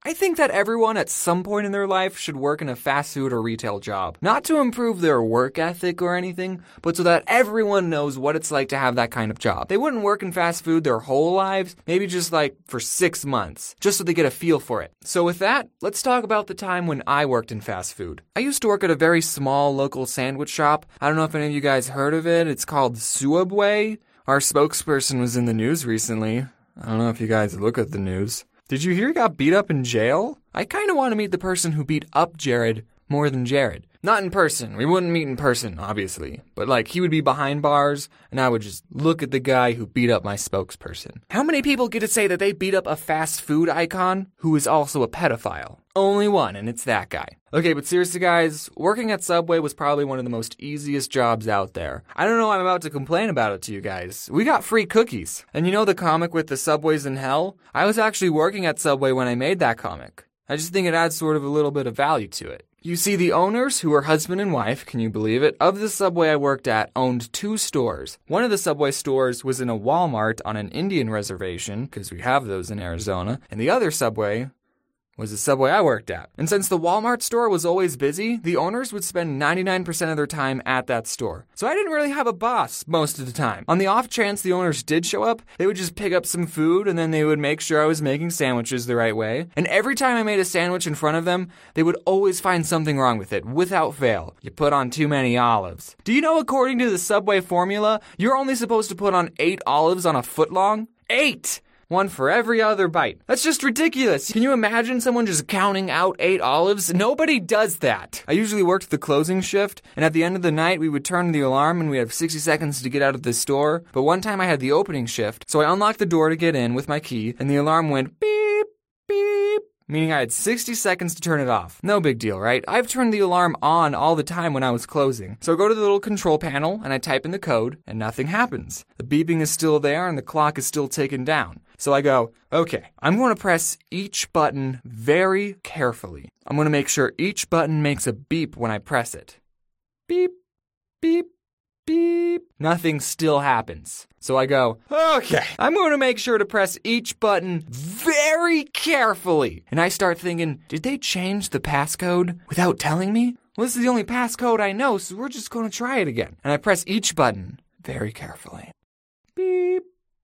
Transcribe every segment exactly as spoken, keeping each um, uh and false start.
I think that everyone at some point in their life should work in a fast food or retail job. Not to improve their work ethic or anything, but so that everyone knows what it's like to have that kind of job. They wouldn't work in fast food their whole lives, maybe just like for six months, just so they get a feel for it. So with that, let's talk about the time when I worked in fast food. I used to work at a very small local sandwich shop. I don't know if any of you guys heard of it. It's called Subway. Our spokesperson was in the news recently. I don't know if you guys look at the news. Did you hear he got beat up in jail? I kind of want to meet the person who beat up Jared more than Jared. Not in person. We wouldn't meet in person, obviously. But like, he would be behind bars, and I would just look at the guy who beat up my spokesperson. How many people get to say that they beat up a fast food icon who is also a pedophile? Only one, and it's that guy. Okay, but seriously guys, working at Subway was probably one of the most easiest jobs out there. I don't know why I'm about to complain about it to you guys. We got free cookies. And you know the comic with the Subways in Hell? I was actually working at Subway when I made that comic. I just think it adds sort of a little bit of value to it. You see, the owners, who are husband and wife, can you believe it, of the Subway I worked at owned two stores. One of the Subway stores was in a Walmart on an Indian reservation, because we have those in Arizona, and the other Subway was the Subway I worked at. And since the Walmart store was always busy, the owners would spend ninety-nine percent of their time at that store. So I didn't really have a boss most of the time. On the off chance the owners did show up, they would just pick up some food and then they would make sure I was making sandwiches the right way. And every time I made a sandwich in front of them, they would always find something wrong with it, without fail. You put on too many olives. Do you know, according to the Subway formula, you're only supposed to put on eight olives on a foot long? Eight! One for every other bite. That's just ridiculous. Can you imagine someone just counting out eight olives? Nobody does that. I usually worked the closing shift, and at the end of the night, we would turn the alarm and we have sixty seconds to get out of the store. But one time I had the opening shift, so I unlocked the door to get in with my key, and the alarm went beep, beep, meaning I had sixty seconds to turn it off. No big deal, right? I've turned the alarm on all the time when I was closing. So I go to the little control panel, and I type in the code, and nothing happens. The beeping is still there, and the clock is still ticking down. So I go, okay, I'm going to press each button very carefully. I'm going to make sure each button makes a beep when I press it. Beep, beep, beep. Nothing still happens. So I go, okay, I'm going to make sure to press each button very carefully. And I start thinking, did they change the passcode without telling me? Well, this is the only passcode I know, so we're just going to try it again. And I press each button very carefully. Beep.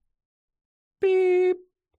Beep,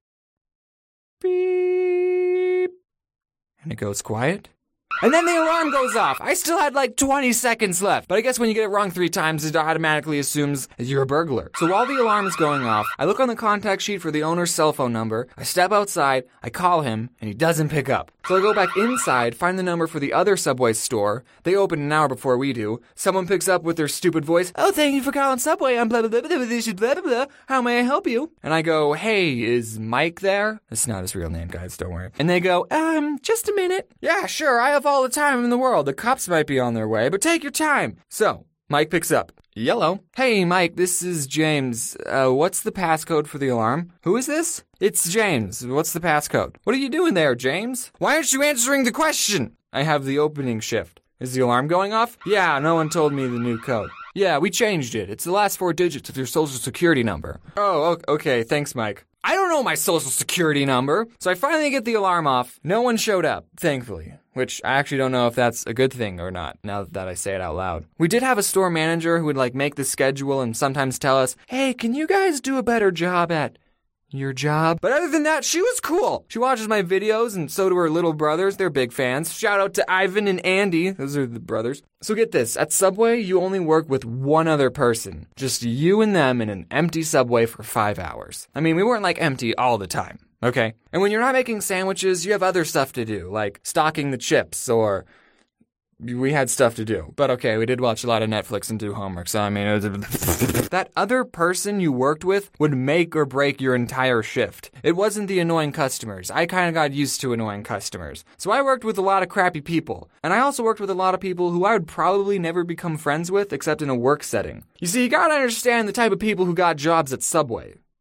beep, and it goes quiet. And then the alarm goes off. I still had like twenty seconds left. But I guess when you get it wrong three times, it automatically assumes that you're a burglar. So while the alarm is going off, I look on the contact sheet for the owner's cell phone number. I step outside, I call him, and he doesn't pick up. So I go back inside, find the number for the other Subway store. They open an hour before we do. Someone picks up with their stupid voice. Oh, thank you for calling Subway. I'm blah, blah, blah, blah, blah, blah, blah, blah. How may I help you? And I go, hey, is Mike there? That's not his real name, guys. Don't worry. And they go, um, just a minute. Yeah, sure. I have all the time in the world. The cops might be on their way, but take your time. So Mike picks up. Yellow. Hey, Mike, this is James. Uh, what's the passcode for the alarm? Who is this? It's James. What's the passcode? What are you doing there, James? Why aren't you answering the question? I have the opening shift. Is the alarm going off? Yeah, no one told me the new code. Yeah, we changed it. It's the last four digits of your social security number. Oh, okay. Thanks, Mike. I don't know my social security number. So I finally get the alarm off. No one showed up, thankfully. Which I actually don't know if that's a good thing or not, now that I say it out loud. We did have a store manager who would like make the schedule and sometimes tell us, hey, can you guys do a better job at your job? But other than that, she was cool. She watches my videos and so do her little brothers. They're big fans. Shout out to Ivan and Andy. Those are the brothers. So get this, at Subway, you only work with one other person. Just you and them in an empty Subway for five hours. I mean, we weren't like empty all the time. Okay? And when you're not making sandwiches, you have other stuff to do, like stocking the chips, or we had stuff to do. But okay, we did watch a lot of Netflix and do homework, so I mean, it was that other person you worked with would make or break your entire shift. It wasn't the annoying customers. I kind of got used to annoying customers. So I worked with a lot of crappy people. And I also worked with a lot of people who I would probably never become friends with except in a work setting. You see, you gotta understand the type of people who got jobs at Subway.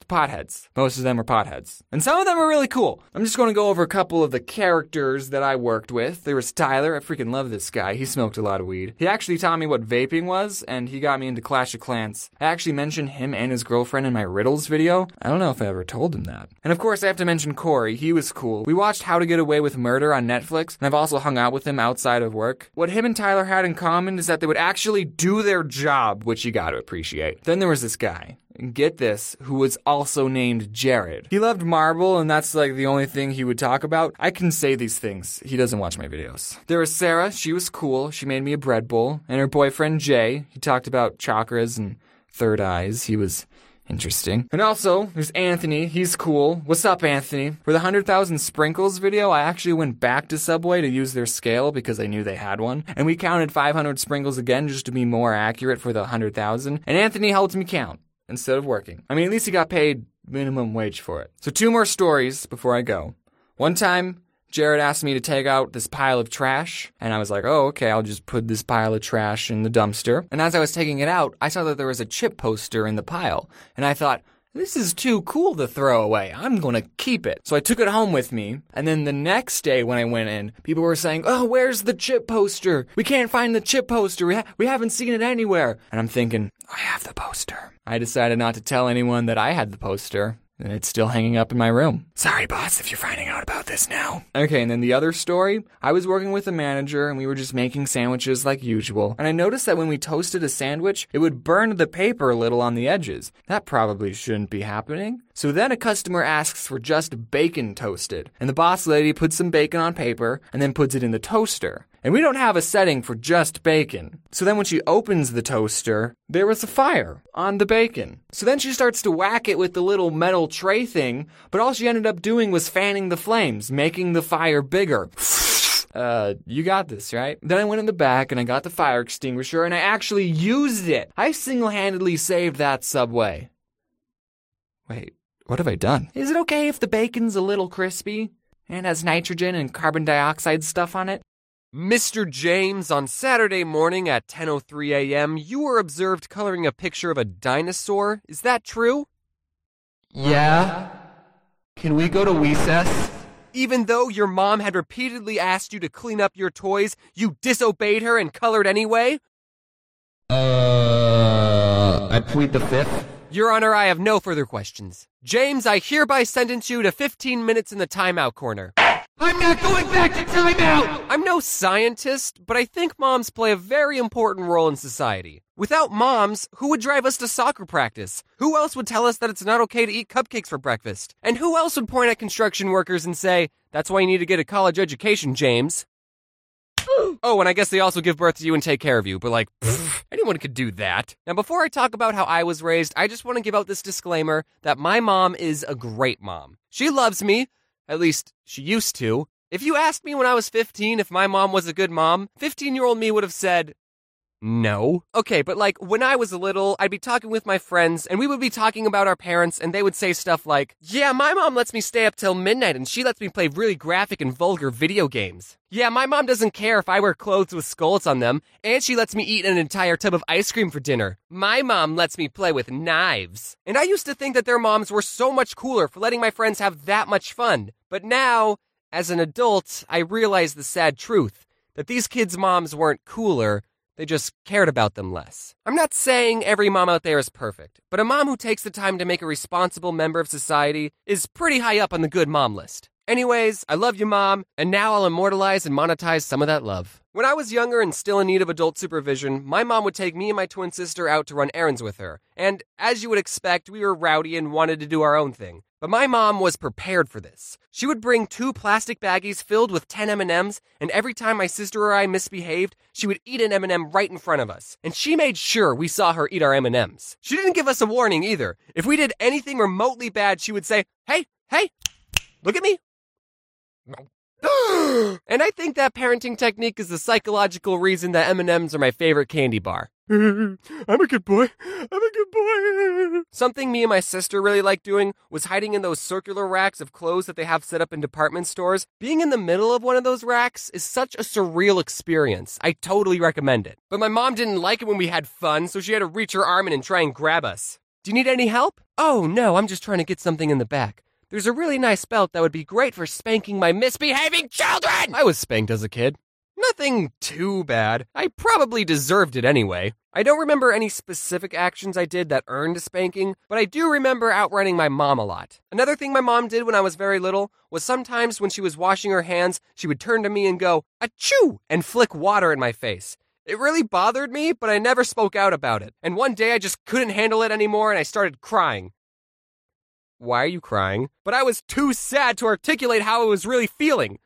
just potheads. Most of them are potheads. And some of them are really cool. I'm just going to go over a couple of the characters that I worked with. There was Tyler. I freaking love this guy. He smoked a lot of weed. He actually taught me what vaping was, and he got me into Clash of Clans. I actually mentioned him and his girlfriend in my riddles video. I don't know if I ever told him that. And of course, I have to mention Corey. He was cool. We watched How to Get Away with Murder on Netflix, and I've also hung out with him outside of work. What him and Tyler had in common is that they would actually do their job, which you gotta appreciate. Then there was this guy. Get this, who was also named Jared. He loved marble, and that's like the only thing he would talk about. I can say these things. He doesn't watch my videos. There was Sarah. She was cool. She made me a bread bowl. And her boyfriend, Jay. He talked about chakras and third eyes. He was interesting. And also, there's Anthony. He's cool. What's up, Anthony? For the one hundred thousand Sprinkles video, I actually went back to Subway to use their scale because I knew they had one. And we counted five hundred sprinkles again just to be more accurate for the one hundred thousand. And Anthony helped me count instead of working. I mean, at least he got paid minimum wage for it. So two more stories before I go. One time, Jared asked me to take out this pile of trash, and I was like, oh, okay, I'll just put this pile of trash in the dumpster. And as I was taking it out, I saw that there was a chip poster in the pile, and I thought, this is too cool to throw away. I'm going to keep it. So I took it home with me, and then the next day when I went in, people were saying, oh, where's the chip poster? We can't find the chip poster. We, ha- we haven't seen it anywhere. And I'm thinking, I have the poster. I decided not to tell anyone that I had the poster. And it's still hanging up in my room. Sorry, boss, if you're finding out about this now. Okay, and then the other story, I was working with a manager and we were just making sandwiches like usual. And I noticed that when we toasted a sandwich, it would burn the paper a little on the edges. That probably shouldn't be happening. So then a customer asks for just bacon toasted. And the boss lady puts some bacon on paper and then puts it in the toaster. And we don't have a setting for just bacon. So then when she opens the toaster, there was a fire on the bacon. So then she starts to whack it with the little metal tray thing, but all she ended up doing was fanning the flames, making the fire bigger. Uh, you got this, right? Then I went in the back and I got the fire extinguisher and I actually used it. I single-handedly saved that Subway. Wait, what have I done? Is it okay if the bacon's a little crispy and has nitrogen and carbon dioxide stuff on it? Mister James, on Saturday morning at ten oh three a.m., you were observed coloring a picture of a dinosaur. Is that true? Yeah. Can we go to recess? Even though your mom had repeatedly asked you to clean up your toys, you disobeyed her and colored anyway? Uh, I plead the fifth. Your Honor, I have no further questions. James, I hereby sentence you to fifteen minutes in the timeout corner. I'm not going back to timeout! I'm no scientist, but I think moms play a very important role in society. Without moms, who would drive us to soccer practice? Who else would tell us that it's not okay to eat cupcakes for breakfast? And who else would point at construction workers and say, that's why you need to get a college education, James? Oh, and I guess they also give birth to you and take care of you, but like, pfft, anyone could do that. Now, before I talk about how I was raised, I just want to give out this disclaimer that my mom is a great mom. She loves me. At least, she used to. If you asked me when I was fifteen if my mom was a good mom, fifteen-year-old me would have said, no. Okay, but like, when I was little, I'd be talking with my friends, and we would be talking about our parents, and they would say stuff like, yeah, my mom lets me stay up till midnight, and she lets me play really graphic and vulgar video games. Yeah, my mom doesn't care if I wear clothes with skulls on them, and she lets me eat an entire tub of ice cream for dinner. My mom lets me play with knives. And I used to think that their moms were so much cooler for letting my friends have that much fun. But now, as an adult, I realize the sad truth, that these kids' moms weren't cooler, they just cared about them less. I'm not saying every mom out there is perfect, but a mom who takes the time to make a responsible member of society is pretty high up on the good mom list. Anyways, I love you, Mom, and now I'll immortalize and monetize some of that love. When I was younger and still in need of adult supervision, my mom would take me and my twin sister out to run errands with her. And as you would expect, we were rowdy and wanted to do our own thing. But my mom was prepared for this. She would bring two plastic baggies filled with ten M and M's, and every time my sister or I misbehaved, she would eat an M and M right in front of us. And she made sure we saw her eat our M and M's. She didn't give us a warning either. If we did anything remotely bad, she would say, hey, hey, look at me. And I think that parenting technique is the psychological reason that M and M's are my favorite candy bar. I'm a good boy. I'm a good boy. Something me and my sister really liked doing was hiding in those circular racks of clothes that they have set up in department stores. Being in the middle of one of those racks is such a surreal experience. I totally recommend it. But my mom didn't like it when we had fun, so she had to reach her arm in and try and grab us. Do you need any help? Oh, no, I'm just trying to get something in the back. There's a really nice belt that would be great for spanking my misbehaving children! I was spanked as a kid. Nothing too bad. I probably deserved it anyway. I don't remember any specific actions I did that earned a spanking, but I do remember outrunning my mom a lot. Another thing my mom did when I was very little was sometimes when she was washing her hands, she would turn to me and go, achoo, and flick water in my face. It really bothered me, but I never spoke out about it. And one day I just couldn't handle it anymore and I started crying. Why are you crying? But I was too sad to articulate how I was really feeling.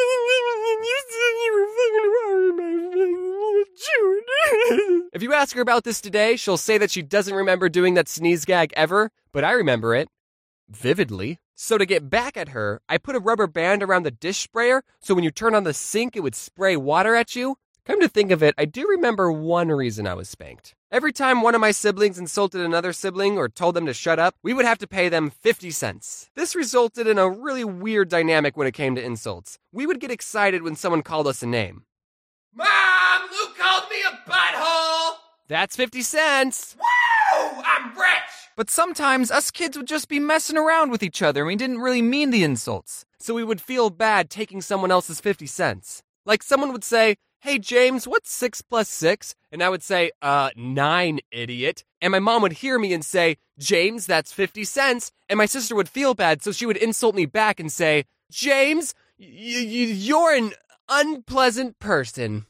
If you ask her about this today, she'll say that she doesn't remember doing that sneeze gag ever, but I remember it vividly. So to get back at her, I put a rubber band around the dish sprayer so when you turn on the sink, it would spray water at you. Come to think of it, I do remember one reason I was spanked. Every time one of my siblings insulted another sibling or told them to shut up, we would have to pay them fifty cents. This resulted in a really weird dynamic when it came to insults. We would get excited when someone called us a name. Mom, Luke called me a butthole! That's fifty cents! Woo! I'm rich! But sometimes us kids would just be messing around with each other and we didn't really mean the insults. So we would feel bad taking someone else's fifty cents. Like someone would say, hey, James, what's six plus six? And I would say, uh, nine, idiot. And my mom would hear me and say, James, that's fifty cents. And my sister would feel bad, so she would insult me back and say, James, y- y- you're an unpleasant person.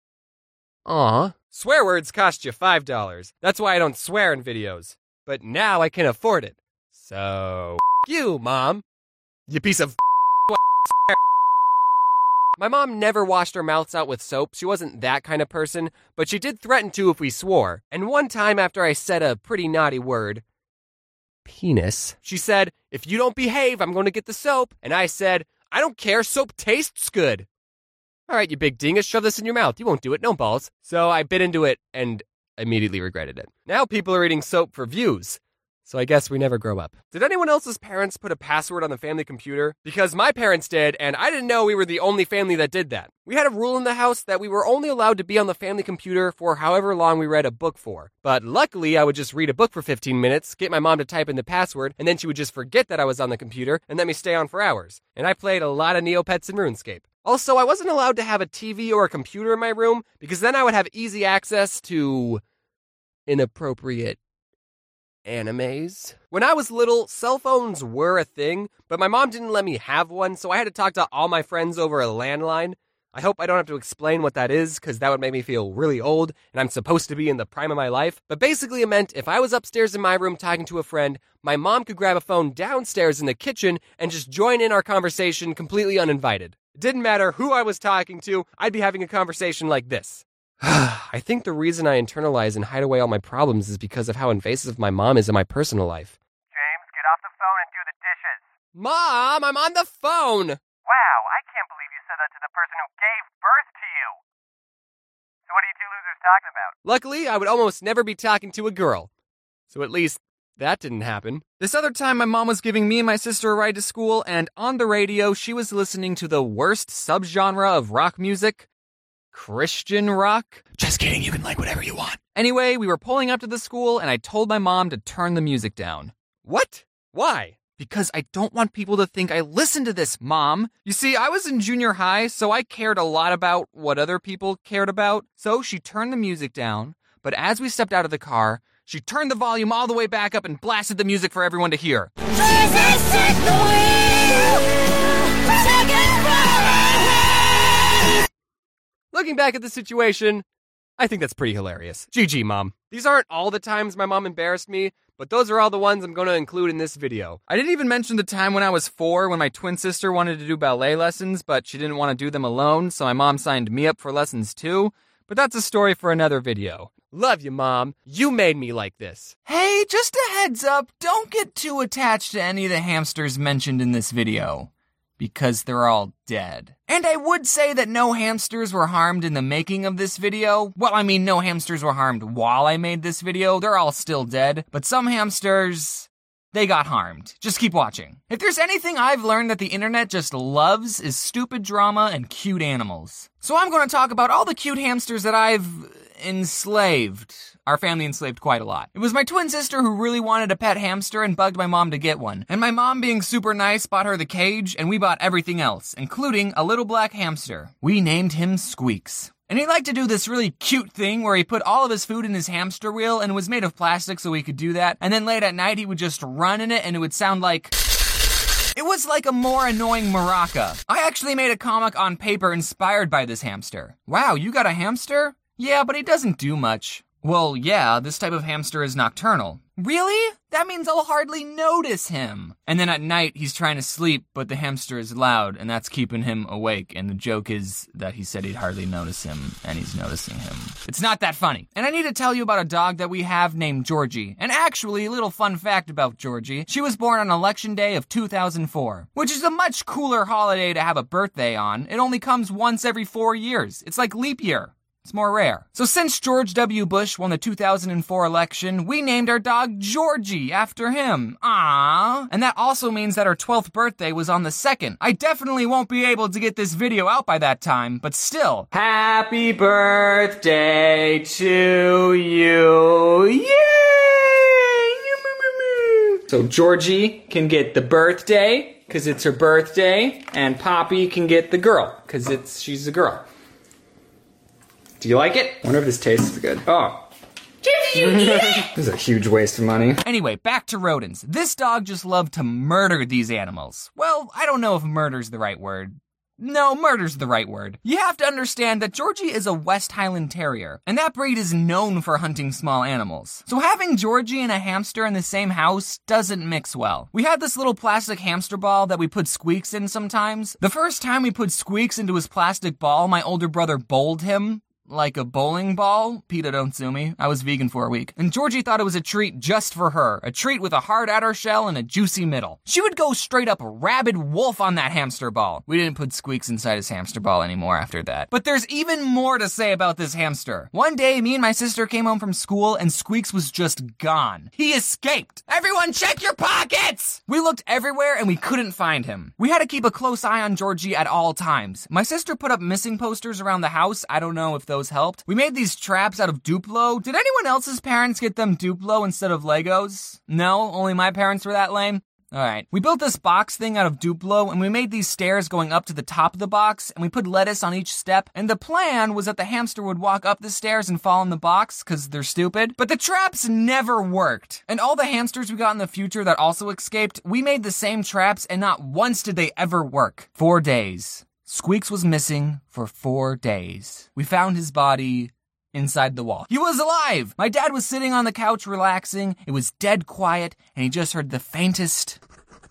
Aw. Swear words cost you five dollars. That's why I don't swear in videos. But now I can afford it. So, f- you, Mom. You piece of f- My mom never washed her mouths out with soap. She wasn't that kind of person, but she did threaten to if we swore. And one time after I said a pretty naughty word, penis, she said, if you don't behave, I'm going to get the soap. And I said, I don't care, soap tastes good. All right, you big dingus, shove this in your mouth. You won't do it, no balls. So I bit into it and immediately regretted it. Now people are eating soap for views. So I guess we never grow up. Did anyone else's parents put a password on the family computer? Because my parents did, and I didn't know we were the only family that did that. We had a rule in the house that we were only allowed to be on the family computer for however long we read a book for. But luckily, I would just read a book for fifteen minutes, get my mom to type in the password, and then she would just forget that I was on the computer and let me stay on for hours. And I played a lot of Neopets and RuneScape. Also, I wasn't allowed to have a T V or a computer in my room because then I would have easy access to inappropriate animes. When I was little, cell phones were a thing, but my mom didn't let me have one, so I had to talk to all my friends over a landline. I hope I don't have to explain what that is, because that would make me feel really old, and I'm supposed to be in the prime of my life. But basically it meant if I was upstairs in my room talking to a friend, my mom could grab a phone downstairs in the kitchen and just join in our conversation completely uninvited. It didn't matter who I was talking to, I'd be having a conversation like this. I think the reason I internalize and hide away all my problems is because of how invasive my mom is in my personal life. James, get off the phone and do the dishes. Mom, I'm on the phone! Wow, I can't believe you said that to the person who gave birth to you. So what are you two losers talking about? Luckily, I would almost never be talking to a girl. So at least that didn't happen. This other time, my mom was giving me and my sister a ride to school, and on the radio, she was listening to the worst subgenre of rock music, Christian rock. Just kidding, you can like whatever you want. Anyway, we were pulling up to the school, and I told my mom to turn the music down. What? Why? Because I don't want people to think I listen to this, Mom. You see, I was in junior high, so I cared a lot about what other people cared about. So she turned the music down, but as we stepped out of the car, she turned the volume all the way back up and blasted the music for everyone to hear. Jesus, take the wheel! Take it from me! Looking back at the situation, I think that's pretty hilarious. G G, Mom. These aren't all the times my mom embarrassed me, but those are all the ones I'm going to include in this video. I didn't even mention the time when I was four when my twin sister wanted to do ballet lessons, but she didn't want to do them alone, so my mom signed me up for lessons too. But that's a story for another video. Love you, Mom. You made me like this. Hey, just a heads up, don't get too attached to any of the hamsters mentioned in this video, because they're all dead. And I would say that no hamsters were harmed in the making of this video. Well, I mean, no hamsters were harmed while I made this video. They're all still dead. But some hamsters, they got harmed. Just keep watching. If there's anything I've learned that the internet just loves is stupid drama and cute animals. So I'm going to talk about all the cute hamsters that I've enslaved. Our family enslaved quite a lot. It was my twin sister who really wanted a pet hamster and bugged my mom to get one. And my mom, being super nice, bought her the cage, and we bought everything else, including a little black hamster. We named him Squeaks. And he liked to do this really cute thing where he put all of his food in his hamster wheel, and it was made of plastic so he could do that. And then late at night, he would just run in it, and it would sound like... It was like a more annoying maraca. I actually made a comic on paper inspired by this hamster. Wow, you got a hamster? Yeah, but he doesn't do much. Well, yeah, this type of hamster is nocturnal. Really? That means I'll hardly notice him. And then at night, he's trying to sleep, but the hamster is loud, and that's keeping him awake. And the joke is that he said he'd hardly notice him, and he's noticing him. It's not that funny. And I need to tell you about a dog that we have named Georgie. And actually, a little fun fact about Georgie. She was born on Election Day of two thousand four, which is a much cooler holiday to have a birthday on. It only comes once every four years. It's like leap year. It's more rare. So since George W. Bush won the two thousand four election, we named our dog Georgie after him. Aww. And that also means that our twelfth birthday was on the second. I definitely won't be able to get this video out by that time, but still. Happy birthday to you. Yay! So Georgie can get the birthday, because it's her birthday, and Poppy can get the girl, because it's she's a girl. Do you like it? I wonder if this tastes good. Oh. This is a huge waste of money. Anyway, back to rodents. This dog just loved to murder these animals. Well, I don't know if murder's the right word. No, murder's the right word. You have to understand that Georgie is a West Highland Terrier, and that breed is known for hunting small animals. So having Georgie and a hamster in the same house doesn't mix well. We had this little plastic hamster ball that we put Squeaks in sometimes. The first time we put Squeaks into his plastic ball, my older brother bowled him. Like a bowling ball? PETA, don't sue me. I was vegan for a week. And Georgie thought it was a treat just for her. A treat with a hard outer shell and a juicy middle. She would go straight up rabid wolf on that hamster ball. We didn't put Squeaks inside his hamster ball anymore after that. But there's even more to say about this hamster. One day, me and my sister came home from school and Squeaks was just gone. He escaped. Everyone check your pockets! We looked everywhere and we couldn't find him. We had to keep a close eye on Georgie at all times. My sister put up missing posters around the house. I don't know if those helped. We made these traps out of Duplo. Did anyone else's parents get them Duplo instead of Legos? No, only my parents were that lame? Alright. We built this box thing out of Duplo, and we made these stairs going up to the top of the box, and we put lettuce on each step, and the plan was that the hamster would walk up the stairs and fall in the box, cause they're stupid. But the traps never worked. And all the hamsters we got in the future that also escaped, we made the same traps, and not once did they ever work. Four days. Squeaks was missing for four days. We found his body inside the wall. He was alive! My dad was sitting on the couch relaxing. It was dead quiet, and he just heard the faintest...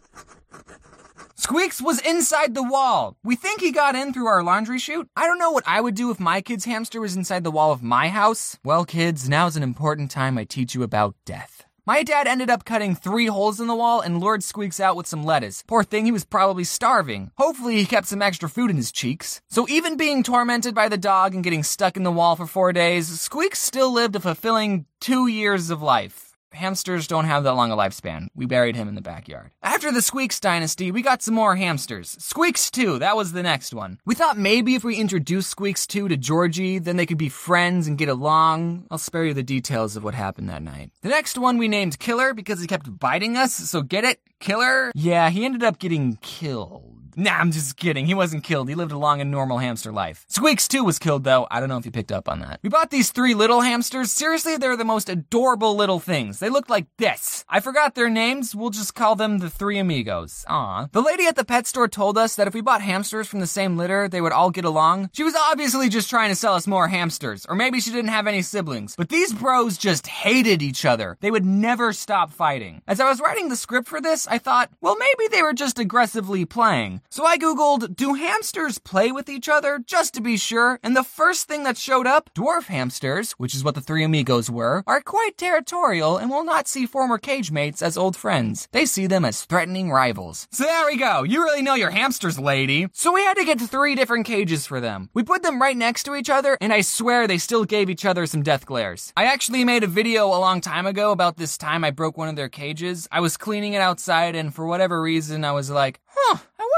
Squeaks was inside the wall. We think he got in through our laundry chute. I don't know what I would do if my kid's hamster was inside the wall of my house. Well, kids, now's an important time I teach you about death. My dad ended up cutting three holes in the wall and lured Squeaks out with some lettuce. Poor thing, he was probably starving. Hopefully he kept some extra food in his cheeks. So even being tormented by the dog and getting stuck in the wall for four days, Squeaks still lived a fulfilling two years of life. Hamsters don't have that long a lifespan. We buried him in the backyard. After the Squeaks dynasty, we got some more hamsters. Squeaks two, that was the next one. We thought maybe if we introduced Squeaks two to Georgie, then they could be friends and get along. I'll spare you the details of what happened that night. The next one we named Killer because he kept biting us, so get it? Killer? Yeah, he ended up getting killed. Nah, I'm just kidding. He wasn't killed. He lived a long and normal hamster life. Squeaks two was killed, though. I don't know if you picked up on that. We bought these three little hamsters. Seriously, they're the most adorable little things. They look like this. I forgot their names. We'll just call them the Three Amigos. Aw. The lady at the pet store told us that if we bought hamsters from the same litter, they would all get along. She was obviously just trying to sell us more hamsters. Or maybe she didn't have any siblings. But these bros just hated each other. They would never stop fighting. As I was writing the script for this, I thought, well, maybe they were just aggressively playing. So I googled, do hamsters play with each other? Just to be sure. And the first thing that showed up, dwarf hamsters, which is what the Three Amigos were, are quite territorial and will not see former cage mates as old friends. They see them as threatening rivals. So there we go. You really know your hamsters, lady. So we had to get three different cages for them. We put them right next to each other, and I swear they still gave each other some death glares. I actually made a video a long time ago about this time I broke one of their cages. I was cleaning it outside, and for whatever reason, I was like, huh, I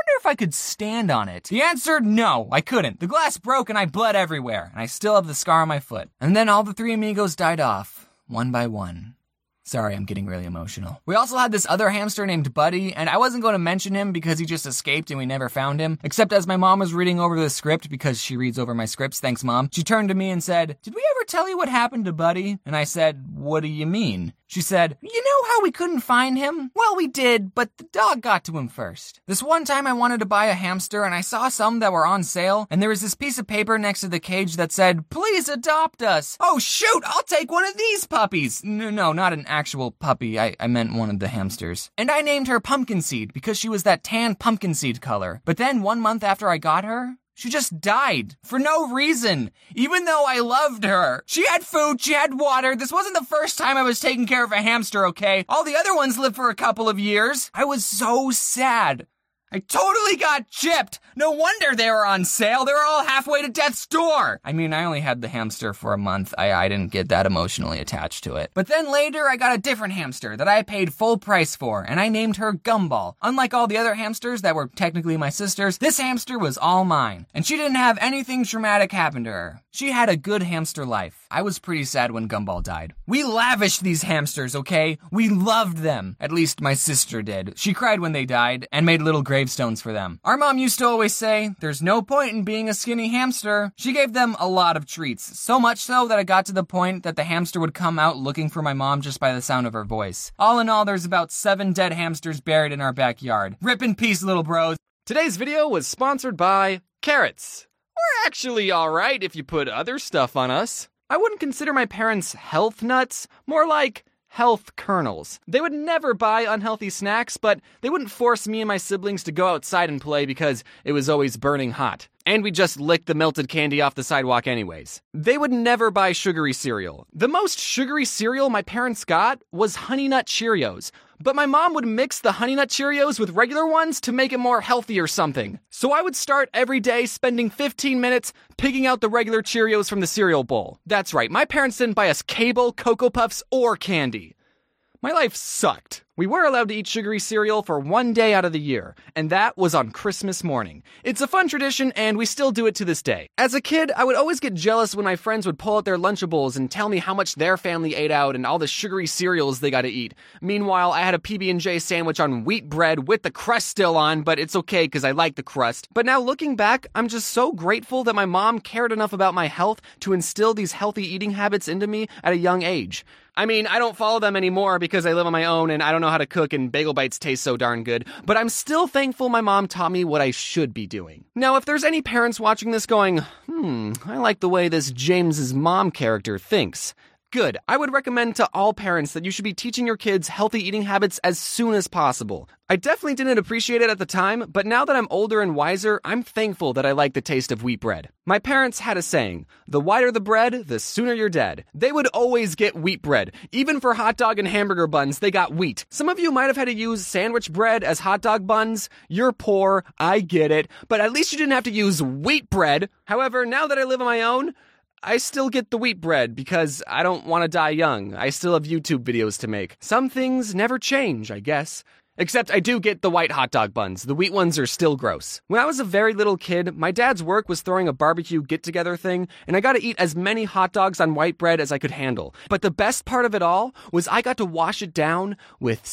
wonder if I could stand on it. The answer, no, I couldn't. The glass broke and I bled everywhere, and I still have the scar on my foot. And then all the three amigos died off, one by one. Sorry, I'm getting really emotional. We also had this other hamster named Buddy, and I wasn't going to mention him because he just escaped and we never found him, except as my mom was reading over the script, because she reads over my scripts, thanks Mom, she turned to me and said, "Did we ever tell you what happened to Buddy?" And I said, "What do you mean?" She said, "You know how we couldn't find him? Well, we did, but the dog got to him first. This one time I wanted to buy a hamster and I saw some that were on sale, and there was this piece of paper next to the cage that said, 'Please adopt us.' Oh shoot, I'll take one of these puppies." No, no, not an actual puppy. I, I meant one of the hamsters. And I named her Pumpkin Seed because she was that tan pumpkin seed color. But then one month after I got her, she just died for no reason, even though I loved her. She had food, she had water. This wasn't the first time I was taking care of a hamster, okay? All the other ones lived for a couple of years. I was so sad. I totally got chipped. No wonder they were on sale. They were all halfway to death's door. I mean, I only had the hamster for a month. I, I didn't get that emotionally attached to it. But then later, I got a different hamster that I paid full price for, and I named her Gumball. Unlike all the other hamsters that were technically my sister's, this hamster was all mine. And she didn't have anything traumatic happen to her. She had a good hamster life. I was pretty sad when Gumball died. We lavished these hamsters, okay? We loved them. At least my sister did. She cried when they died and made little gravestones for them. Our mom used to always say, "There's no point in being a skinny hamster." She gave them a lot of treats. So much so that it got to the point that the hamster would come out looking for my mom just by the sound of her voice. All in all, there's about seven dead hamsters buried in our backyard. Rip in peace, little bros. Today's video was sponsored by carrots. We're actually alright if you put other stuff on us. I wouldn't consider my parents health nuts, more like health kernels. They would never buy unhealthy snacks, but they wouldn't force me and my siblings to go outside and play because it was always burning hot. And we just licked the melted candy off the sidewalk anyways. They would never buy sugary cereal. The most sugary cereal my parents got was Honey Nut Cheerios. But my mom would mix the Honey Nut Cheerios with regular ones to make it more healthy or something. So I would start every day spending fifteen minutes picking out the regular Cheerios from the cereal bowl. That's right, my parents didn't buy us Cable, Cocoa Puffs, or candy. My life sucked. We were allowed to eat sugary cereal for one day out of the year, and that was on Christmas morning. It's a fun tradition, and we still do it to this day. As a kid, I would always get jealous when my friends would pull out their Lunchables and tell me how much their family ate out and all the sugary cereals they got to eat. Meanwhile, I had a P B and J sandwich on wheat bread with the crust still on, but it's okay because I like the crust. But now looking back, I'm just so grateful that my mom cared enough about my health to instill these healthy eating habits into me at a young age. I mean, I don't follow them anymore because I live on my own and I don't know how to cook and bagel bites taste so darn good, but I'm still thankful my mom taught me what I should be doing. Now, if there's any parents watching this going, hmm, I like the way this James's mom character thinks. Good. I would recommend to all parents that you should be teaching your kids healthy eating habits as soon as possible. I definitely didn't appreciate it at the time, but now that I'm older and wiser, I'm thankful that I like the taste of wheat bread. My parents had a saying, the whiter the bread, the sooner you're dead. They would always get wheat bread. Even for hot dog and hamburger buns, they got wheat. Some of you might have had to use sandwich bread as hot dog buns. You're poor, I get it, but at least you didn't have to use wheat bread. However, now that I live on my own, I still get the wheat bread because I don't want to die young. I still have YouTube videos to make. Some things never change, I guess. Except I do get the white hot dog buns. The wheat ones are still gross. When I was a very little kid, my dad's work was throwing a barbecue get-together thing, and I got to eat as many hot dogs on white bread as I could handle. But the best part of it all was I got to wash it down with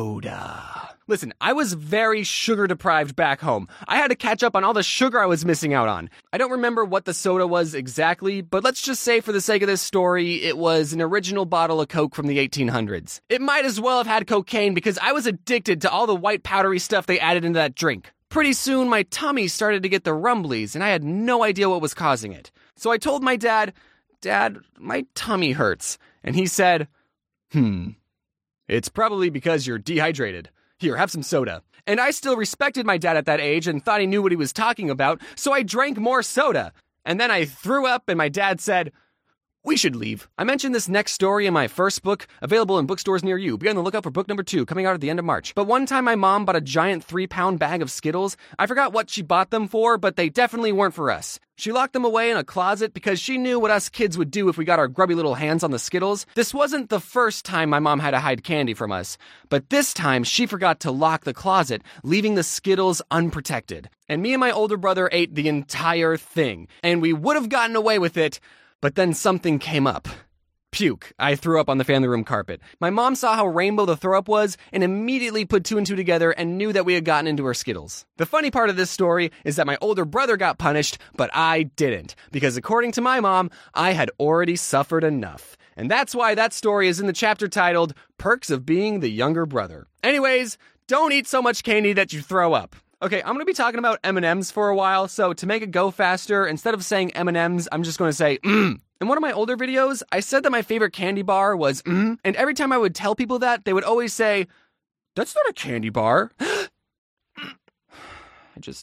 soda. Listen, I was very sugar-deprived back home. I had to catch up on all the sugar I was missing out on. I don't remember what the soda was exactly, but let's just say for the sake of this story, it was an original bottle of Coke from the eighteen hundreds. It might as well have had cocaine because I was addicted to all the white powdery stuff they added into that drink. Pretty soon, my tummy started to get the rumblies, and I had no idea what was causing it. So I told my dad, "Dad, my tummy hurts." And he said, hmm, it's probably because you're dehydrated. Here, have some soda. And I still respected my dad at that age and thought he knew what he was talking about, so I drank more soda. And then I threw up and my dad said, We should leave. I mentioned this next story in my first book, available in bookstores near you. Be on the lookout for book number two, coming out at the end of March. But one time my mom bought a giant three-pound bag of Skittles. I forgot what she bought them for, but they definitely weren't for us. She locked them away in a closet because she knew what us kids would do if we got our grubby little hands on the Skittles. This wasn't the first time my mom had to hide candy from us, but this time she forgot to lock the closet, leaving the Skittles unprotected. And me and my older brother ate the entire thing, and we would have gotten away with it, but then something came up. Puke. I threw up on the family room carpet. My mom saw how rainbow the throw-up was and immediately put two and two together and knew that we had gotten into her Skittles. The funny part of this story is that my older brother got punished, but I didn't, because according to my mom, I had already suffered enough. And that's why that story is in the chapter titled, Perks of Being the Younger Brother. Anyways, don't eat so much candy that you throw up. Okay, I'm going to be talking about M and M's for a while, so to make it go faster, instead of saying M and M's, I'm just going to say, mmm. In one of my older videos, I said that my favorite candy bar was mmm, and every time I would tell people that, they would always say, that's not a candy bar. I just,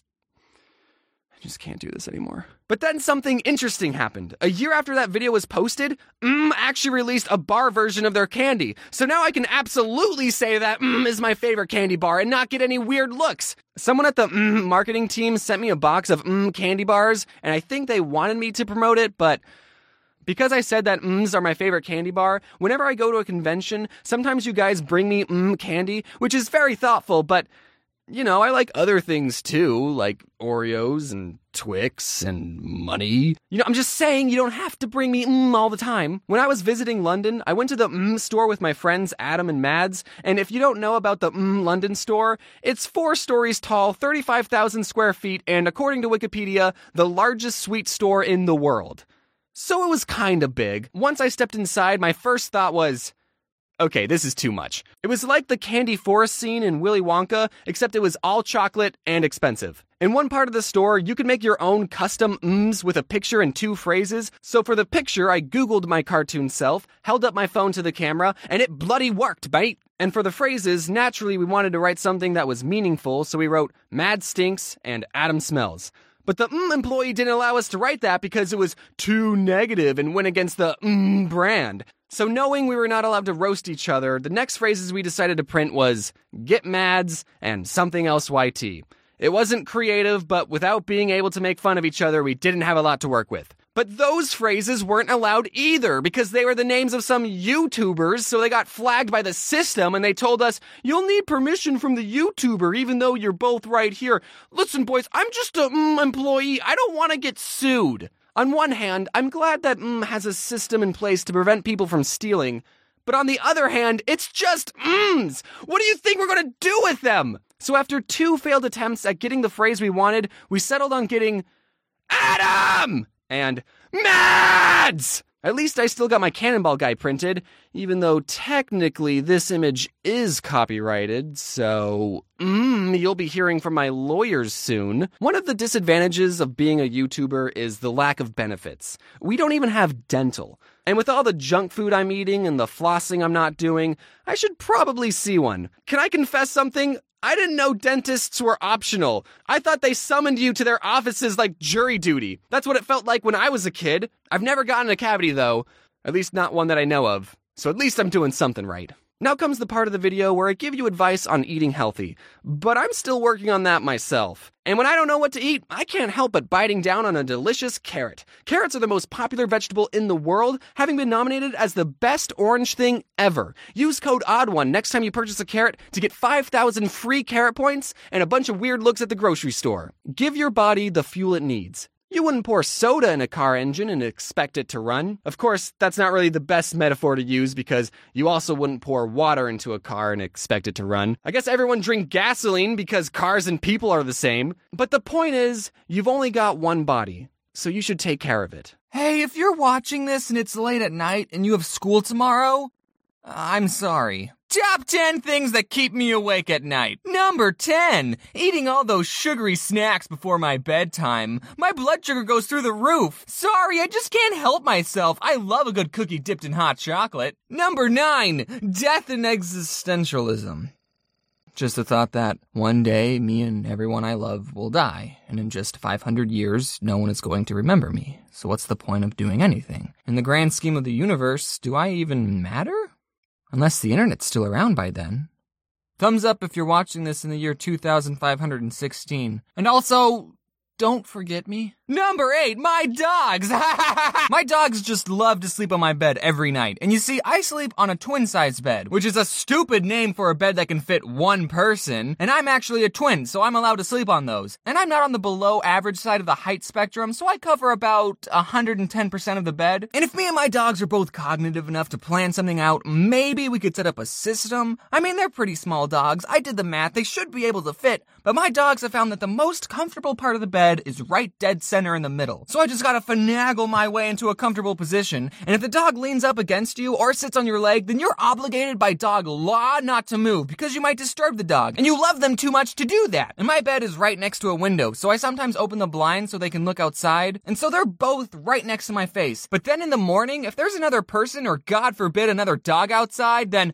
I just can't do this anymore. But then something interesting happened. A year after that video was posted, Mmm actually released a bar version of their candy. So now I can absolutely say that Mmm is my favorite candy bar and not get any weird looks. Someone at the Mmm marketing team sent me a box of Mmm candy bars, and I think they wanted me to promote it, but because I said that Mms are my favorite candy bar, whenever I go to a convention, sometimes you guys bring me Mmm candy, which is very thoughtful, but, you know, I like other things too, like Oreos and Twix and money. You know, I'm just saying you don't have to bring me Mmm all the time. When I was visiting London, I went to the Mmm store with my friends Adam and Mads, and if you don't know about the Mmm London store, it's four stories tall, thirty-five thousand square feet, and according to Wikipedia, the largest sweet store in the world. So it was kinda big. Once I stepped inside, my first thought was, okay, this is too much. It was like the candy forest scene in Willy Wonka, except it was all chocolate and expensive. In one part of the store, you could make your own custom mms with a picture and two phrases. So for the picture, I Googled my cartoon self, held up my phone to the camera, and it bloody worked, mate. And for the phrases, naturally we wanted to write something that was meaningful, so we wrote Mad Stinks and Adam Smells. But the mm employee didn't allow us to write that because it was too negative and went against the mm brand. So knowing we were not allowed to roast each other, the next phrases we decided to print was Get Mads and Something Else Y T. It wasn't creative, but without being able to make fun of each other, we didn't have a lot to work with. But those phrases weren't allowed either because they were the names of some YouTubers, so they got flagged by the system and they told us, you'll need permission from the YouTuber even though you're both right here. Listen, boys, I'm just a mm employee. I don't want to get sued. On one hand, I'm glad that mm has a system in place to prevent people from stealing. But on the other hand, it's just mms. What do you think we're going to do with them? So after two failed attempts at getting the phrase we wanted, we settled on getting Adam and Mads! At least I still got my Cannonball guy printed, even though technically this image is copyrighted, so mm, you'll be hearing from my lawyers soon. One of the disadvantages of being a YouTuber is the lack of benefits. We don't even have dental. And with all the junk food I'm eating and the flossing I'm not doing, I should probably see one. Can I confess something? I didn't know dentists were optional. I thought they summoned you to their offices like jury duty. That's what it felt like when I was a kid. I've never gotten a cavity though. At least not one that I know of. So at least I'm doing something right. Now comes the part of the video where I give you advice on eating healthy. But I'm still working on that myself. And when I don't know what to eat, I can't help but biting down on a delicious carrot. Carrots are the most popular vegetable in the world, having been nominated as the best orange thing ever. Use code ODDONE next time you purchase a carrot to get five thousand free carrot points and a bunch of weird looks at the grocery store. Give your body the fuel it needs. You wouldn't pour soda in a car engine and expect it to run. Of course, that's not really the best metaphor to use because you also wouldn't pour water into a car and expect it to run. I guess everyone drink gasoline because cars and people are the same. But the point is, you've only got one body, so you should take care of it. Hey, if you're watching this and it's late at night and you have school tomorrow, I'm sorry. Top ten things that keep me awake at night. Number ten, eating all those sugary snacks before my bedtime. My blood sugar goes through the roof. Sorry, I just can't help myself. I love a good cookie dipped in hot chocolate. Number nine, death and existentialism. Just the thought that one day me and everyone I love will die, and in just five hundred years, no one is going to remember me. So what's the point of doing anything? In the grand scheme of the universe, do I even matter? Unless the internet's still around by then. Thumbs up if you're watching this in the year two thousand five hundred sixteen. And also, don't forget me. Number eight, my dogs. My dogs just love to sleep on my bed every night. And you see, I sleep on a twin-size bed, which is a stupid name for a bed that can fit one person. And I'm actually a twin, so I'm allowed to sleep on those. And I'm not on the below average side of the height spectrum, so I cover about one hundred ten percent of the bed. And if me and my dogs are both cognitive enough to plan something out, maybe we could set up a system. I mean, they're pretty small dogs. I did the math. They should be able to fit. But my dogs have found that the most comfortable part of the bed is right dead center in the middle. So I just gotta finagle my way into a comfortable position, and if the dog leans up against you or sits on your leg, then you're obligated by dog law not to move because you might disturb the dog, and you love them too much to do that. And my bed is right next to a window, so I sometimes open the blinds so they can look outside, and so they're both right next to my face. But then in the morning, if there's another person or God forbid another dog outside, then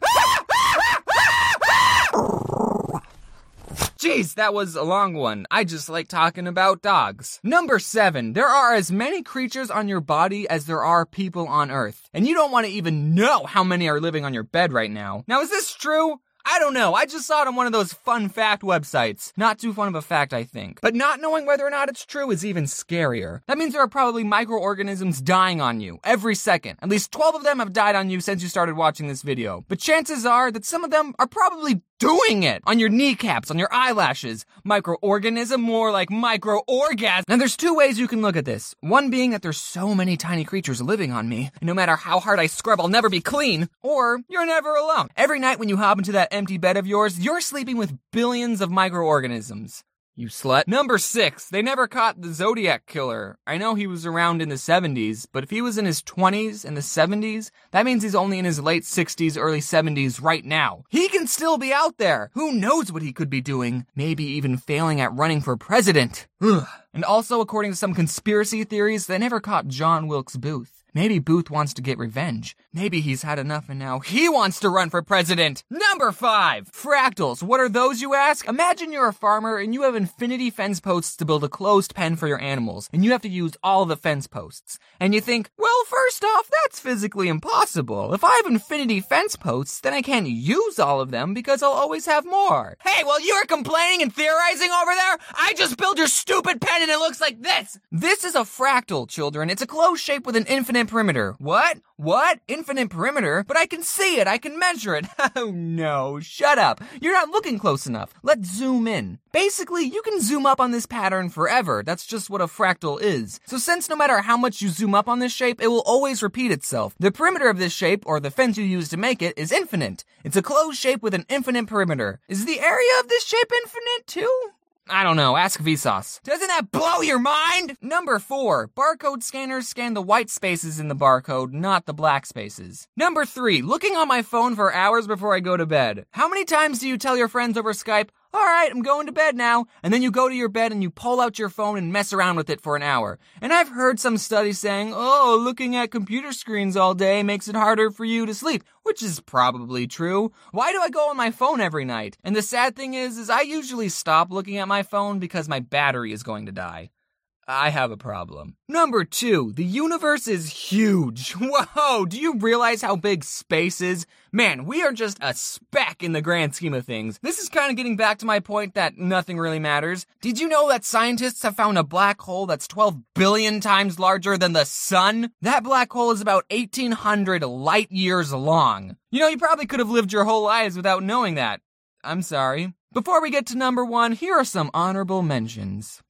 Jeez, that was a long one. I just like talking about dogs. Number seven, there are as many creatures on your body as there are people on Earth. And you don't want to even know how many are living on your bed right now. Now, is this true? I don't know. I just saw it on one of those fun fact websites. Not too fun of a fact, I think. But not knowing whether or not it's true is even scarier. That means there are probably microorganisms dying on you every second. At least twelve of them have died on you since you started watching this video. But chances are that some of them are probably doing it on your kneecaps, on your eyelashes. Microorganism, more like micro-orgasm. Now there's two ways you can look at this. One being that there's so many tiny creatures living on me, and no matter how hard I scrub, I'll never be clean. Or you're never alone. Every night when you hop into that empty bed of yours, you're sleeping with billions of microorganisms. You slut. Number six, they never caught the Zodiac Killer. I know he was around in the seventies, but if he was in his twenties, in the seventies, that means he's only in his late sixties, early seventies right now. He can still be out there. Who knows what he could be doing? Maybe even failing at running for president. Ugh. And also, according to some conspiracy theories, they never caught John Wilkes Booth. Maybe Booth wants to get revenge. Maybe he's had enough and now he wants to run for president. Number five, fractals. What are those, you ask? Imagine you're a farmer and you have infinity fence posts to build a closed pen for your animals, and you have to use all the fence posts. And you think, well, first off, that's physically impossible. If I have infinity fence posts, then I can't use all of them because I'll always have more. Hey, while you were complaining and theorizing over there, I just built your stupid pen and it looks like this. This is a fractal, children. It's a closed shape with an infinite perimeter. What? What? Infinite perimeter? But I can see it. I can measure it. Oh no, shut up. You're not looking close enough. Let's zoom in. Basically, you can zoom up on this pattern forever. That's just what a fractal is. So since no matter how much you zoom up on this shape, it will always repeat itself. The perimeter of this shape, or the fence you use to make it, is infinite. It's a closed shape with an infinite perimeter. Is the area of this shape infinite too? I don't know, ask Vsauce. Doesn't that blow your mind? Number four, barcode scanners scan the white spaces in the barcode, not the black spaces. Number three, looking on my phone for hours before I go to bed. How many times do you tell your friends over Skype, all right, I'm going to bed now, and then you go to your bed and you pull out your phone and mess around with it for an hour? And I've heard some studies saying, oh, looking at computer screens all day makes it harder for you to sleep, which is probably true. Why do I go on my phone every night? And the sad thing is, is I usually stop looking at my phone because my battery is going to die. I have a problem. Number two, the universe is huge. Whoa, do you realize how big space is? Man, we are just a speck in the grand scheme of things. This is kind of getting back to my point that nothing really matters. Did you know that scientists have found a black hole that's twelve billion times larger than the sun? That black hole is about eighteen hundred light years long. You know, you probably could have lived your whole lives without knowing that. I'm sorry. Before we get to number one, here are some honorable mentions.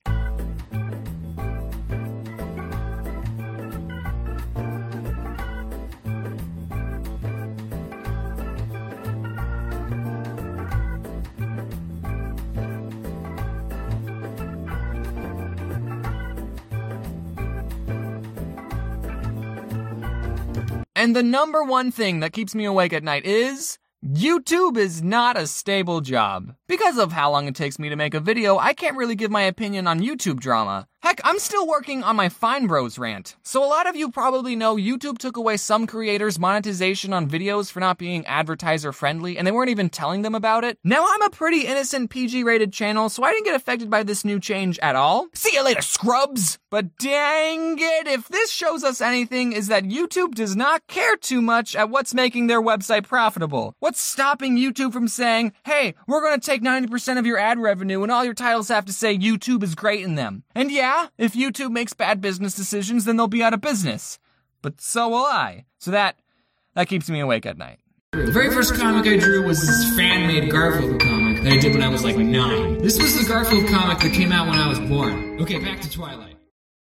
And the number one thing that keeps me awake at night is YouTube is not a stable job. Because of how long it takes me to make a video, I can't really give my opinion on YouTube drama. Heck, Heck, I'm still working on my Fine Bros rant. So a lot of you probably know YouTube took away some creators' monetization on videos for not being advertiser friendly, and they weren't even telling them about it. Now I'm a pretty innocent P G rated channel, so I didn't get affected by this new change at all. See you later, scrubs! But dang it, if this shows us anything, is that YouTube does not care too much at what's making their website profitable. What's stopping YouTube from saying, hey, we're gonna take ninety percent of your ad revenue and all your titles have to say YouTube is great in them. And yeah, if YouTube makes bad business decisions, then they'll be out of business. But so will I. So that, that keeps me awake at night. The very first comic I drew was this fan-made Garfield comic that I did when I was like nine. This was the Garfield comic that came out when I was born. Okay, back to Twilight.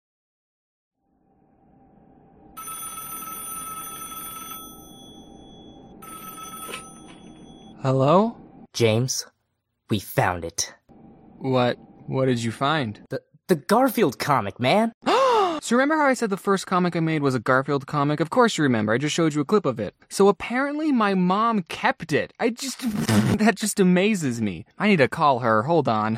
Hello? James, we found it. What, what did you find? The, the Garfield comic, man. So remember how I said the first comic I made was a Garfield comic? Of course you remember, I just showed you a clip of it. So apparently my mom kept it. I just, that just amazes me. I need to call her, hold on.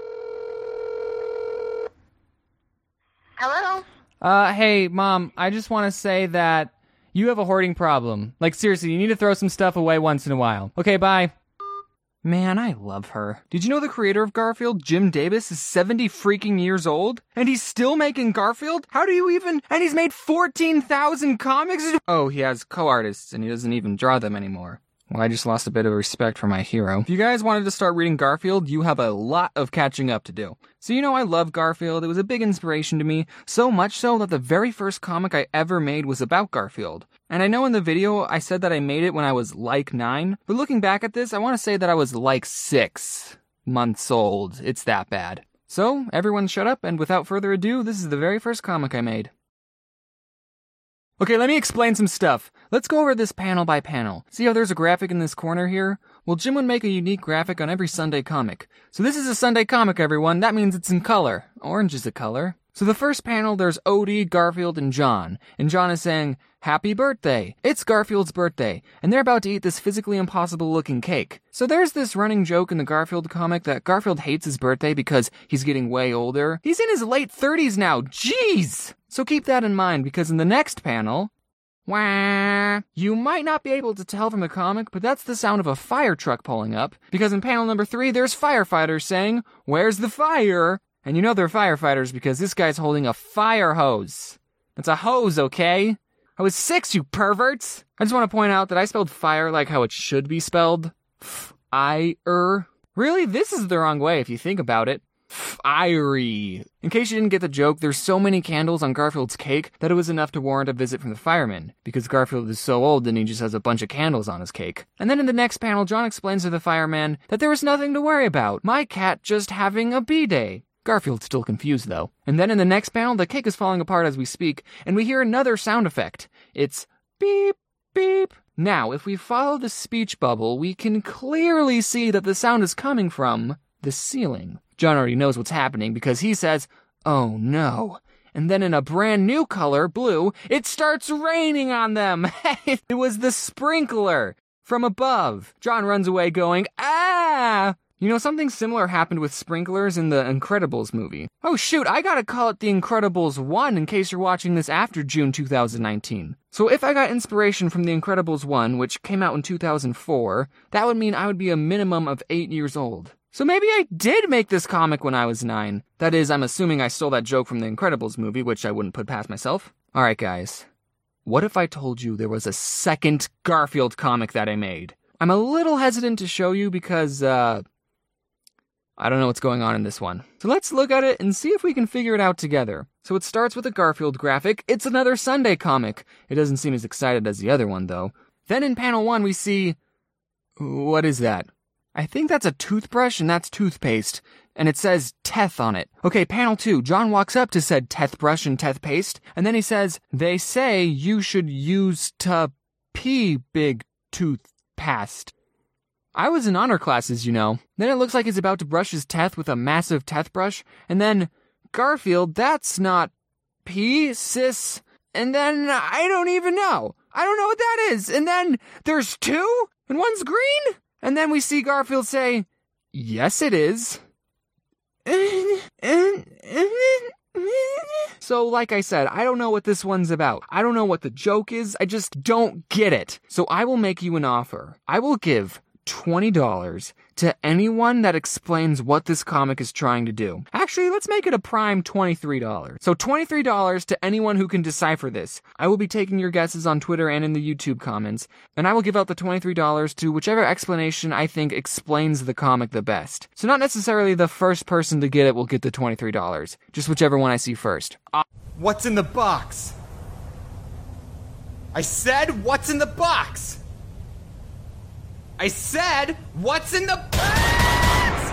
Hello? Uh, hey, Mom, I just want to say that you have a hoarding problem. Like, seriously, you need to throw some stuff away once in a while. Okay, bye. Man, I love her. Did you know the creator of Garfield, Jim Davis, is seventy freaking years old? And he's still making Garfield? How do you even... And he's made fourteen thousand comics? Oh, he has co-artists, and he doesn't even draw them anymore. Well, I just lost a bit of respect for my hero. If you guys wanted to start reading Garfield, you have a lot of catching up to do. So you know I love Garfield. It was a big inspiration to me, so much so that the very first comic I ever made was about Garfield. And I know in the video I said that I made it when I was like nine, but looking back at this, I want to say that I was like six months old. It's that bad. So, everyone shut up, and without further ado, this is the very first comic I made. Okay, let me explain some stuff. Let's go over this panel by panel. See how there's a graphic in this corner here? Well, Jim would make a unique graphic on every Sunday comic. So this is a Sunday comic, everyone. That means it's in color. Orange is a color. So the first panel, there's Odie, Garfield, and John. And John is saying, happy birthday. It's Garfield's birthday. And they're about to eat this physically impossible looking cake. So there's this running joke in the Garfield comic that Garfield hates his birthday because he's getting way older. He's in his late thirties now. Jeez! So keep that in mind, because in the next panel, wah, you might not be able to tell from the comic, but that's the sound of a fire truck pulling up, because in panel number three, there's firefighters saying, where's the fire? And you know they're firefighters because this guy's holding a fire hose. It's a hose, okay? I was six, you perverts! I just want to point out that I spelled fire like how it should be spelled. F-I-R. Really? This is the wrong way if you think about it. Fiery. In case you didn't get the joke, there's so many candles on Garfield's cake that it was enough to warrant a visit from the firemen, because Garfield is so old and he just has a bunch of candles on his cake. And then in the next panel, John explains to the fireman that there was nothing to worry about. My cat just having a B-day. Garfield's still confused though. And then in the next panel, the cake is falling apart as we speak, and we hear another sound effect. It's beep, beep. Now, if we follow the speech bubble, we can clearly see that the sound is coming from the ceiling. John already knows what's happening because he says, oh no. And then in a brand new color, blue, it starts raining on them. It was the sprinkler from above. John runs away going, ah! You know, something similar happened with sprinklers in the Incredibles movie. Oh shoot, I gotta call it The Incredibles one in case you're watching this after June two thousand nineteen. So if I got inspiration from The Incredibles one, which came out in two thousand four, that would mean I would be a minimum of eight years old. So maybe I did make this comic when I was nine. That is, I'm assuming I stole that joke from the Incredibles movie, which I wouldn't put past myself. Alright guys, what if I told you there was a second Garfield comic that I made? I'm a little hesitant to show you because, uh, I don't know what's going on in this one. So let's look at it and see if we can figure it out together. So it starts with a Garfield graphic. It's another Sunday comic. It doesn't seem as excited as the other one, though. Then in panel one, we see... What is that? I think that's a toothbrush and that's toothpaste. And it says Teth on it. Okay, panel two. John walks up to said Tethbrush and Tethpaste. And then he says, they say you should use to pee big toothpaste. I was in honor classes, you know. Then it looks like he's about to brush his teeth with a massive teeth brush. And then, Garfield, that's not pee, sis. And then, I don't even know. I don't know what that is. And then, there's two? And one's green? And then we see Garfield say, yes, it is. So, like I said, I don't know what this one's about. I don't know what the joke is. I just don't get it. So I will make you an offer. I will give twenty dollars to anyone that explains what this comic is trying to do. Actually, let's make it a prime twenty-three dollars. So twenty-three dollars to anyone who can decipher this. I will be taking your guesses on Twitter and in the YouTube comments, and I will give out the twenty-three dollars to whichever explanation I think explains the comic the best. So not necessarily the first person to get it will get the twenty-three dollars, just whichever one I see first. Uh- What's in the box? I said, what's in the box? I said, what's in the box?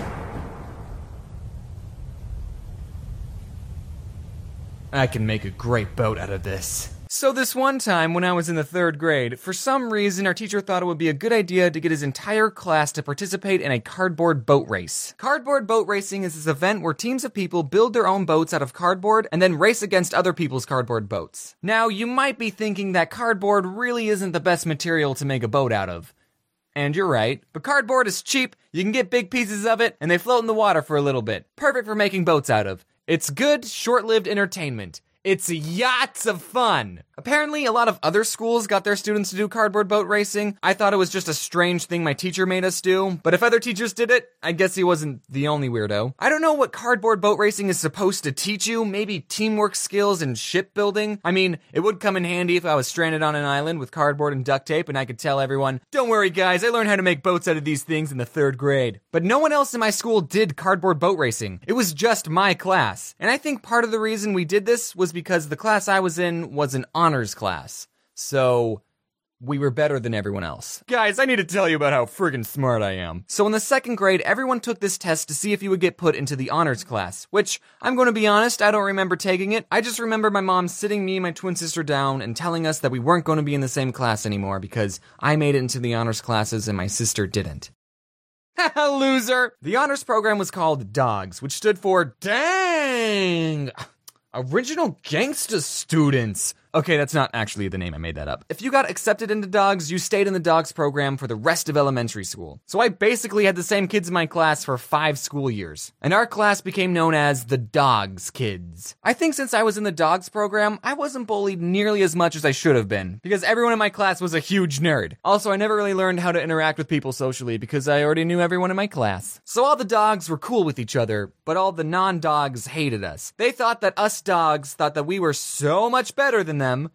I can make a great boat out of this. So this one time when I was in the third grade, for some reason our teacher thought it would be a good idea to get his entire class to participate in a cardboard boat race. Cardboard boat racing is this event where teams of people build their own boats out of cardboard and then race against other people's cardboard boats. Now, you might be thinking that cardboard really isn't the best material to make a boat out of. And you're right, but cardboard is cheap, you can get big pieces of it, and they float in the water for a little bit. Perfect for making boats out of. It's good, short-lived entertainment. It's yachts of fun. Apparently, a lot of other schools got their students to do cardboard boat racing. I thought it was just a strange thing my teacher made us do, but if other teachers did it, I guess he wasn't the only weirdo. I don't know what cardboard boat racing is supposed to teach you. Maybe teamwork skills and shipbuilding. I mean, it would come in handy if I was stranded on an island with cardboard and duct tape and I could tell everyone, don't worry guys, I learned how to make boats out of these things in the third grade. But no one else in my school did cardboard boat racing. It was just my class. And I think part of the reason we did this was because the class I was in was an honors class. So, we were better than everyone else. Guys, I need to tell you about how friggin' smart I am. So in the second grade, everyone took this test to see if you would get put into the honors class, which, I'm gonna be honest, I don't remember taking it. I just remember my mom sitting me and my twin sister down and telling us that we weren't gonna be in the same class anymore because I made it into the honors classes and my sister didn't. Haha, loser! The honors program was called DOGS, which stood for Dang! Original Gangsta Students. Okay, that's not actually the name, I made that up. If you got accepted into DOGS, you stayed in the DOGS program for the rest of elementary school. So I basically had the same kids in my class for five school years. And our class became known as the DOGS kids. I think since I was in the DOGS program, I wasn't bullied nearly as much as I should have been, because everyone in my class was a huge nerd. Also, I never really learned how to interact with people socially because I already knew everyone in my class. So all the dogs were cool with each other, but all the non-dogs hated us. They thought that us dogs thought that we were so much better than them. them,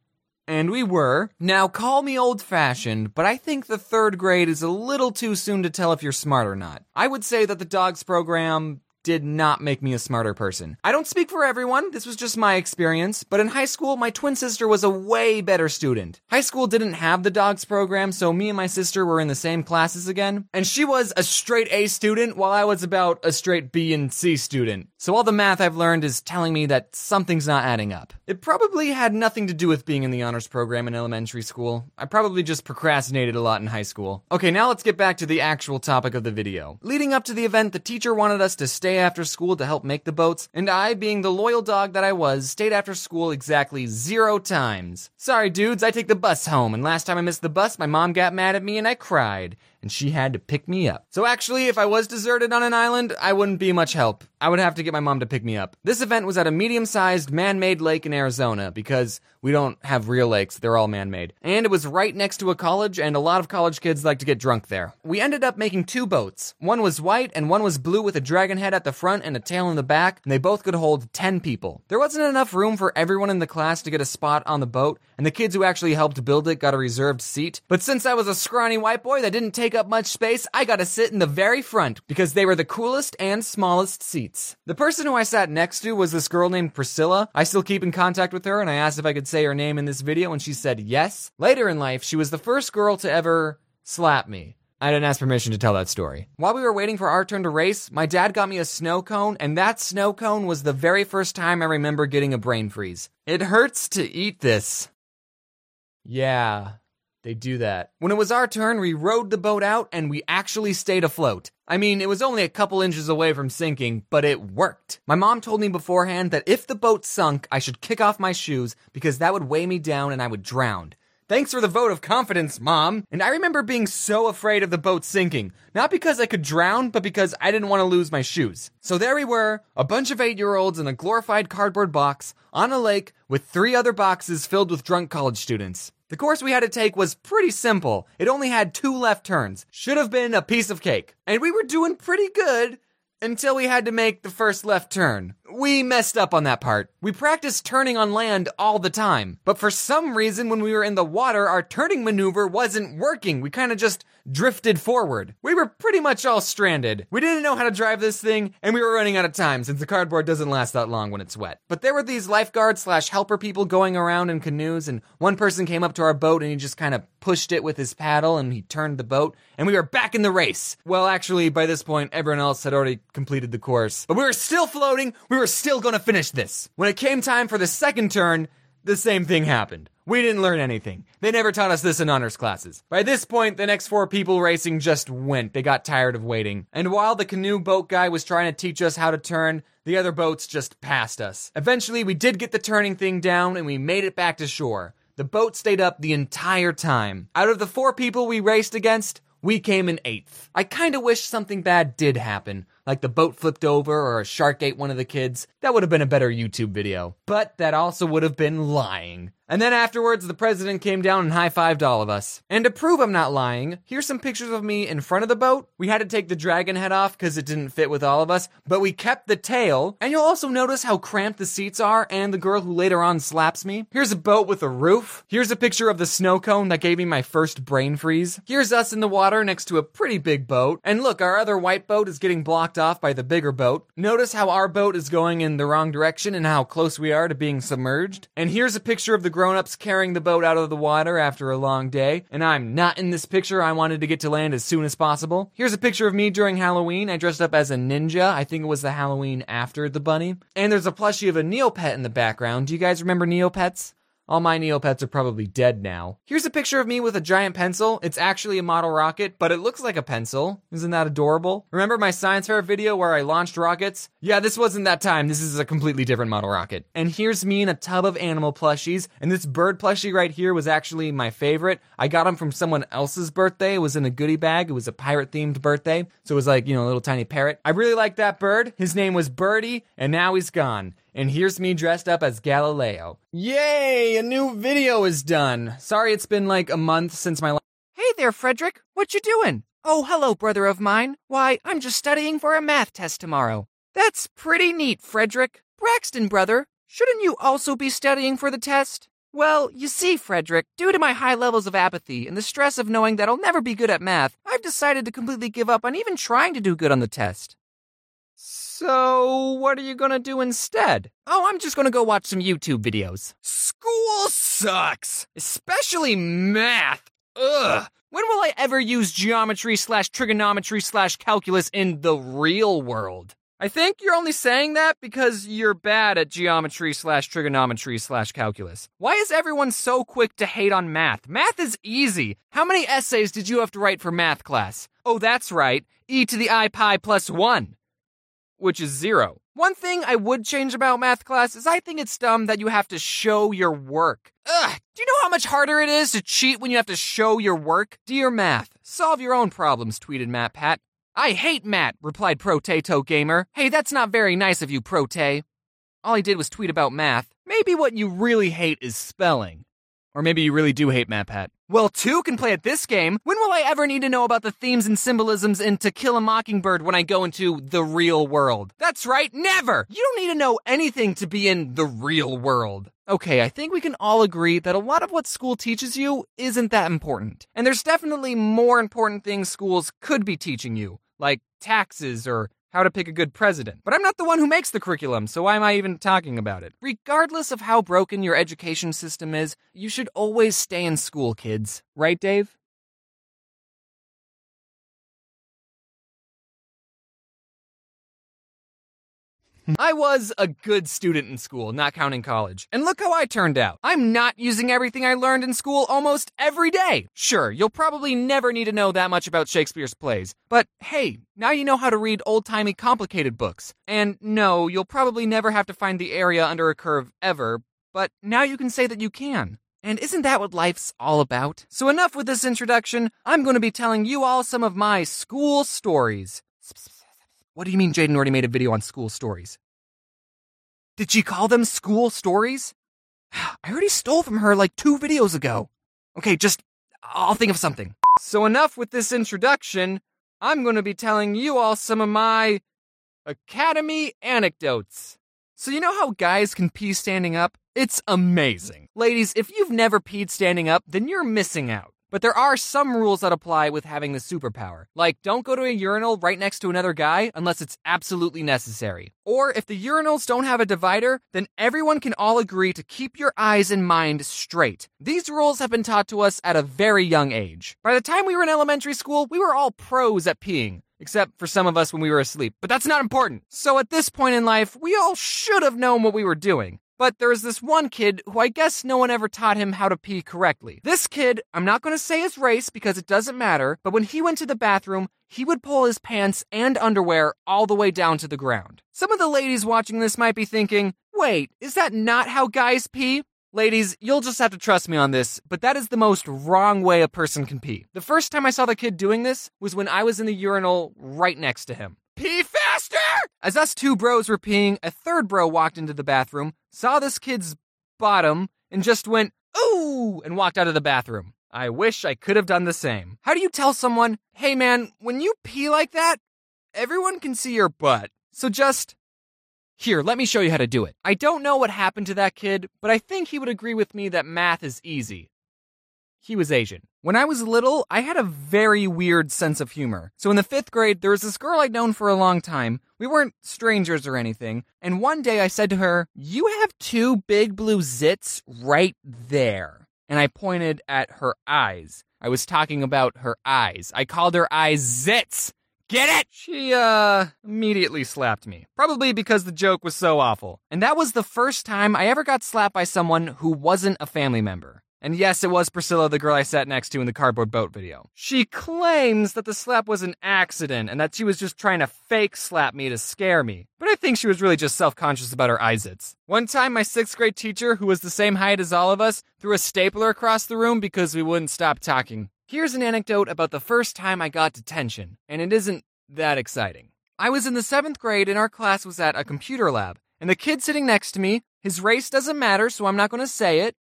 and we were. Now, call me old-fashioned, but I think the third grade is a little too soon to tell if you're smart or not. I would say that the DOGS program did not make me a smarter person. I don't speak for everyone, this was just my experience, but in high school, my twin sister was a way better student. High school didn't have the DOGS program, so me and my sister were in the same classes again, and she was a straight A student, while I was about a straight B and C student. So all the math I've learned is telling me that something's not adding up. It probably had nothing to do with being in the honors program in elementary school. I probably just procrastinated a lot in high school. Okay, now let's get back to the actual topic of the video. Leading up to the event, the teacher wanted us to stay after school to help make the boats, and I, being the loyal dog that I was, stayed after school exactly zero times. Sorry dudes, I take the bus home, and last time I missed the bus, my mom got mad at me and I cried, and she had to pick me up. So actually, if I was deserted on an island, I wouldn't be much help. I would have to get my mom to pick me up. This event was at a medium-sized man-made lake in Arizona, because we don't have real lakes, they're all man-made. And it was right next to a college, and a lot of college kids like to get drunk there. We ended up making two boats. One was white, and one was blue with a dragon head at the front and a tail in the back, and they both could hold ten people. There wasn't enough room for everyone in the class to get a spot on the boat, and the kids who actually helped build it got a reserved seat. But since I was a scrawny white boy that didn't take up much space, I got to sit in the very front, because they were the coolest and smallest seats. The person who I sat next to was this girl named Priscilla. I still keep in contact with her, and I asked if I could say her name in this video, and she said yes. Later in life, she was the first girl to ever slap me. I didn't ask permission to tell that story. While we were waiting for our turn to race, my dad got me a snow cone, and that snow cone was the very first time I remember getting a brain freeze. It hurts to eat this. Yeah, they do that. When it was our turn, we rowed the boat out, and we actually stayed afloat. I mean, it was only a couple inches away from sinking, but it worked. My mom told me beforehand that if the boat sunk, I should kick off my shoes because that would weigh me down and I would drown. Thanks for the vote of confidence, Mom. And I remember being so afraid of the boat sinking. Not because I could drown, but because I didn't want to lose my shoes. So there we were, a bunch of eight-year-olds in a glorified cardboard box on a lake with three other boxes filled with drunk college students. The course we had to take was pretty simple. It only had two left turns. Should have been a piece of cake. And we were doing pretty good until we had to make the first left turn. We messed up on that part. We practiced turning on land all the time. But for some reason, when we were in the water, our turning maneuver wasn't working. We kind of just drifted forward. We were pretty much all stranded. We didn't know how to drive this thing, and we were running out of time since the cardboard doesn't last that long when it's wet. But there were these lifeguard slash helper people going around in canoes, and one person came up to our boat and he just kind of pushed it with his paddle and he turned the boat, and we were back in the race. Well, actually, by this point, everyone else had already completed the course. But we were still floating. We were still gonna finish this. When it came time for the second turn, the same thing happened. We didn't learn anything. They never taught us this in honors classes. By this point, the next four people racing just went. They got tired of waiting. And while the canoe boat guy was trying to teach us how to turn, the other boats just passed us. Eventually, we did get the turning thing down and we made it back to shore. The boat stayed up the entire time. Out of the four people we raced against, we came in eighth. I kinda wish something bad did happen, like the boat flipped over or a shark ate one of the kids. That would have been a better YouTube video. But that also would have been lying. And then afterwards, the president came down and high-fived all of us. And to prove I'm not lying, here's some pictures of me in front of the boat. We had to take the dragon head off because it didn't fit with all of us, but we kept the tail. And you'll also notice how cramped the seats are and the girl who later on slaps me. Here's a boat with a roof. Here's a picture of the snow cone that gave me my first brain freeze. Here's us in the water next to a pretty big boat. And look, our other white boat is getting blocked off by the bigger boat. Notice how our boat is going in the wrong direction and how close we are to being submerged. And here's a picture of the grown-ups carrying the boat out of the water after a long day. And I'm not in this picture. I wanted to get to land as soon as possible. Here's a picture of me during Halloween. I dressed up as a ninja. I think it was the Halloween after the bunny. And there's a plushie of a Neopet in the background. Do you guys remember Neopets? All my Neopets are probably dead now. Here's a picture of me with a giant pencil. It's actually a model rocket, but it looks like a pencil. Isn't that adorable? Remember my science fair video where I launched rockets? Yeah, this wasn't that time. This is a completely different model rocket. And here's me in a tub of animal plushies. And this bird plushie right here was actually my favorite. I got him from someone else's birthday. It was in a goodie bag. It was a pirate-themed birthday. So it was like, you know, a little tiny parrot. I really liked that bird. His name was Birdie, and now he's gone. And here's me dressed up as Galileo. Yay, a new video is done. Sorry it's been like a month since my last... Hey there, Frederick. What you doing? Oh, hello, brother of mine. Why, I'm just studying for a math test tomorrow. That's pretty neat, Frederick. Braxton, brother, shouldn't you also be studying for the test? Well, you see, Frederick, due to my high levels of apathy and the stress of knowing that I'll never be good at math, I've decided to completely give up on even trying to do good on the test. So, what are you gonna do instead? Oh, I'm just gonna go watch some YouTube videos. School sucks! Especially math! Ugh! When will I ever use geometry slash trigonometry slash calculus in the real world? I think you're only saying that because you're bad at geometry slash trigonometry slash calculus. Why is everyone so quick to hate on math? Math is easy. How many essays did you have to write for math class? Oh, that's right. E to the I pi plus one. Which is zero. One thing I would change about math class is I think it's dumb that you have to show your work. Ugh, do you know how much harder it is to cheat when you have to show your work? Dear Math, solve your own problems, tweeted MattPat. I hate Matt, replied Protato Gamer. Hey, that's not very nice of you, Prote. All he did was tweet about math. Maybe what you really hate is spelling. Or maybe you really do hate MattPat. Well, two can play at this game. When will I ever need to know about the themes and symbolisms in To Kill a Mockingbird when I go into the real world? That's right, never! You don't need to know anything to be in the real world. Okay, I think we can all agree that a lot of what school teaches you isn't that important. And there's definitely more important things schools could be teaching you, like taxes or how to pick a good president. But I'm not the one who makes the curriculum, so why am I even talking about it? Regardless of how broken your education system is, you should always stay in school, kids. Right, Dave? I was a good student in school, not counting college. And look how I turned out. I'm not using everything I learned in school almost every day. Sure, you'll probably never need to know that much about Shakespeare's plays. But hey, now you know how to read old-timey complicated books. And no, you'll probably never have to find the area under a curve ever. But now you can say that you can. And isn't that what life's all about? So enough with this introduction. I'm going to be telling you all some of my school stories. What do you mean Jaden already made a video on school stories? Did she call them school stories? I already stole from her like two videos ago. Okay, just, I'll think of something. So enough with this introduction. I'm going to be telling you all some of my Academy anecdotes. So you know how guys can pee standing up? It's amazing. Ladies, if you've never peed standing up, then you're missing out. But there are some rules that apply with having the superpower. Like, don't go to a urinal right next to another guy unless it's absolutely necessary. Or if the urinals don't have a divider, then everyone can all agree to keep your eyes and mind straight. These rules have been taught to us at a very young age. By the time we were in elementary school, we were all pros at peeing. Except for some of us when we were asleep. But that's not important. So at this point in life, we all should have known what we were doing. But there was this one kid who I guess no one ever taught him how to pee correctly. This kid, I'm not going to say his race because it doesn't matter, but when he went to the bathroom, he would pull his pants and underwear all the way down to the ground. Some of the ladies watching this might be thinking, wait, is that not how guys pee? Ladies, you'll just have to trust me on this, but that is the most wrong way a person can pee. The first time I saw the kid doing this was when I was in the urinal right next to him. Pee faster! As us two bros were peeing, a third bro walked into the bathroom, saw this kid's bottom, and just went, ooh, and walked out of the bathroom. I wish I could have done the same. How do you tell someone, hey man, when you pee like that, everyone can see your butt. So just... Here, let me show you how to do it. I don't know what happened to that kid, but I think he would agree with me that math is easy. He was Asian. When I was little, I had a very weird sense of humor. So in the fifth grade, there was this girl I'd known for a long time. We weren't strangers or anything. And one day I said to her, you have two big blue zits right there. And I pointed at her eyes. I was talking about her eyes. I called her eyes zits. Get it? She, uh, immediately slapped me. Probably because the joke was so awful. And that was the first time I ever got slapped by someone who wasn't a family member. And yes, it was Priscilla, the girl I sat next to in the cardboard boat video. She claims that the slap was an accident and that she was just trying to fake slap me to scare me. But I think she was really just self-conscious about her eyezits. One time, my sixth grade teacher, who was the same height as all of us, threw a stapler across the room because we wouldn't stop talking. Here's an anecdote about the first time I got detention, and it isn't that exciting. I was in the seventh grade and our class was at a computer lab, and the kid sitting next to me, his race doesn't matter, so I'm not going to say it,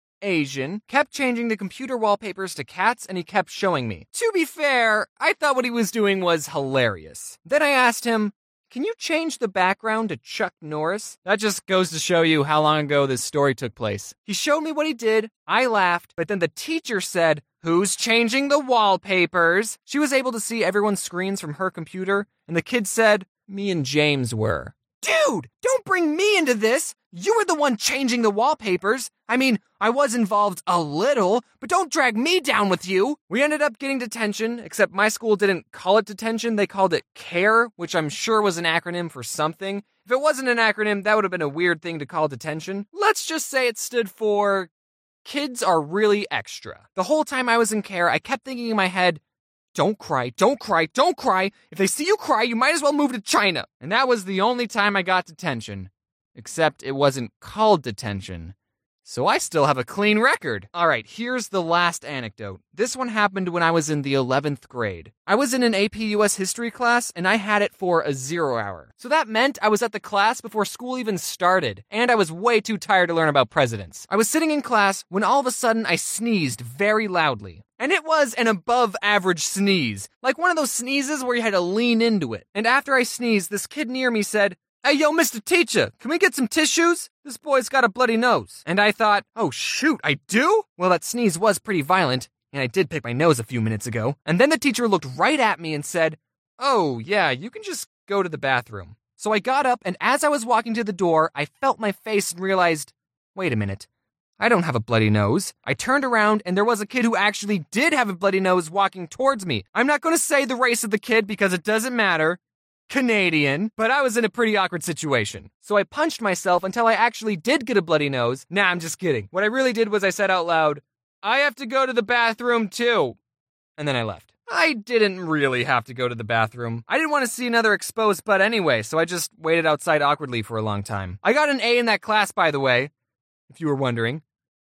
Asian, kept changing the computer wallpapers to cats and he kept showing me. To be fair, I thought what he was doing was hilarious. Then I asked him, can you change the background to Chuck Norris? That just goes to show you how long ago this story took place. He showed me what he did, I laughed, but then the teacher said, who's changing the wallpapers? She was able to see everyone's screens from her computer, and the kid said, me and James were. Dude, don't bring me into this! You were the one changing the wallpapers. I mean, I was involved a little, but don't drag me down with you. We ended up getting detention, except my school didn't call it detention. They called it CARE, which I'm sure was an acronym for something. If it wasn't an acronym, that would have been a weird thing to call detention. Let's just say it stood for Kids Are Really Extra. The whole time I was in CARE, I kept thinking in my head, don't cry, don't cry, don't cry. If they see you cry, you might as well move to China. And that was the only time I got detention. Except it wasn't called detention. So I still have a clean record. All right, here's the last anecdote. This one happened when I was in the eleventh grade. I was in an A P U S history class, and I had it for a zero hour. So that meant I was at the class before school even started, and I was way too tired to learn about presidents. I was sitting in class when all of a sudden I sneezed very loudly. And it was an above-average sneeze, like one of those sneezes where you had to lean into it. And after I sneezed, this kid near me said, hey, yo, Mister Teacher, can we get some tissues? This boy's got a bloody nose. And I thought, oh, shoot, I do? Well, that sneeze was pretty violent, and I did pick my nose a few minutes ago. And then the teacher looked right at me and said, oh, yeah, you can just go to the bathroom. So I got up, and as I was walking to the door, I felt my face and realized, wait a minute, I don't have a bloody nose. I turned around, and there was a kid who actually did have a bloody nose walking towards me. I'm not going to say the race of the kid because it doesn't matter. Canadian, but I was in a pretty awkward situation. So I punched myself until I actually did get a bloody nose. Nah, I'm just kidding. What I really did was I said out loud, I have to go to the bathroom too. And then I left. I didn't really have to go to the bathroom. I didn't want to see another exposed butt anyway, so I just waited outside awkwardly for a long time. I got an A in that class, by the way, if you were wondering.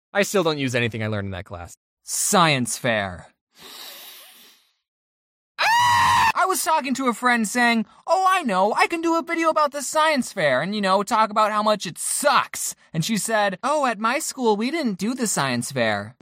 I still don't use anything I learned in that class. Science fair. I was talking to a friend saying, oh, I know, I can do a video about the science fair and, you know, talk about how much it sucks. And she said, oh, at my school, we didn't do the science fair.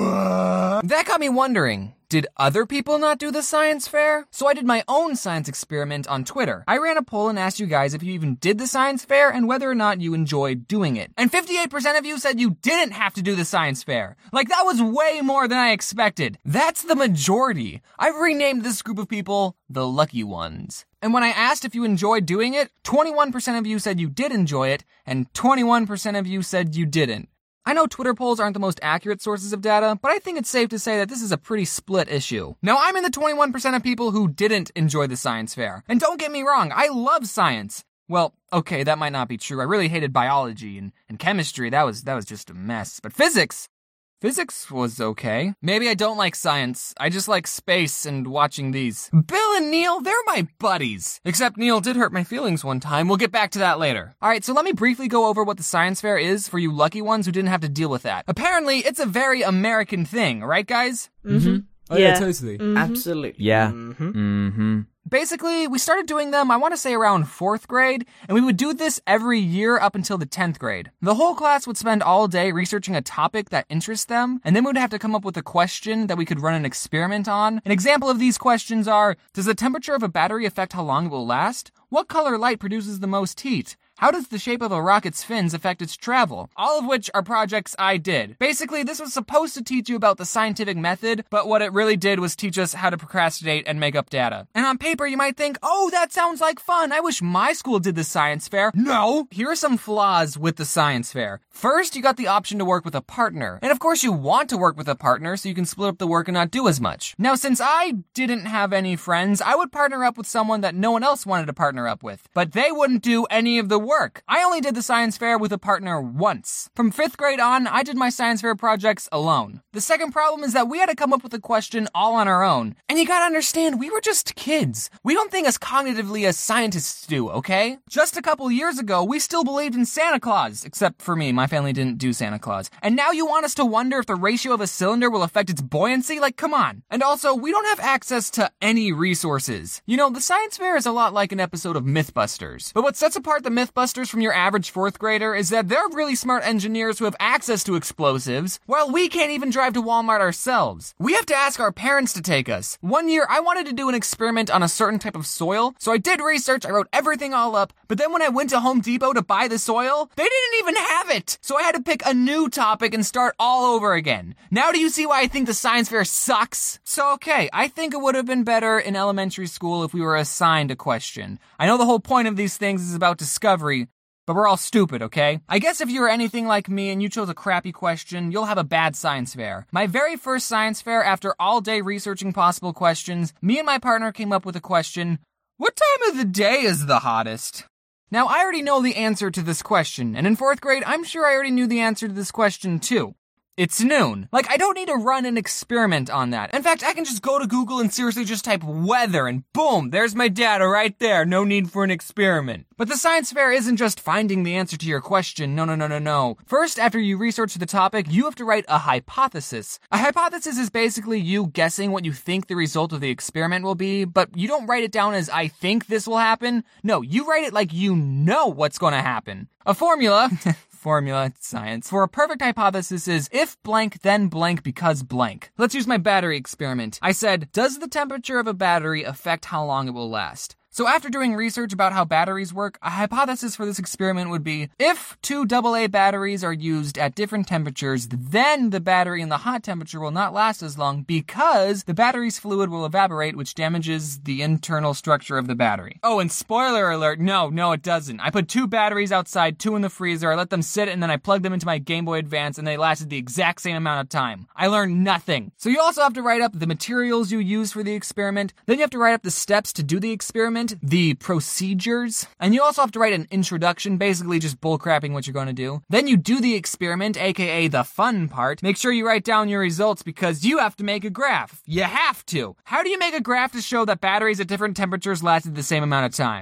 What? That got me wondering, did other people not do the science fair? So I did my own science experiment on Twitter. I ran a poll and asked you guys if you even did the science fair and whether or not you enjoyed doing it. And fifty-eight percent of you said you didn't have to do the science fair. Like, that was way more than I expected. That's the majority. I've renamed this group of people the lucky ones. And when I asked if you enjoyed doing it, twenty-one percent of you said you did enjoy it, and twenty-one percent of you said you didn't. I know Twitter polls aren't the most accurate sources of data, but I think it's safe to say that this is a pretty split issue. Now, I'm in the twenty-one percent of people who didn't enjoy the science fair. And don't get me wrong, I love science. Well, okay, that might not be true. I really hated biology and, and chemistry. That was that was just a mess. But physics, physics was okay. Maybe I don't like science. I just like space and watching these. Bill and Neil, they're my buddies. Except Neil did hurt my feelings one time. We'll get back to that later. All right, so let me briefly go over what the science fair is for you lucky ones who didn't have to deal with that. Apparently, it's a very American thing, right, guys? Mm-hmm. Oh, yeah, yeah, totally. Mm-hmm. Absolutely. Yeah. Mm-hmm. Mm-hmm. Basically, we started doing them, I want to say around fourth grade, and we would do this every year up until the tenth grade. The whole class would spend all day researching a topic that interests them, and then we would have to come up with a question that we could run an experiment on. An example of these questions are, does the temperature of a battery affect how long it will last? What color light produces the most heat? How does the shape of a rocket's fins affect its travel? All of which are projects I did. Basically, this was supposed to teach you about the scientific method, but what it really did was teach us how to procrastinate and make up data. And on paper, you might think, oh, that sounds like fun. I wish my school did the science fair. No! Here are some flaws with the science fair. First, you got the option to work with a partner. And of course, you want to work with a partner so you can split up the work and not do as much. Now, since I didn't have any friends, I would partner up with someone that no one else wanted to partner up with. But they wouldn't do any of the work. I only did the science fair with a partner once. From fifth grade on, I did my science fair projects alone. The second problem is that we had to come up with a question all on our own. And you gotta understand, we were just kids. We don't think as cognitively as scientists do, okay? Just a couple years ago, we still believed in Santa Claus. Except for me, my family didn't do Santa Claus. And now you want us to wonder if the ratio of a cylinder will affect its buoyancy? Like, come on. And also, we don't have access to any resources. You know, the science fair is a lot like an episode of Mythbusters. But what sets apart the Mythbusters from your average fourth grader is that they're really smart engineers who have access to explosives, while we can't even drive to Walmart ourselves. We have to ask our parents to take us. One year, I wanted to do an experiment on a certain type of soil, so I did research, I wrote everything all up, but then when I went to Home Depot to buy the soil, they didn't even have it! So I had to pick a new topic and start all over again. Now do you see why I think the science fair sucks? So okay, I think it would have been better in elementary school if we were assigned a question. I know the whole point of these things is about discovery, but we're all stupid, okay? I guess if you were anything like me and you chose a crappy question, you'll have a bad science fair. My very first science fair, after all day researching possible questions, me and my partner came up with a question, what time of the day is the hottest? Now, I already know the answer to this question, and in fourth grade, I'm sure I already knew the answer to this question too. It's noon. Like, I don't need to run an experiment on that. In fact, I can just go to Google and seriously just type weather and boom, there's my data right there. No need for an experiment. But the science fair isn't just finding the answer to your question. No, no, no, no, no. First, after you research the topic, you have to write a hypothesis. A hypothesis is basically you guessing what you think the result of the experiment will be, but you don't write it down as I think this will happen. No, you write it like you know what's going to happen. A formula... Formula, science, for a perfect hypothesis is if blank, then blank because blank. Let's use my battery experiment. I said, does the temperature of a battery affect how long it will last? So after doing research about how batteries work, a hypothesis for this experiment would be, if two double A batteries are used at different temperatures, then the battery in the hot temperature will not last as long because the battery's fluid will evaporate, which damages the internal structure of the battery. Oh, and spoiler alert, no, no it doesn't. I put two batteries outside, two in the freezer, I let them sit, and then I plugged them into my Game Boy Advance, and they lasted the exact same amount of time. I learned nothing. So you also have to write up the materials you use for the experiment, then you have to write up the steps to do the experiment, the procedures, and you also have to write an introduction, basically just bullcrapping what you're going to do. Then you do the experiment, aka the fun part. Make sure you write down your results because you have to make a graph. You have to. How do you make a graph to show that batteries at different temperatures lasted the same amount of time?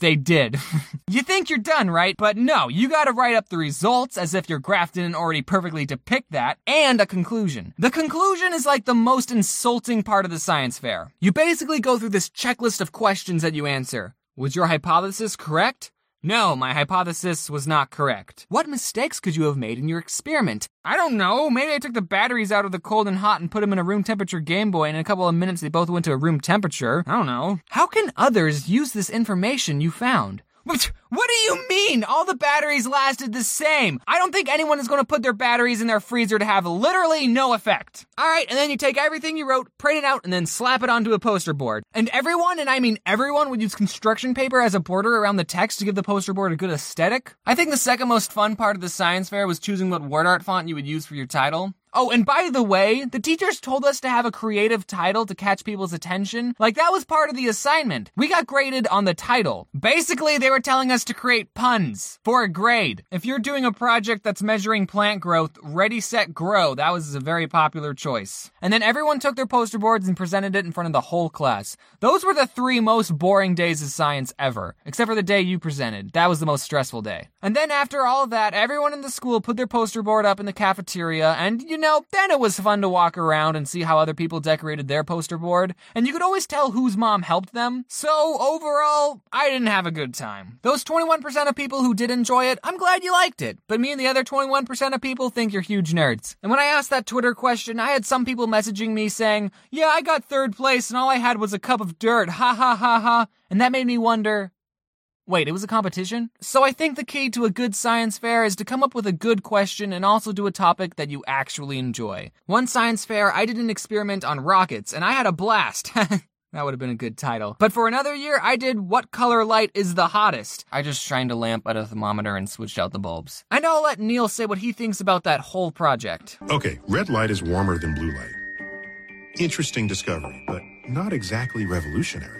they did. You think you're done, right? But no, you gotta write up the results as if your graph didn't already perfectly depict that, and a conclusion. The conclusion is like the most insulting part of the science fair. You basically go through this checklist of questions that you answer. Was your hypothesis correct? No, my hypothesis was not correct. What mistakes could you have made in your experiment? I don't know, maybe I took the batteries out of the cold and hot and put them in a room temperature Game Boy, and in a couple of minutes they both went to a room temperature. I don't know. How can others use this information you found? What do you mean? All the batteries lasted the same. I don't think anyone is going to put their batteries in their freezer to have literally no effect. All right, and then you take everything you wrote, print it out, and then slap it onto a poster board. And everyone, and I mean everyone, would use construction paper as a border around the text to give the poster board a good aesthetic. I think the second most fun part of the science fair was choosing what word art font you would use for your title. Oh, and by the way, the teachers told us to have a creative title to catch people's attention. Like, that was part of the assignment. We got graded on the title. Basically, they were telling us to create puns for a grade. If you're doing a project that's measuring plant growth, Ready, Set, Grow, that was a very popular choice. And then everyone took their poster boards and presented it in front of the whole class. Those were the three most boring days of science ever, except for the day you presented. That was the most stressful day. And then after all of that, everyone in the school put their poster board up in the cafeteria, and you know, then it was fun to walk around and see how other people decorated their poster board, and you could always tell whose mom helped them. So overall, I didn't have a good time. Those twenty-one percent of people who did enjoy it, I'm glad you liked it, but me and the other twenty-one percent of people think you're huge nerds. And when I asked that Twitter question, I had some people messaging me saying, yeah, I got third place and all I had was a cup of dirt, ha ha ha ha, and that made me wonder, wait, it was a competition? So I think the key to a good science fair is to come up with a good question and also do a topic that you actually enjoy. One science fair, I did an experiment on rockets, and I had a blast. That would have been a good title. But for another year, I did What Color Light is the Hottest? I just shined a lamp at a thermometer and switched out the bulbs. And I'll let Neil say what he thinks about that whole project. Okay, red light is warmer than blue light. Interesting discovery, but not exactly revolutionary.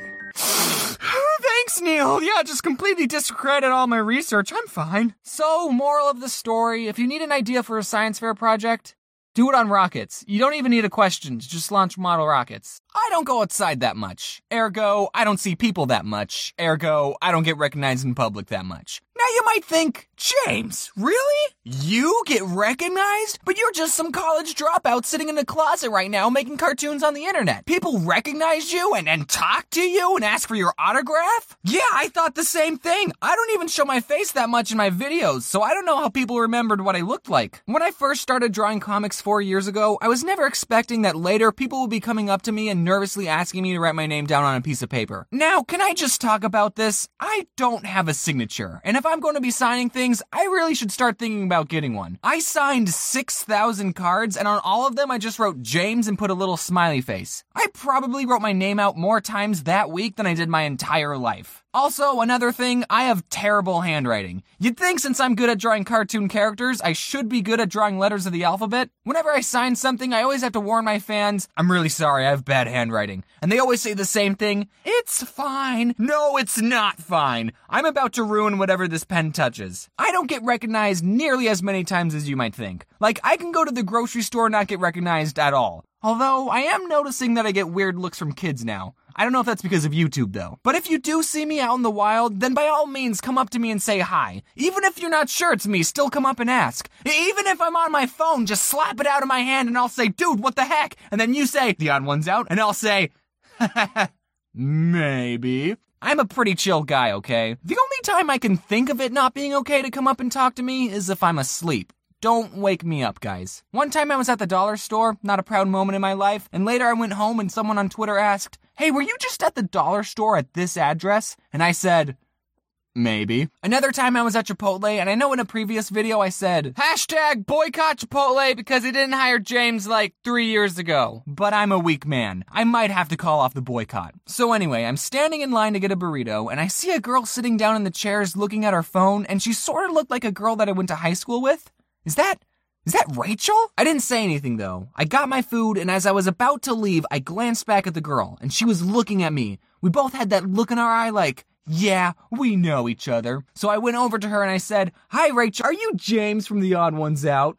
Thanks, Neil. Yeah, just completely discredit all my research. I'm fine. So, moral of the story, if you need an idea for a science fair project, do it on rockets. You don't even need a question to just launch model rockets. I don't go outside that much. Ergo, I don't see people that much. Ergo, I don't get recognized in public that much. Now you might think, James, really? You get recognized? But you're just some college dropout sitting in a closet right now making cartoons on the internet. People recognize you and, and talk to you and ask for your autograph? Yeah, I thought the same thing. I don't even show my face that much in my videos, so I don't know how people remembered what I looked like. When I first started drawing comics four years ago, I was never expecting that later people would be coming up to me and nervously asking me to write my name down on a piece of paper. Now, can I just talk about this? I don't have a signature, and if I'm going to be signing things, I really should start thinking about getting one. I signed six thousand cards, and on all of them I just wrote James and put a little smiley face. I probably wrote my name out more times that week than I did my entire life. Also, another thing, I have terrible handwriting. You'd think since I'm good at drawing cartoon characters, I should be good at drawing letters of the alphabet. Whenever I sign something, I always have to warn my fans, I'm really sorry, I have bad handwriting. And they always say the same thing, it's fine. No, it's not fine. I'm about to ruin whatever this pen touches. I don't get recognized nearly as many times as you might think. Like, I can go to the grocery store and not get recognized at all. Although, I am noticing that I get weird looks from kids now. I don't know if that's because of YouTube, though. But if you do see me out in the wild, then by all means come up to me and say hi. Even if you're not sure it's me, still come up and ask. Even if I'm on my phone, just slap it out of my hand and I'll say, dude, what the heck? And then you say, the odd one's out, and I'll say, maybe. I'm a pretty chill guy, okay? The only time I can think of it not being okay to come up and talk to me is if I'm asleep. Don't wake me up, guys. One time I was at the dollar store, not a proud moment in my life, and later I went home and someone on Twitter asked, hey, were you just at the dollar store at this address? And I said, maybe. Another time I was at Chipotle, and I know in a previous video I said, hashtag boycott Chipotle because he didn't hire James like three years ago. But I'm a weak man. I might have to call off the boycott. So anyway, I'm standing in line to get a burrito, and I see a girl sitting down in the chairs looking at her phone, and she sort of looked like a girl that I went to high school with. Is that, is that Rachel? I didn't say anything though. I got my food, and as I was about to leave, I glanced back at the girl, and she was looking at me. We both had that look in our eye like, yeah, we know each other. So I went over to her and I said, hi Rachel, are you James from The Odd Ones Out?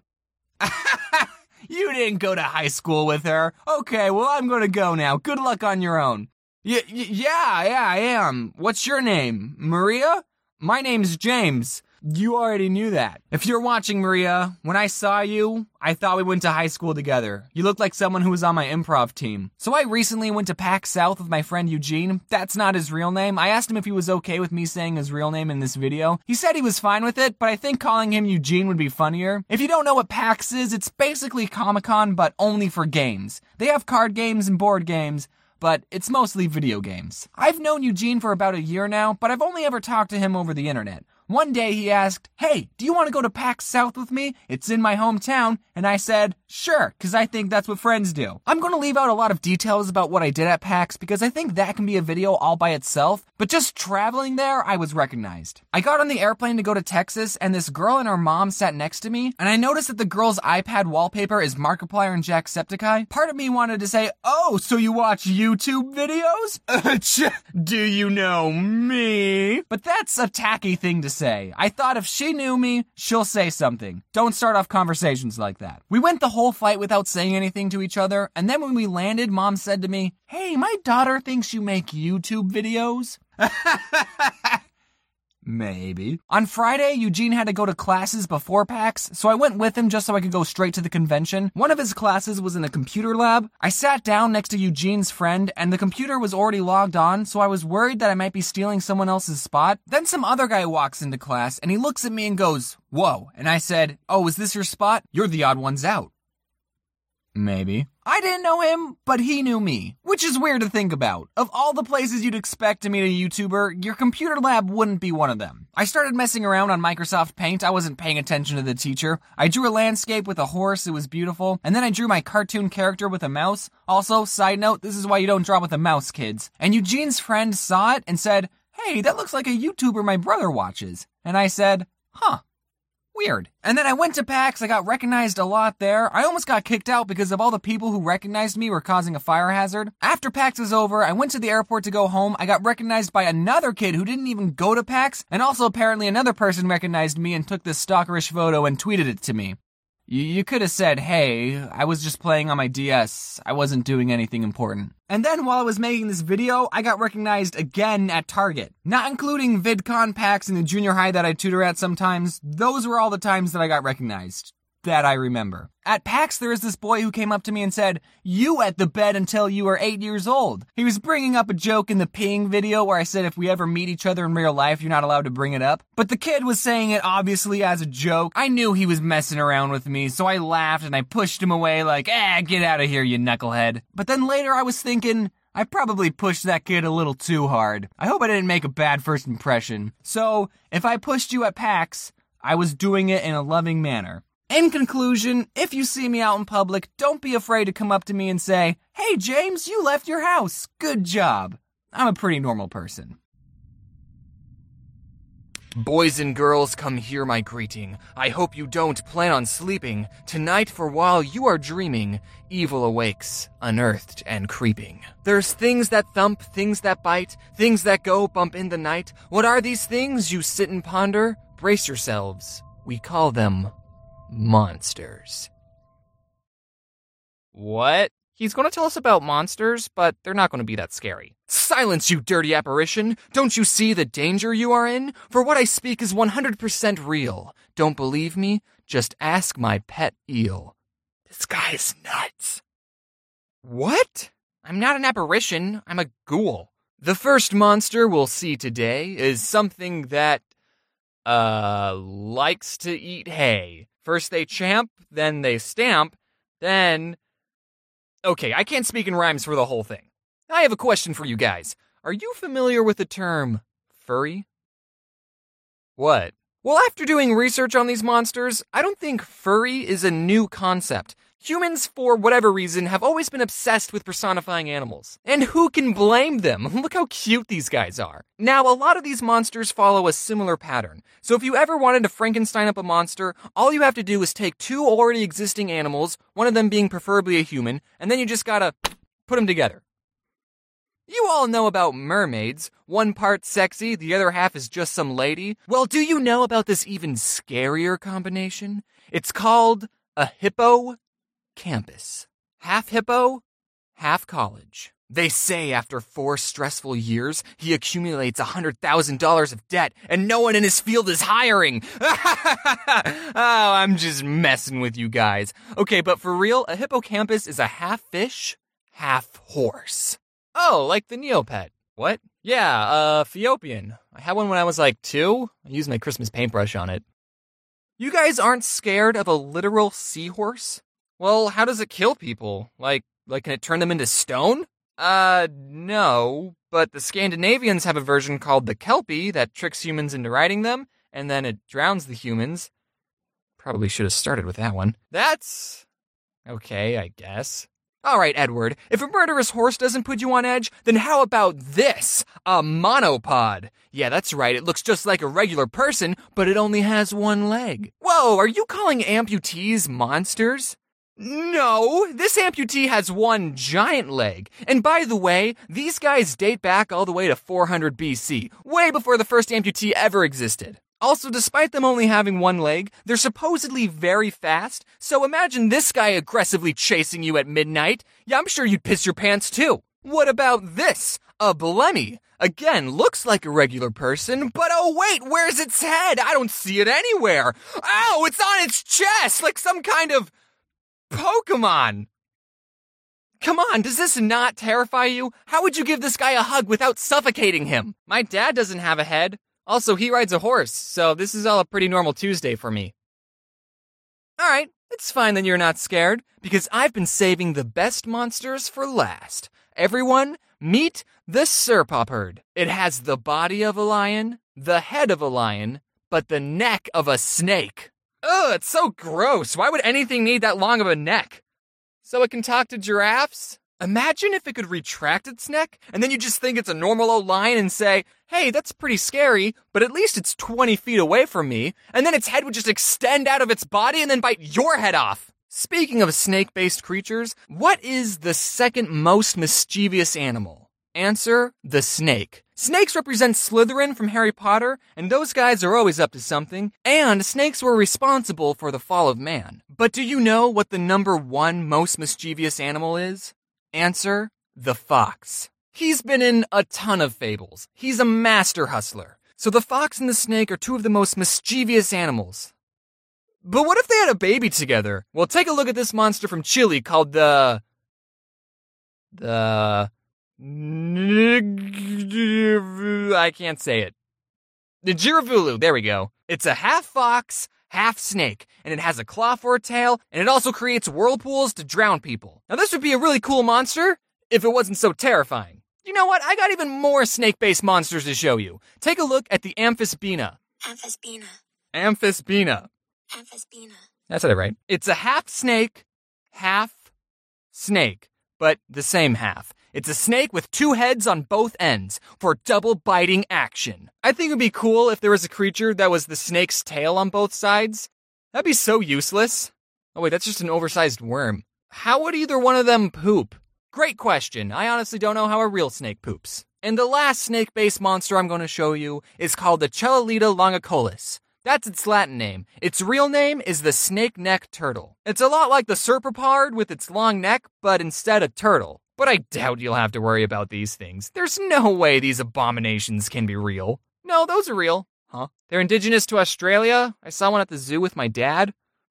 You didn't go to high school with her. Okay, well I'm gonna go now. Good luck on your own. Y- y- yeah, yeah, I am. What's your name? Maria? My name's James. You already knew that. If you're watching, Maria, when I saw you, I thought we went to high school together. You looked like someone who was on my improv team. So I recently went to PAX South with my friend Eugene. That's not his real name. I asked him if he was okay with me saying his real name in this video. He said he was fine with it, but I think calling him Eugene would be funnier. If you don't know what PAX is, it's basically Comic-Con, but only for games. They have card games and board games, but it's mostly video games. I've known Eugene for about a year now, but I've only ever talked to him over the internet. One day he asked, hey, do you want to go to PAX South with me? It's in my hometown. And I said, sure, because I think that's what friends do. I'm going to leave out a lot of details about what I did at PAX because I think that can be a video all by itself. But just traveling there, I was recognized. I got on the airplane to go to Texas, and this girl and her mom sat next to me, and I noticed that the girl's iPad wallpaper is Markiplier and Jacksepticeye. Part of me wanted to say, oh, so you watch YouTube videos? Do you know me? But that's a tacky thing to say. I thought if she knew me, she'll say something. Don't start off conversations like that. We went the whole flight without saying anything to each other, and then when we landed, Mom said to me, hey, my daughter thinks you make YouTube videos. Maybe. On Friday, Eugene had to go to classes before PAX, so I went with him just so I could go straight to the convention. One of his classes was in a computer lab. I sat down next to Eugene's friend, and the computer was already logged on, so I was worried that I might be stealing someone else's spot. Then some other guy walks into class, and he looks at me and goes, whoa. And I said, oh, is this your spot? You're the odd ones out. Maybe. I didn't know him, but he knew me, which is weird to think about. Of all the places you'd expect to meet a YouTuber, your computer lab wouldn't be one of them. I started messing around on Microsoft Paint. I wasn't paying attention to the teacher. I drew a landscape with a horse. It was beautiful. And then I drew my cartoon character with a mouse. Also, side note, this is why you don't draw with a mouse, kids. And Eugene's friend saw it and said, hey, that looks like a YouTuber my brother watches. And I said, huh. Weird. And then I went to PAX, I got recognized a lot there. I almost got kicked out because of all the people who recognized me were causing a fire hazard. After PAX was over, I went to the airport to go home. I got recognized by another kid who didn't even go to PAX, and also apparently another person recognized me and took this stalkerish photo and tweeted it to me. You, you could have said, hey, I was just playing on my D S. I wasn't doing anything important. And then while I was making this video, I got recognized again at Target. Not including VidCon, PAX, and the junior high that I tutor at sometimes. Those were all the times that I got recognized. That I remember. At PAX, there was this boy who came up to me and said, you wet the bed until you were eight years old. He was bringing up a joke in the peeing video where I said if we ever meet each other in real life, you're not allowed to bring it up. But the kid was saying it obviously as a joke. I knew he was messing around with me, so I laughed and I pushed him away like, ah, get out of here, you knucklehead. But then later I was thinking, I probably pushed that kid a little too hard. I hope I didn't make a bad first impression. So, if I pushed you at PAX, I was doing it in a loving manner. In conclusion, if you see me out in public, don't be afraid to come up to me and say, hey James, you left your house. Good job. I'm a pretty normal person. Boys and girls, come hear my greeting. I hope you don't plan on sleeping. Tonight, for while you are dreaming, evil awakes, unearthed and creeping. There's things that thump, things that bite, things that go bump in the night. What are these things? You sit and ponder? Brace yourselves. We call them monsters. What? He's going to tell us about monsters, but they're not going to be that scary. Silence, you dirty apparition! Don't you see the danger you are in? For what I speak is one hundred percent real. Don't believe me? Just ask my pet eel. This guy's nuts. What? I'm not an apparition. I'm a ghoul. The first monster we'll see today is something that, uh, likes to eat hay. First they champ, then they stamp, then... Okay, I can't speak in rhymes for the whole thing. I have a question for you guys. Are you familiar with the term furry? What? Well, after doing research on these monsters, I don't think furry is a new concept. Humans, for whatever reason, have always been obsessed with personifying animals. And who can blame them? Look how cute these guys are. Now, a lot of these monsters follow a similar pattern. So if you ever wanted to Frankenstein up a monster, all you have to do is take two already existing animals, one of them being preferably a human, and then you just gotta put them together. You all know about mermaids. One part sexy, the other half is just some lady. Well, do you know about this even scarier combination? It's called a hippo campus. Half hippo, half college. They say after four stressful years, he accumulates one hundred thousand dollars of debt, and no one in his field is hiring. Oh, I'm just messing with you guys. Okay, but for real, a hippocampus is a half fish, half horse. Oh, like the Neopet. What? Yeah, uh, Ethiopian. I had one when I was like two. I used my Christmas paintbrush on it. You guys aren't scared of a literal seahorse? Well, how does it kill people? Like, like, can it turn them into stone? Uh, no, but the Scandinavians have a version called the Kelpie that tricks humans into riding them, and then it drowns the humans. Probably should have started with that one. That's okay, I guess. All right, Edward, if a murderous horse doesn't put you on edge, then how about this? A monopod. Yeah, that's right, it looks just like a regular person, but it only has one leg. Whoa, are you calling amputees monsters? No, this amputee has one giant leg. And by the way, these guys date back all the way to four hundred B C, way before the first amputee ever existed. Also, despite them only having one leg, they're supposedly very fast, so imagine this guy aggressively chasing you at midnight. Yeah, I'm sure you'd piss your pants too. What about this? A Blemmy. Again, looks like a regular person, but oh wait, where's its head? I don't see it anywhere. Ow, it's on its chest, like some kind of Pokemon! Come on, does this not terrify you? How would you give this guy a hug without suffocating him? My dad doesn't have a head. Also, he rides a horse, so this is all a pretty normal Tuesday for me. Alright, it's fine that you're not scared, because I've been saving the best monsters for last. Everyone, meet the Serpopard. It has the body of a lion, the head of a lion, but the neck of a snake. Ugh, it's so gross. Why would anything need that long of a neck? So it can talk to giraffes? Imagine if it could retract its neck, and then you just think it's a normal old lion and say, hey, that's pretty scary, but at least it's twenty feet away from me, and then its head would just extend out of its body and then bite your head off. Speaking of snake-based creatures, what is the second most mischievous animal? Answer, the snake. Snakes represent Slytherin from Harry Potter, and those guys are always up to something, and snakes were responsible for the fall of man. But do you know what the number one most mischievous animal is? Answer, the fox. He's been in a ton of fables. He's a master hustler. So the fox and the snake are two of the most mischievous animals. But what if they had a baby together? Well, take a look at this monster from Chile called the... The... I can't say it. The Girafulu, there we go. It's a half fox, half snake, and it has a claw for a tail, and it also creates whirlpools to drown people. Now this would be a really cool monster if it wasn't so terrifying. You know what? I got even more snake-based monsters to show you. Take a look at the Amphisbaena. Amphisbaena. Amphisbaena. Amphisbaena. That's it, right? It's a half snake, half snake, but the same half. It's a snake with two heads on both ends for double biting action. I think it would be cool if there was a creature that was the snake's tail on both sides. That'd be so useless. Oh wait, that's just an oversized worm. How would either one of them poop? Great question. I honestly don't know how a real snake poops. And the last snake-based monster I'm going to show you is called the Chelalita longicollis. That's its Latin name. Its real name is the snake-neck turtle. It's a lot like the Serpopard with its long neck, but instead a turtle. But I doubt you'll have to worry about these things. There's no way these abominations can be real. No, those are real. Huh? They're indigenous to Australia? I saw one at the zoo with my dad.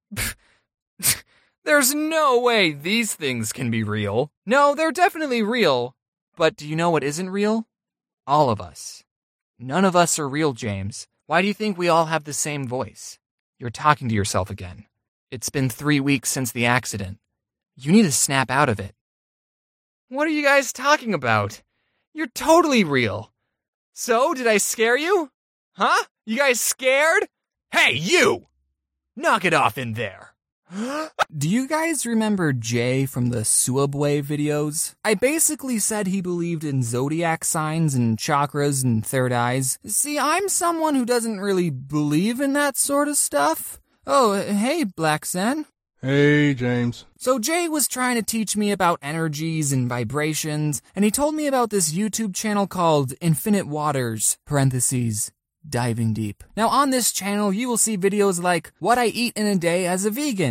There's no way these things can be real. No, they're definitely real. But do you know what isn't real? All of us. None of us are real, James. Why do you think we all have the same voice? You're talking to yourself again. It's been three weeks since the accident. You need to snap out of it. What are you guys talking about? You're totally real. So, did I scare you? Huh? You guys scared? Hey, you! Knock it off in there. Do you guys remember Jay from the Suabwe videos? I basically said he believed in zodiac signs and chakras and third eyes. See, I'm someone who doesn't really believe in that sort of stuff. Oh, hey, Black Zen. Hey, James. So Jay was trying to teach me about energies and vibrations, and he told me about this YouTube channel called Infinite Waters, parentheses, Diving Deep. Now on this channel, you will see videos like what I eat in a day as a vegan,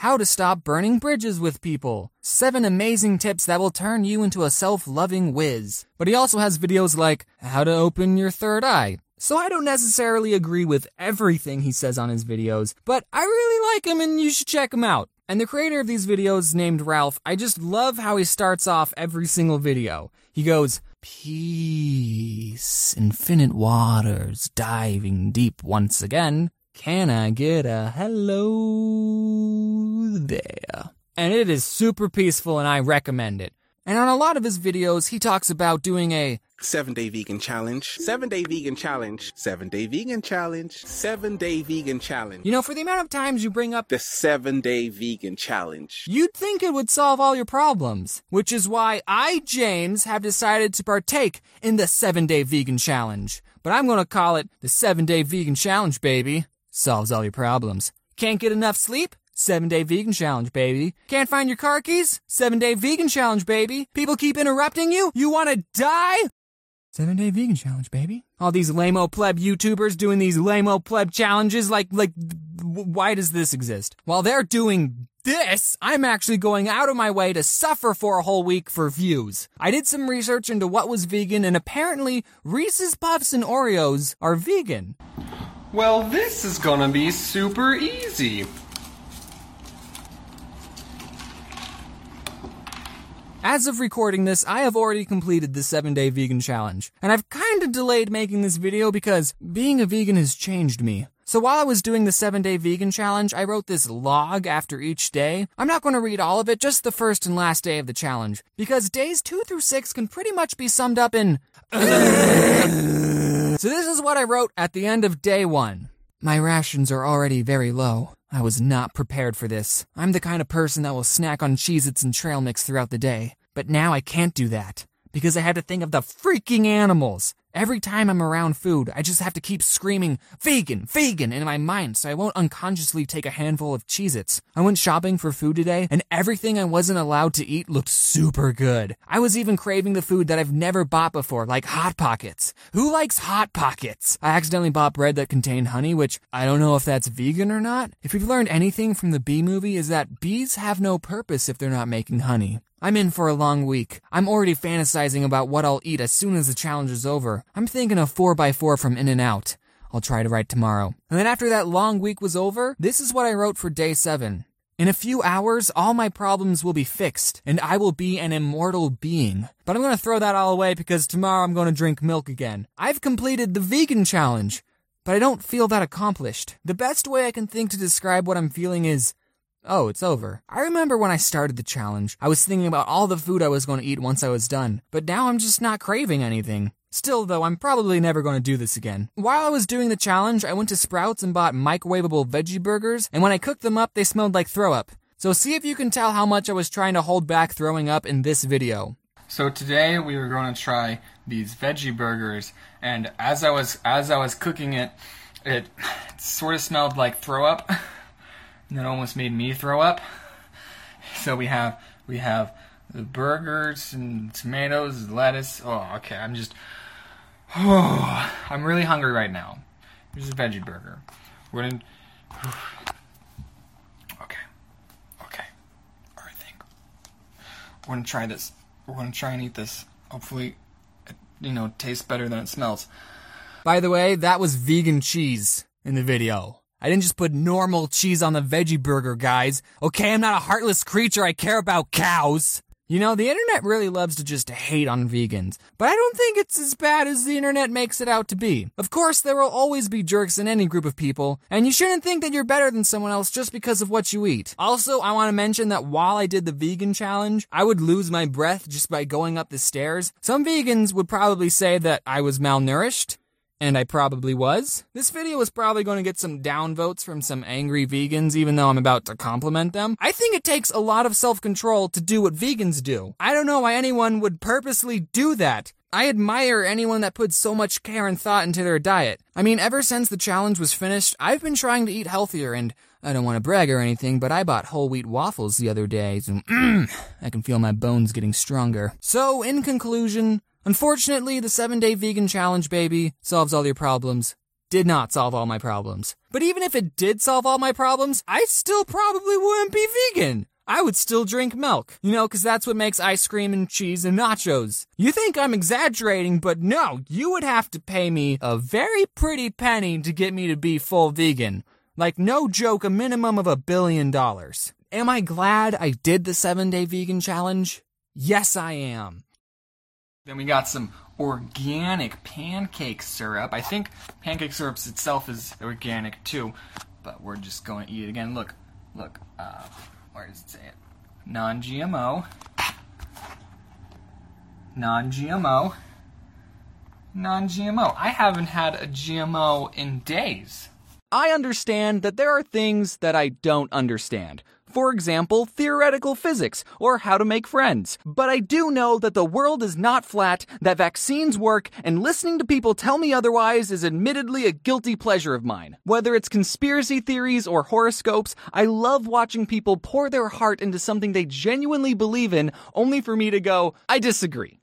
how to stop burning bridges with people, seven amazing tips that will turn you into a self-loving whiz. But he also has videos like how to open your third eye. So I don't necessarily agree with everything he says on his videos, but I really like him and you should check him out. And the creator of these videos, named Ralph, I just love how he starts off every single video. He goes, "Peace, infinite waters, diving deep once again. Can I get a hello there?" And it is super peaceful and I recommend it. And on a lot of his videos, he talks about doing a seven-day vegan challenge, seven-day vegan challenge, seven-day vegan challenge, seven-day vegan challenge. You know, for the amount of times you bring up the seven-day vegan challenge, you'd think it would solve all your problems. Which is why I, James, have decided to partake in the seven-day vegan challenge. But I'm gonna call it the seven-day vegan challenge, baby. Solves all your problems. Can't get enough sleep? Seven-day vegan challenge, baby. Can't find your car keys? Seven-day vegan challenge, baby. People keep interrupting you? You wanna die? Seven-day vegan challenge, baby. All these lame-o pleb YouTubers doing these lame-o pleb challenges, like, like, why does this exist? While they're doing this, I'm actually going out of my way to suffer for a whole week for views. I did some research into what was vegan, and apparently Reese's Puffs and Oreos are vegan. Well, this is gonna be super easy. As of recording this, I have already completed the seven-day vegan challenge, and I've kind of delayed making this video because being a vegan has changed me. So while I was doing the seven-day vegan challenge, I wrote this log after each day. I'm not going to read all of it, just the first and last day of the challenge, because days two through six can pretty much be summed up in So this is what I wrote at the end of day one. My rations are already very low. I was not prepared for this. I'm the kind of person that will snack on Cheez-Its and trail mix throughout the day. But now I can't do that, because I had to think of the freaking animals. Every time I'm around food, I just have to keep screaming, vegan, vegan, in my mind so I won't unconsciously take a handful of Cheez-Its. I went shopping for food today, and everything I wasn't allowed to eat looked super good. I was even craving the food that I've never bought before, like Hot Pockets. Who likes Hot Pockets? I accidentally bought bread that contained honey, which I don't know if that's vegan or not. If we've learned anything from the Bee Movie, is that bees have no purpose if they're not making honey. I'm in for a long week. I'm already fantasizing about what I'll eat as soon as the challenge is over. I'm thinking of four by four from In-N-Out. I'll try to write tomorrow. And then after that long week was over, this is what I wrote for day seven. In a few hours, all my problems will be fixed, and I will be an immortal being. But I'm gonna throw that all away because tomorrow I'm gonna drink milk again. I've completed the vegan challenge, but I don't feel that accomplished. The best way I can think to describe what I'm feeling is, oh, it's over. I remember when I started the challenge, I was thinking about all the food I was going to eat once I was done, but now I'm just not craving anything. Still, though, I'm probably never going to do this again. While I was doing the challenge, I went to Sprouts and bought microwavable veggie burgers, and when I cooked them up, they smelled like throw up. So see if you can tell how much I was trying to hold back throwing up in this video. So today we were going to try these veggie burgers, and as I was as I was cooking it, it sort of smelled like throw up. And it almost made me throw up. So we have we have the burgers and tomatoes, lettuce. Oh, okay. I'm just. Oh, I'm really hungry right now. Here's a veggie burger. We're gonna. Okay. Okay. All right. Think. We're gonna try this. We're gonna try and eat this. Hopefully, it, you know, tastes better than it smells. By the way, that was vegan cheese in the video. I didn't just put normal cheese on the veggie burger, guys. Okay, I'm not a heartless creature. I care about cows. You know, the internet really loves to just hate on vegans, but I don't think it's as bad as the internet makes it out to be. Of course, there will always be jerks in any group of people, and you shouldn't think that you're better than someone else just because of what you eat. Also, I want to mention that while I did the vegan challenge, I would lose my breath just by going up the stairs. Some vegans would probably say that I was malnourished. And I probably was. This video is probably going to get some downvotes from some angry vegans, even though I'm about to compliment them. I think it takes a lot of self-control to do what vegans do. I don't know why anyone would purposely do that. I admire anyone that puts so much care and thought into their diet. I mean, ever since the challenge was finished, I've been trying to eat healthier, and I don't want to brag or anything, but I bought whole wheat waffles the other day, so mm, I can feel my bones getting stronger. So, in conclusion, unfortunately, the seven-day vegan challenge, baby, solves all your problems. did not solve all my problems. But even if it did solve all my problems, I still probably wouldn't be vegan. I would still drink milk, you know, because that's what makes ice cream and cheese and nachos. You think I'm exaggerating, but no, you would have to pay me a very pretty penny to get me to be full vegan. Like, no joke, a minimum of a billion dollars. Am I glad I did the seven-day vegan challenge? Yes, I am. Then we got some organic pancake syrup. I think pancake syrup itself is organic too, but we're just going to eat it again. Look, look, uh, where does it say it? Non-G M O. Non-G M O. Non-G M O. I haven't had a G M O in days. I understand that there are things that I don't understand. For example, theoretical physics, or how to make friends. But I do know that the world is not flat, that vaccines work, and listening to people tell me otherwise is admittedly a guilty pleasure of mine. Whether it's conspiracy theories or horoscopes, I love watching people pour their heart into something they genuinely believe in, only for me to go, I disagree.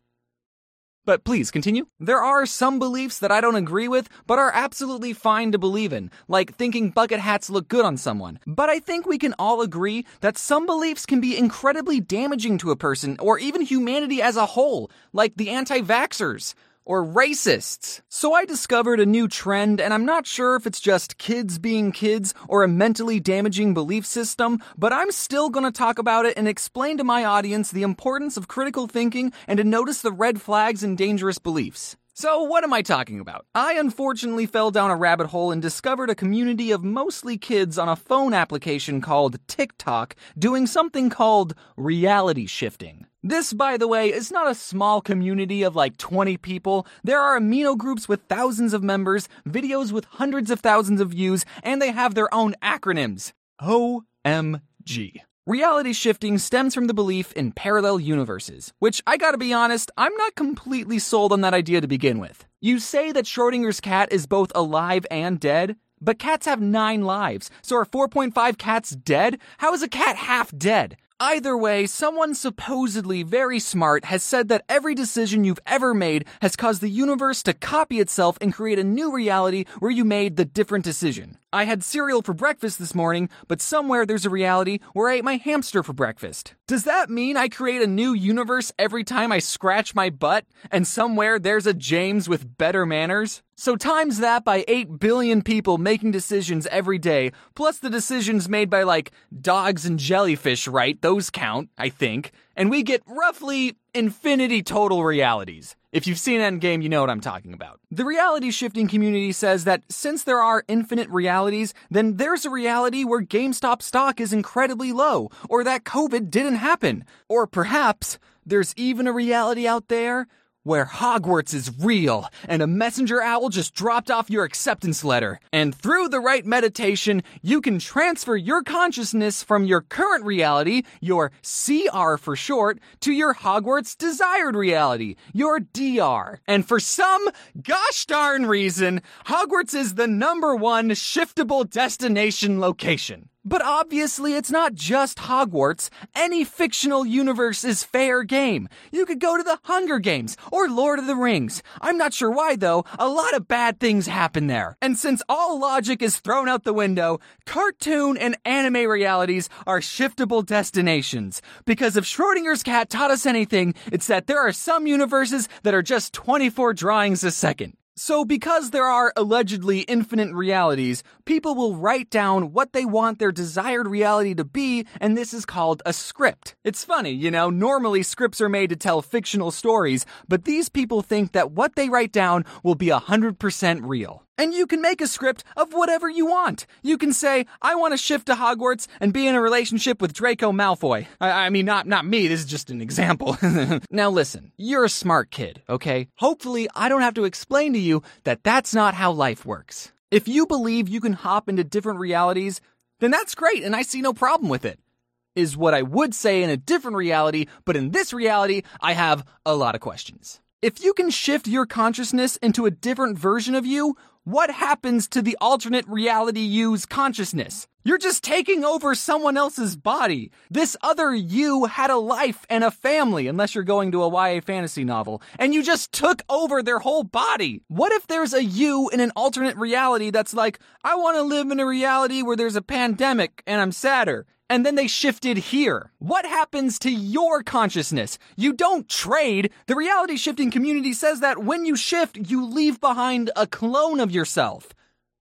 But please, continue. There are some beliefs that I don't agree with, but are absolutely fine to believe in, like thinking bucket hats look good on someone. But I think we can all agree that some beliefs can be incredibly damaging to a person, or even humanity as a whole, like the anti-vaxxers. Or racists. So I discovered a new trend, and I'm not sure if it's just kids being kids or a mentally damaging belief system, but I'm still gonna talk about it and explain to my audience the importance of critical thinking and to notice the red flags and dangerous beliefs. So what am I talking about? I unfortunately fell down a rabbit hole and discovered a community of mostly kids on a phone application called TikTok doing something called reality shifting. This, by the way, is not a small community of like twenty people. There are amino groups with thousands of members, videos with hundreds of thousands of views, and they have their own acronyms. O M G. Reality shifting stems from the belief in parallel universes, which, I gotta be honest, I'm not completely sold on that idea to begin with. You say that Schrodinger's cat is both alive and dead, but cats have nine lives, so are four point five cats dead? How is a cat half dead? Either way, someone supposedly very smart has said that every decision you've ever made has caused the universe to copy itself and create a new reality where you made the different decision. I had cereal for breakfast this morning, but somewhere there's a reality where I ate my hamster for breakfast. Does that mean I create a new universe every time I scratch my butt, and somewhere there's a James with better manners? So times that by eight billion people making decisions every day, plus the decisions made by, like, dogs and jellyfish, right? Those count, I think. And we get roughly infinity total realities. If you've seen Endgame, you know what I'm talking about. The reality shifting community says that since there are infinite realities, then there's a reality where GameStop stock is incredibly low, or that COVID didn't happen. Or perhaps there's even a reality out there where Hogwarts is real, and a messenger owl just dropped off your acceptance letter. And through the right meditation, you can transfer your consciousness from your current reality, your C R for short, to your Hogwarts desired reality, your D R. And for some gosh darn reason, Hogwarts is the number one shiftable destination location. But obviously, it's not just Hogwarts. Any fictional universe is fair game. You could go to the Hunger Games or Lord of the Rings. I'm not sure why, though. A lot of bad things happen there. And since all logic is thrown out the window, cartoon and anime realities are shiftable destinations. Because if Schrodinger's cat taught us anything, it's that there are some universes that are just twenty-four drawings a second. So because there are allegedly infinite realities, people will write down what they want their desired reality to be, and this is called a script. It's funny, you know, normally scripts are made to tell fictional stories, but these people think that what they write down will be one hundred percent real. And you can make a script of whatever you want. You can say, I want to shift to Hogwarts and be in a relationship with Draco Malfoy. I, I mean, not, not me, this is just an example. Now listen, you're a smart kid, okay? Hopefully I don't have to explain to you that that's not how life works. If you believe you can hop into different realities, then that's great and I see no problem with it. Is what I would say in a different reality, but in this reality, I have a lot of questions. If you can shift your consciousness into a different version of you, What happens to the alternate reality you's consciousness? You're just taking over someone else's body. This other you had a life and a family, unless you're going to a Y A fantasy novel, and you just took over their whole body. What if there's a you in an alternate reality that's like, I want to live in a reality where there's a pandemic and I'm sadder? And then they shifted here. What happens to your consciousness? You don't trade. The reality shifting community says that when you shift, you leave behind a clone of yourself.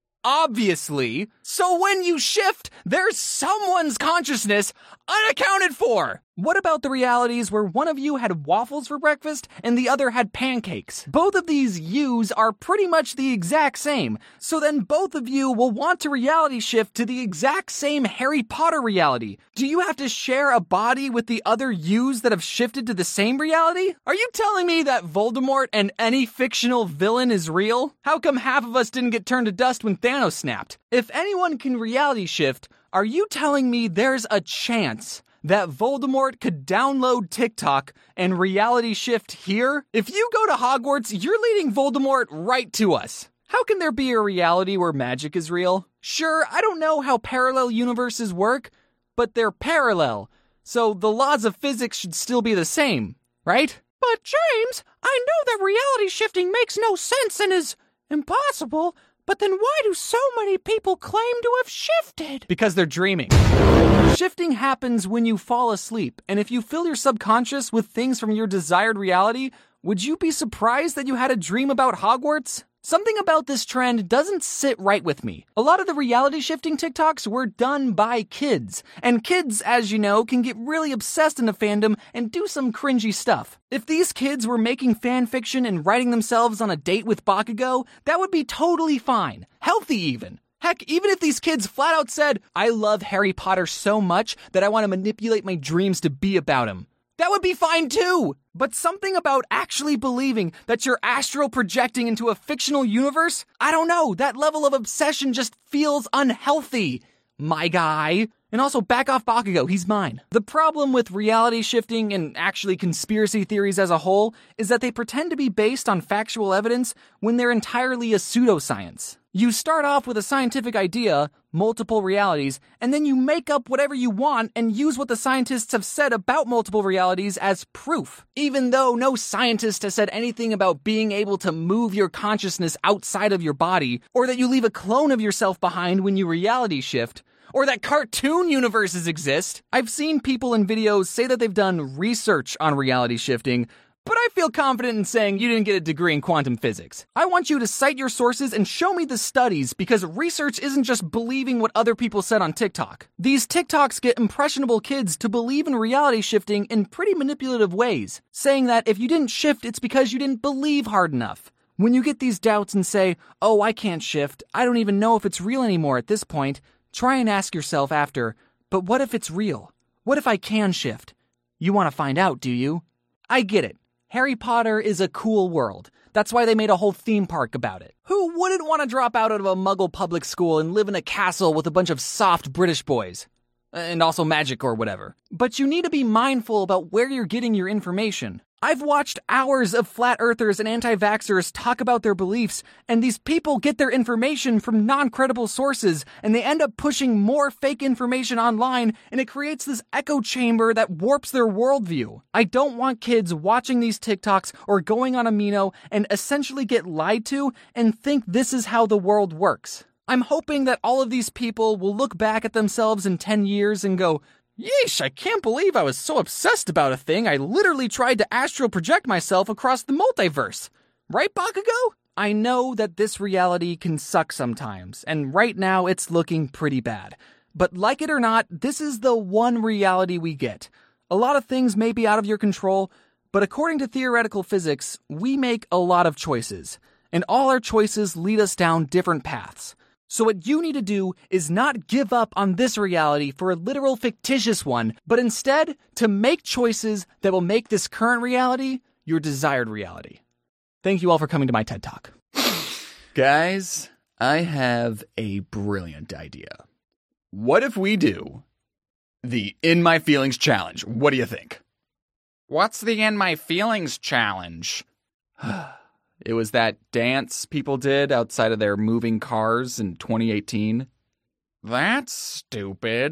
Obviously. So when you shift, there's someone's consciousness unaccounted for. What about the realities where one of you had waffles for breakfast and the other had pancakes? Both of these yous are pretty much the exact same. So then both of you will want to reality shift to the exact same Harry Potter reality. Do you have to share a body with the other yous that have shifted to the same reality? Are you telling me that Voldemort and any fictional villain is real? How come half of us didn't get turned to dust when Thanos snapped? If anyone can reality shift, are you telling me there's a chance that Voldemort could download TikTok and reality shift here? If you go to Hogwarts, you're leading Voldemort right to us. How can there be a reality where magic is real? Sure, I don't know how parallel universes work, but they're parallel, so the laws of physics should still be the same, right? But James, I know that reality shifting makes no sense and is impossible, but then why do so many people claim to have shifted? Because they're dreaming. Shifting happens when you fall asleep, and if you fill your subconscious with things from your desired reality, would you be surprised that you had a dream about Hogwarts? Something about this trend doesn't sit right with me. A lot of the reality shifting TikToks were done by kids, and kids, as you know, can get really obsessed in the fandom and do some cringy stuff. If these kids were making fan fiction and writing themselves on a date with Bakugo, that would be totally fine. Healthy even. Heck, even if these kids flat out said, I love Harry Potter so much that I want to manipulate my dreams to be about him, that would be fine too! But something about actually believing that you're astral projecting into a fictional universe? I don't know, that level of obsession just feels unhealthy, my guy. And also, back off Bakugo, he's mine. The problem with reality shifting and actually conspiracy theories as a whole is that they pretend to be based on factual evidence when they're entirely a pseudoscience. You start off with a scientific idea, multiple realities, and then you make up whatever you want and use what the scientists have said about multiple realities as proof. Even though no scientist has said anything about being able to move your consciousness outside of your body, or that you leave a clone of yourself behind when you reality shift, or that cartoon universes exist. I've seen people in videos say that they've done research on reality shifting, but I feel confident in saying you didn't get a degree in quantum physics. I want you to cite your sources and show me the studies, because research isn't just believing what other people said on TikTok. These TikToks get impressionable kids to believe in reality shifting in pretty manipulative ways, saying that if you didn't shift, it's because you didn't believe hard enough. When you get these doubts and say, oh, I can't shift, I don't even know if it's real anymore at this point, try and ask yourself after, but what if it's real? What if I can shift? You want to find out, do you? I get it. Harry Potter is a cool world. That's why they made a whole theme park about it. Who wouldn't want to drop out of a Muggle public school and live in a castle with a bunch of soft British boys? And also magic or whatever. But you need to be mindful about where you're getting your information. I've watched hours of flat earthers and anti-vaxxers talk about their beliefs, and these people get their information from non-credible sources, and they end up pushing more fake information online, and it creates this echo chamber that warps their worldview. I don't want kids watching these TikToks or going on Amino and essentially get lied to and think this is how the world works. I'm hoping that all of these people will look back at themselves in ten years and go, yeesh, I can't believe I was so obsessed about a thing I literally tried to astral project myself across the multiverse. Right, Bakugo? I know that this reality can suck sometimes, and right now it's looking pretty bad. But like it or not, this is the one reality we get. A lot of things may be out of your control, but according to theoretical physics, we make a lot of choices, and all our choices lead us down different paths. So what you need to do is not give up on this reality for a literal fictitious one, but instead to make choices that will make this current reality your desired reality. Thank you all for coming to my TED Talk. Guys, I have a brilliant idea. What if we do the In My Feelings challenge? What do you think? What's the In My Feelings challenge? It was that dance people did outside of their moving cars in twenty eighteen. That's stupid.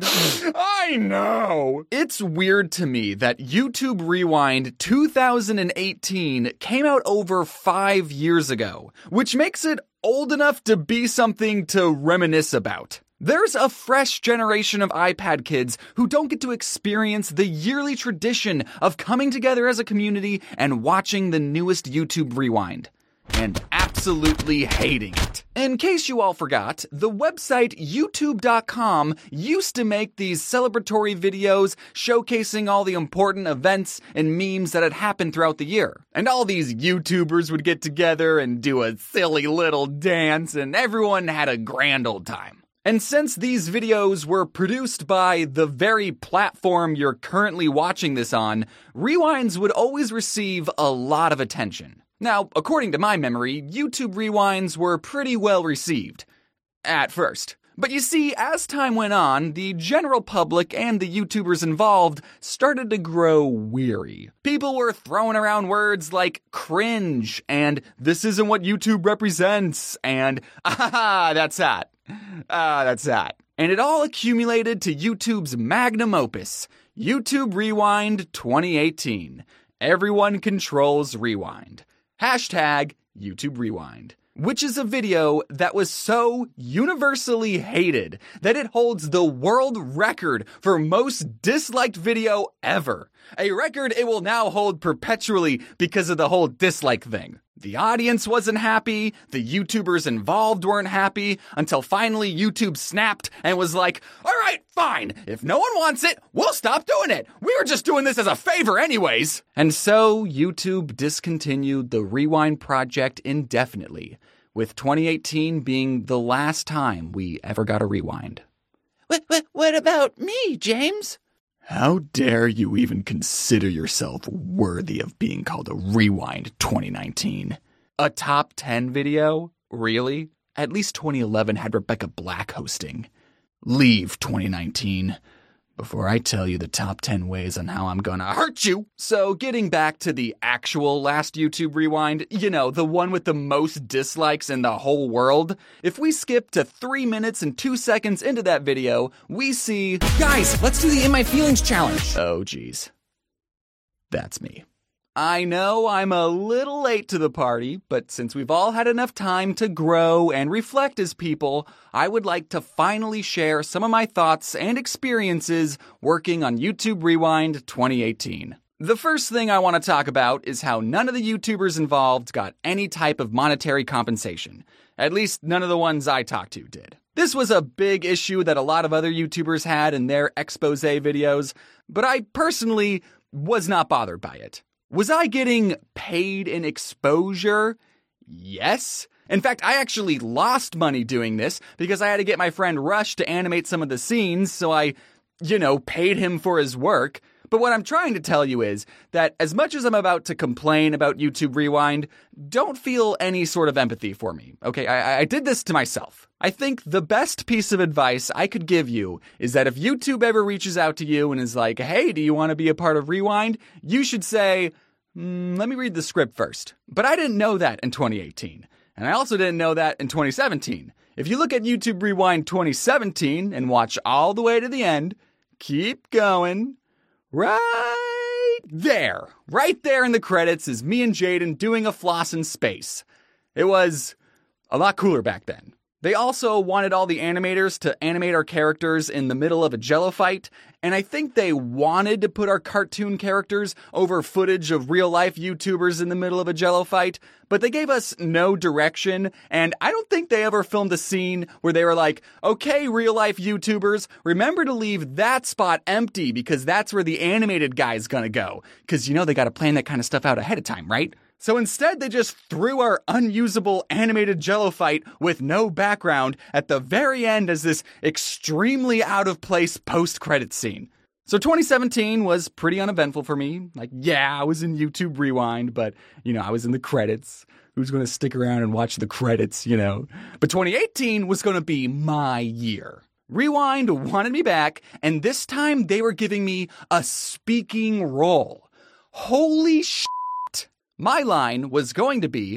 I know. It's weird to me that YouTube Rewind two thousand eighteen came out over five years ago, which makes it old enough to be something to reminisce about. There's a fresh generation of iPad kids who don't get to experience the yearly tradition of coming together as a community and watching the newest YouTube Rewind. And absolutely hating it. In case you all forgot, the website YouTube dot com used to make these celebratory videos showcasing all the important events and memes that had happened throughout the year. And all these YouTubers would get together and do a silly little dance, and everyone had a grand old time. And since these videos were produced by the very platform you're currently watching this on, rewinds would always receive a lot of attention. Now, according to my memory, YouTube Rewinds were pretty well received. At first. But you see, as time went on, the general public and the YouTubers involved started to grow weary. People were throwing around words like cringe, and this isn't what YouTube represents, and ah, that's that. Ah, that's that. And it all accumulated to YouTube's magnum opus, YouTube Rewind twenty eighteen. Everyone controls Rewind. Hashtag YouTube Rewind, which is a video that was so universally hated that it holds the world record for most disliked video ever. A record it will now hold perpetually because of the whole dislike thing. The audience wasn't happy, the YouTubers involved weren't happy, until finally YouTube snapped and was like, alright, fine, if no one wants it, we'll stop doing it. We were just doing this as a favor anyways. And so YouTube discontinued the Rewind project indefinitely, with twenty eighteen being the last time we ever got a rewind. What, what, what about me, James? How dare you even consider yourself worthy of being called a Rewind twenty nineteen? A top ten video? Really? At least twenty eleven had Rebecca Black hosting. Leave twenty nineteen before I tell you the top ten ways on how I'm gonna hurt you. So getting back to the actual last YouTube Rewind, you know, the one with the most dislikes in the whole world, if we skip to three minutes and two seconds into that video, we see... Guys, let's do the In My Feelings challenge. Oh, geez. That's me. I know I'm a little late to the party, but since we've all had enough time to grow and reflect as people, I would like to finally share some of my thoughts and experiences working on YouTube Rewind twenty eighteen. The first thing I want to talk about is how none of the YouTubers involved got any type of monetary compensation. At least none of the ones I talked to did. This was a big issue that a lot of other YouTubers had in their expose videos, but I personally was not bothered by it. Was I getting paid in exposure? Yes. In fact, I actually lost money doing this because I had to get my friend Rush to animate some of the scenes, so I, you know, paid him for his work. But what I'm trying to tell you is that as much as I'm about to complain about YouTube Rewind, don't feel any sort of empathy for me, okay? I, I did this to myself. I think the best piece of advice I could give you is that if YouTube ever reaches out to you and is like, hey, do you want to be a part of Rewind? You should say, mm, let me read the script first. But I didn't know that in twenty eighteen. And I also didn't know that in twenty seventeen. If you look at YouTube Rewind twenty seventeen and watch all the way to the end, keep going, right there, right there in the credits is me and Jaden doing a floss in space. It was a lot cooler back then. They also wanted all the animators to animate our characters in the middle of a Jello fight, and I think they wanted to put our cartoon characters over footage of real-life YouTubers in the middle of a Jello fight, but they gave us no direction, and I don't think they ever filmed a scene where they were like, okay, real-life YouTubers, remember to leave that spot empty because that's where the animated guy's gonna go. Because, you know, they gotta plan that kind of stuff out ahead of time, right? So instead, they just threw our unusable animated Jello fight with no background at the very end as this extremely out-of-place post-credit scene. So twenty seventeen was pretty uneventful for me. Like, yeah, I was in YouTube Rewind, but, you know, I was in the credits. Who's going to stick around and watch the credits, you know? But twenty eighteen was going to be my year. Rewind wanted me back, and this time they were giving me a speaking role. Holy shit! My line was going to be,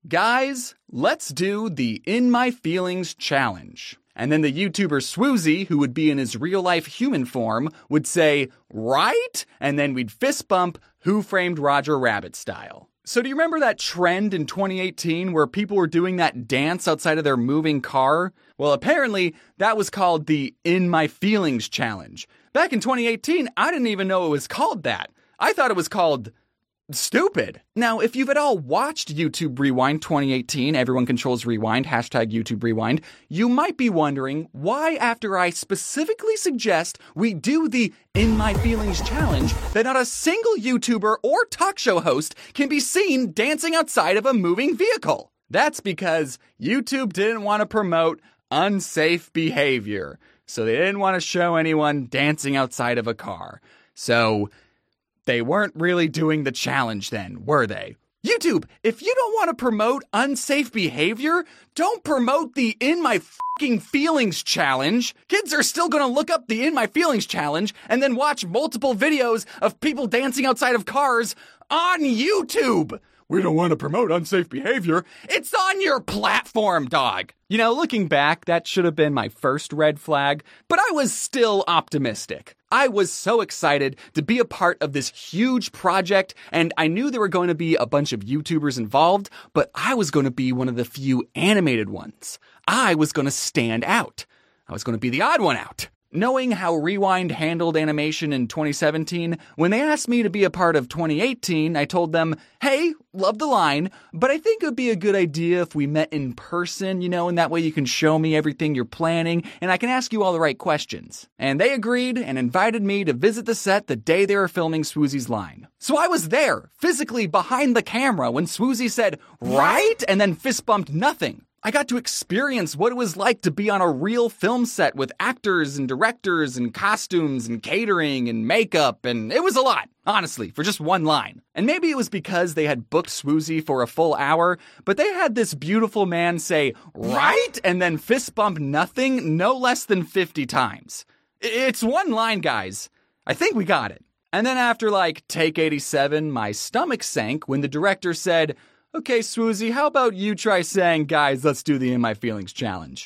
guys, let's do the In My Feelings challenge. And then the YouTuber Swoozy, who would be in his real-life human form, would say, right? And then we'd fist bump Who Framed Roger Rabbit style. So do you remember that trend in twenty eighteen where people were doing that dance outside of their moving car? Well, apparently that was called the In My Feelings challenge. Back in twenty eighteen, I didn't even know it was called that. I thought it was called stupid. Now, if you've at all watched YouTube Rewind twenty eighteen, Everyone Controls Rewind, hashtag YouTube Rewind, you might be wondering why after I specifically suggest we do the In My Feelings challenge, that not a single YouTuber or talk show host can be seen dancing outside of a moving vehicle. That's because YouTube didn't want to promote unsafe behavior, so they didn't want to show anyone dancing outside of a car. So they weren't really doing the challenge then, were they? YouTube, if you don't want to promote unsafe behavior, don't promote the In My Fucking Feelings challenge. Kids are still going to look up the In My Feelings challenge and then watch multiple videos of people dancing outside of cars on YouTube. We don't want to promote unsafe behavior. It's on your platform, dog. You know, looking back, that should have been my first red flag, but I was still optimistic. I was so excited to be a part of this huge project, and I knew there were going to be a bunch of YouTubers involved, but I was going to be one of the few animated ones. I was going to stand out. I was going to be the odd one out. Knowing how Rewind handled animation in twenty seventeen, when they asked me to be a part of twenty eighteen, I told them, hey, love the line, but I think it would be a good idea if we met in person, you know, and that way you can show me everything you're planning, and I can ask you all the right questions. And they agreed and invited me to visit the set the day they were filming Swoozy's line. So I was there, physically behind the camera, when Swoozy said, right? And then fist bumped nothing. I got to experience what it was like to be on a real film set with actors and directors and costumes and catering and makeup, and it was a lot, honestly, for just one line. And maybe it was because they had booked Swoozy for a full hour, but they had this beautiful man say, right? And then fist bump nothing no less than fifty times. It's one line, guys. I think we got it. And then after like take eighty-seven, my stomach sank when the director said, okay, Swoozy, how about you try saying, guys, let's do the In My Feelings challenge.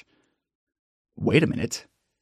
Wait a minute.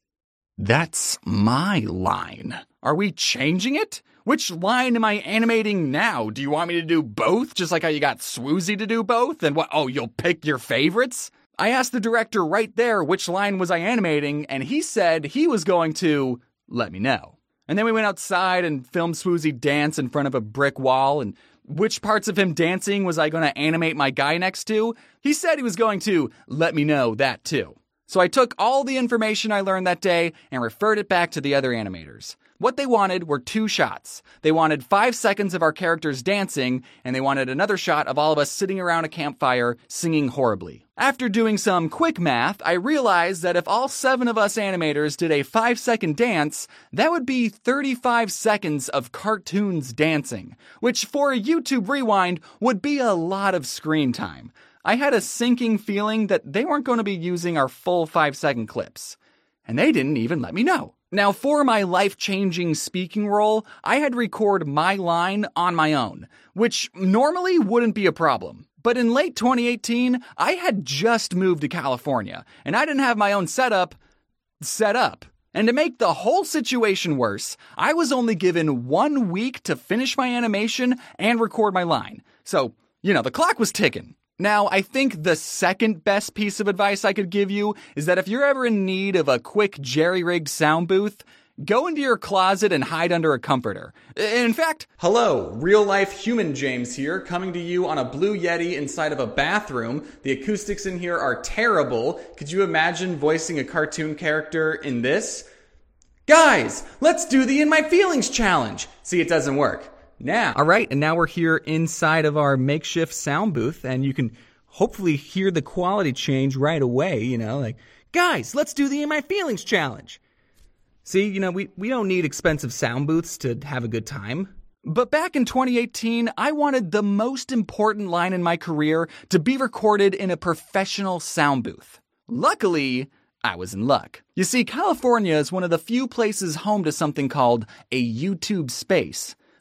That's my line. Are we changing it? Which line am I animating now? Do you want me to do both, just like how you got Swoozy to do both? And what, oh, you'll pick your favorites? I asked the director right there which line was I animating, and he said he was going to let me know. And then we went outside and filmed Swoozy dance in front of a brick wall, and which parts of him dancing was I going to animate my guy next to? He said he was going to let me know that too. So I took all the information I learned that day and referred it back to the other animators. What they wanted were two shots. They wanted five seconds of our characters dancing, and they wanted another shot of all of us sitting around a campfire singing horribly. After doing some quick math, I realized that if all seven of us animators did a five-second dance, that would be thirty-five seconds of cartoons dancing, which for a YouTube Rewind would be a lot of screen time. I had a sinking feeling that they weren't going to be using our full five-second clips. And they didn't even let me know. Now, for my life-changing speaking role, I had to record my line on my own, which normally wouldn't be a problem. But in late twenty eighteen, I had just moved to California, and I didn't have my own setup set up. And to make the whole situation worse, I was only given one week to finish my animation and record my line. So, you know, the clock was ticking. Now, I think the second best piece of advice I could give you is that if you're ever in need of a quick jerry-rigged sound booth, go into your closet and hide under a comforter. In fact, hello, real-life human James here, coming to you on a Blue Yeti inside of a bathroom. The acoustics in here are terrible. Could you imagine voicing a cartoon character in this? Guys, let's do the In My Feelings challenge. See, it doesn't work. Now. All right, and now we're here inside of our makeshift sound booth, and you can hopefully hear the quality change right away, you know, like, guys, let's do the In My Feelings challenge. See, you know, we, we don't need expensive sound booths to have a good time. But back in twenty eighteen, I wanted the most important line in my career to be recorded in a professional sound booth. Luckily, I was in luck. You see, California is one of the few places home to something called a YouTube space.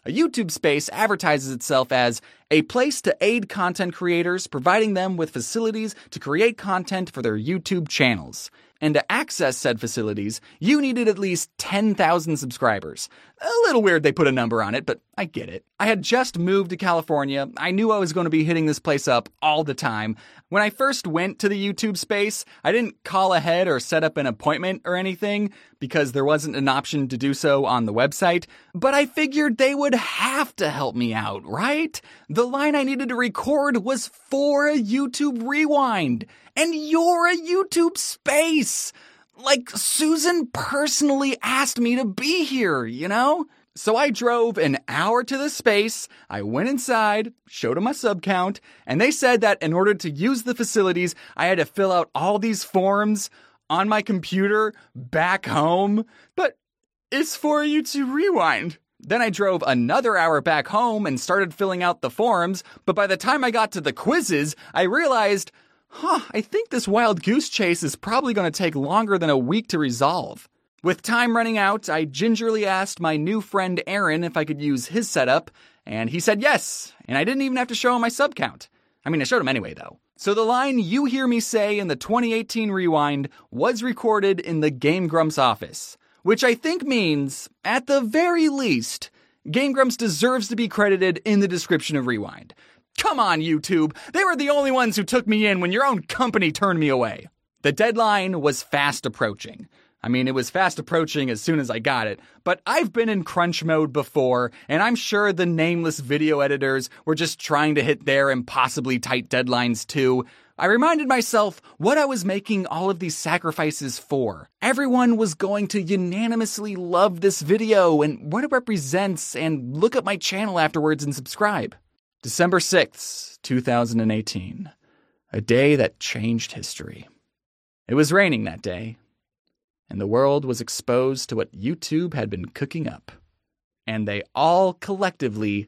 A YouTube Space advertises itself as a place to aid content creators, providing them with facilities to create content for their YouTube channels. And to access said facilities, you needed at least ten thousand subscribers. A little weird they put a number on it, but I get it. I had just moved to California. I knew I was going to be hitting this place up all the time. When I first went to the YouTube Space, I didn't call ahead or set up an appointment or anything because there wasn't an option to do so on the website, but I figured they would have to help me out, right? The line I needed to record was for a YouTube Rewind, and you're a YouTube Space. Like, Susan personally asked me to be here, you know? So I drove an hour to the space, I went inside, showed them my sub count, and they said that in order to use the facilities, I had to fill out all these forms on my computer back home. But it's for a YouTube Rewind. Then I drove another hour back home and started filling out the forms, but by the time I got to the quizzes, I realized, huh, I think this wild goose chase is probably going to take longer than a week to resolve. With time running out, I gingerly asked my new friend Aaron if I could use his setup, and he said yes, and I didn't even have to show him my sub count. I mean, I showed him anyway, though. So the line you hear me say in the twenty eighteen Rewind was recorded in the Game Grumps office, which I think means, at the very least, Game Grumps deserves to be credited in the description of Rewind. Come on, YouTube! They were the only ones who took me in when your own company turned me away. The deadline was fast approaching. I mean, it was fast approaching as soon as I got it, but I've been in crunch mode before, and I'm sure the nameless video editors were just trying to hit their impossibly tight deadlines too. I reminded myself what I was making all of these sacrifices for. Everyone was going to unanimously love this video and what it represents, and look at my channel afterwards and subscribe. December sixth, two thousand eighteen. A day that changed history. It was raining that day, and the world was exposed to what YouTube had been cooking up. And they all collectively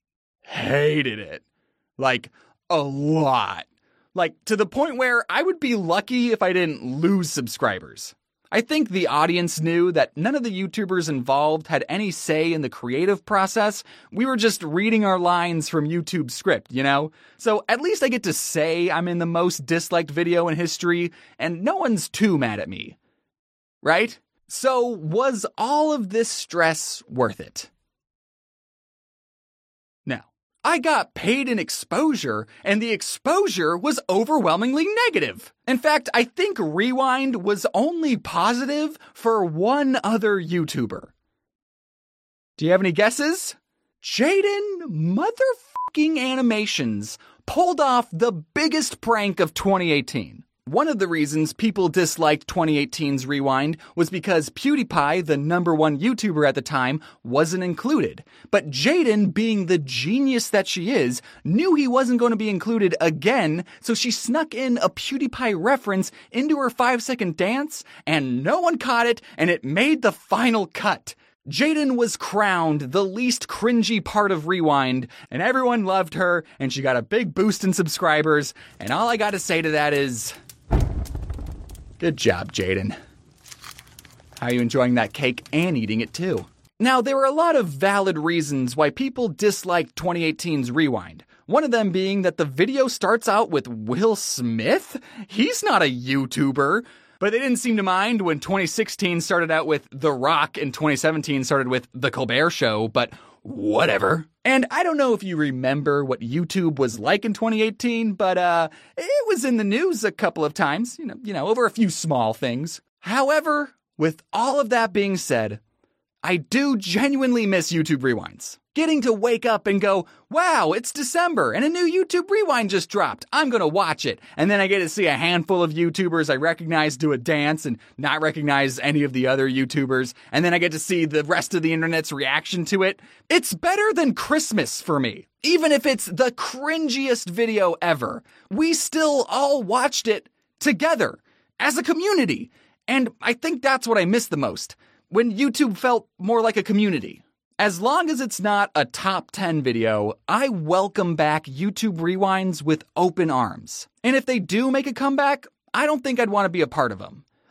hated it. Like, a lot. Like, to the point where I would be lucky if I didn't lose subscribers. I think the audience knew that none of the YouTubers involved had any say in the creative process. We were just reading our lines from YouTube's script, you know? So at least I get to say I'm in the most disliked video in history, and no one's too mad at me. Right? So was all of this stress worth it? No. I got paid in exposure, and the exposure was overwhelmingly negative. In fact, I think Rewind was only positive for one other YouTuber. Do you have any guesses? Jaden motherfucking Animations pulled off the biggest prank of twenty eighteen. One of the reasons people disliked twenty eighteen's Rewind was because PewDiePie, the number one YouTuber at the time, wasn't included. But Jaden, being the genius that she is, knew he wasn't going to be included again, so she snuck in a PewDiePie reference into her five second dance, and no one caught it, and it made the final cut. Jaden was crowned the least cringy part of Rewind, and everyone loved her, and she got a big boost in subscribers, and all I gotta say to that is, good job, Jaden. How are you enjoying that cake and eating it too? Now, there were a lot of valid reasons why people disliked twenty eighteen's Rewind. One of them being that the video starts out with Will Smith? He's not a YouTuber. But they didn't seem to mind when twenty sixteen started out with The Rock and twenty seventeen started with The Colbert Show, but whatever. And I don't know if you remember what YouTube was like in twenty eighteen, but uh, it was in the news a couple of times, you know, you know, over a few small things. However, with all of that being said, I do genuinely miss YouTube Rewinds. Getting to wake up and go, wow, it's December and a new YouTube Rewind just dropped. I'm going to watch it. And then I get to see a handful of YouTubers I recognize do a dance and not recognize any of the other YouTubers. And then I get to see the rest of the internet's reaction to it. It's better than Christmas for me. Even if it's the cringiest video ever, we still all watched it together as a community. And I think that's what I miss the most, when YouTube felt more like a community. As long as it's not a top ten video, I welcome back YouTube Rewinds with open arms. And if they do make a comeback, I don't think I'd want to be a part of them.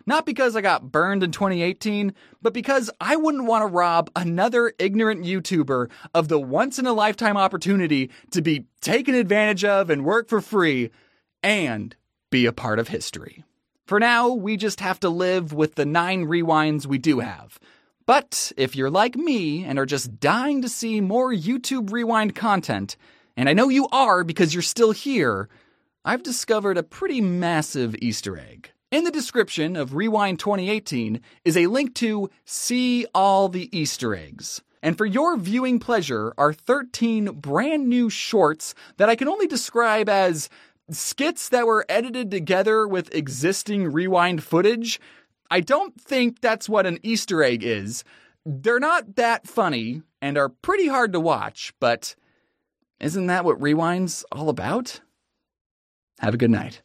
Not because I got burned in twenty eighteen, but because I wouldn't want to rob another ignorant YouTuber of the once-in-a-lifetime opportunity to be taken advantage of and work for free and be a part of history. For now, we just have to live with the nine rewinds we do have. But if you're like me and are just dying to see more YouTube Rewind content, and I know you are because you're still here, I've discovered a pretty massive Easter egg. In the description of Rewind twenty eighteen is a link to See All the Easter Eggs. And for your viewing pleasure are thirteen brand new shorts that I can only describe as skits that were edited together with existing Rewind footage. I don't think that's what an Easter egg is. They're not that funny and are pretty hard to watch, but isn't that what Rewind's all about? Have a good night.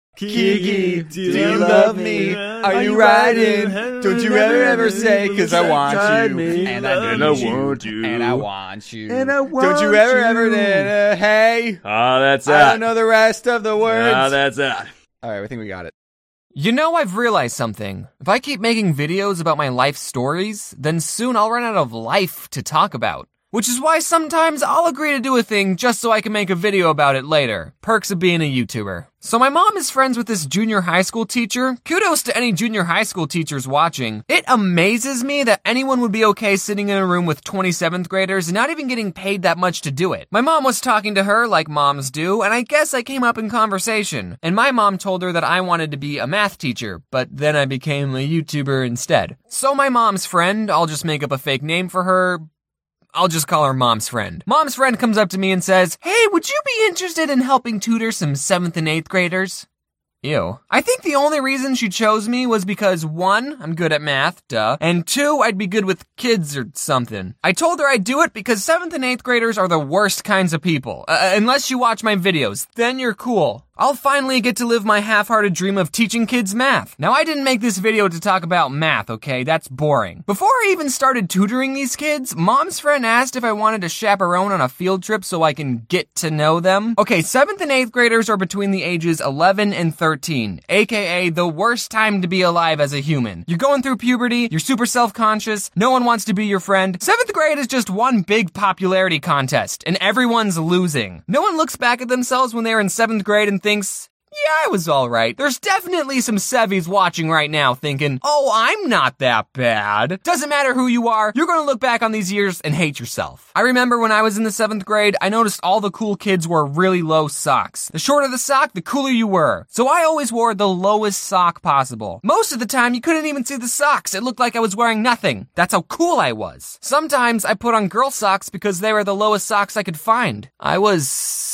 Kiki, do you love me? Are you riding? Don't you ever ever say, cause I want you. And I And I want you. And I want you. And I want Don't you ever ever, you. uh, hey? Ah, that's I that. don't know the rest of the words. Ah, that's that. Alright, I think we got it. You know, I've realized something. If I keep making videos about my life stories, then soon I'll run out of life to talk about. Which is why sometimes I'll agree to do a thing just so I can make a video about it later. Perks of being a YouTuber. So my mom is friends with this junior high school teacher. Kudos to any junior high school teachers watching. It amazes me that anyone would be okay sitting in a room with twenty-seventh graders and not even getting paid that much to do it. My mom was talking to her like moms do, and I guess I came up in conversation. And my mom told her that I wanted to be a math teacher, but then I became a YouTuber instead. So my mom's friend, I'll just make up a fake name for her, I'll just call her Mom's friend. Mom's friend comes up to me and says, "Hey, would you be interested in helping tutor some seventh and eighth graders?" Ew. I think the only reason she chose me was because, one, I'm good at math, duh, and two, I'd be good with kids or something. I told her I'd do it because seventh and eighth graders are the worst kinds of people. Uh, unless you watch my videos, then you're cool. I'll finally get to live my half-hearted dream of teaching kids math. Now, I didn't make this video to talk about math, okay? That's boring. Before I even started tutoring these kids, Mom's friend asked if I wanted to chaperone on a field trip so I can get to know them. Okay, seventh and eighth graders are between the ages eleven and thirteen, aka the worst time to be alive as a human. You're going through puberty, you're super self-conscious, no one wants to be your friend. seventh grade is just one big popularity contest, and everyone's losing. No one looks back at themselves when they're in seventh grade and thinks, yeah, I was alright. There's definitely some Sevies watching right now thinking, oh, I'm not that bad. Doesn't matter who you are, you're gonna look back on these years and hate yourself. I remember when I was in the seventh grade, I noticed all the cool kids wore really low socks. The shorter the sock, the cooler you were. So I always wore the lowest sock possible. Most of the time, you couldn't even see the socks. It looked like I was wearing nothing. That's how cool I was. Sometimes I put on girl socks because they were the lowest socks I could find. I was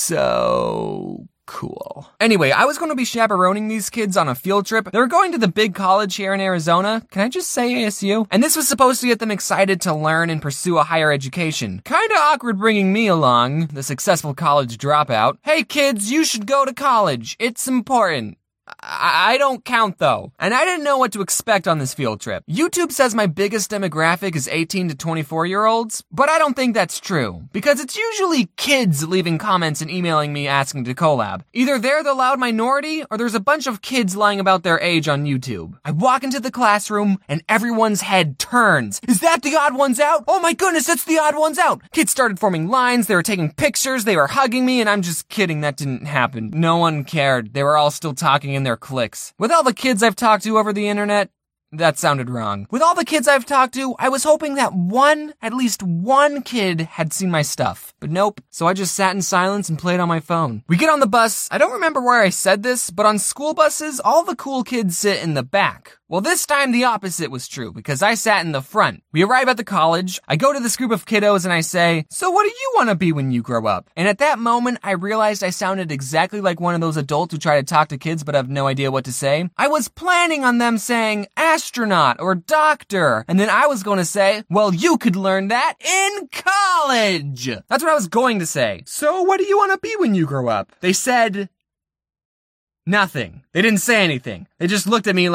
so cool. Anyway, I was going to be chaperoning these kids on a field trip. They were going to the big college here in Arizona. Can I just say A S U? And this was supposed to get them excited to learn and pursue a higher education. Kinda awkward bringing me along, the successful college dropout. Hey kids, you should go to college. It's important. I, I don't count though. And I didn't know what to expect on this field trip. YouTube says my biggest demographic is eighteen to twenty-four year olds, but I don't think that's true. Because it's usually kids leaving comments and emailing me asking to collab. Either they're the loud minority, or there's a bunch of kids lying about their age on YouTube. I walk into the classroom, and everyone's head turns. Is that the Odd Ones Out? Oh my goodness, it's the Odd Ones Out! Kids started forming lines, they were taking pictures, they were hugging me, and I'm just kidding, that didn't happen. No one cared. They were all still talking in their cliques. With all the kids I've talked to over the internet, that sounded wrong. With all the kids I've talked to, I was hoping that one, at least one kid had seen my stuff. But nope. So I just sat in silence and played on my phone. We get on the bus. I don't remember where I said this, but on school buses, all the cool kids sit in the back. Well, this time the opposite was true, because I sat in the front. We arrive at the college, I go to this group of kiddos and I say, so what do you want to be when you grow up? And at that moment, I realized I sounded exactly like one of those adults who try to talk to kids but have no idea what to say. I was planning on them saying astronaut or doctor, and then I was going to say, well, you could learn that in college! That's what I was going to say. So what do you want to be when you grow up? They said nothing. They didn't say anything. They just looked at me like,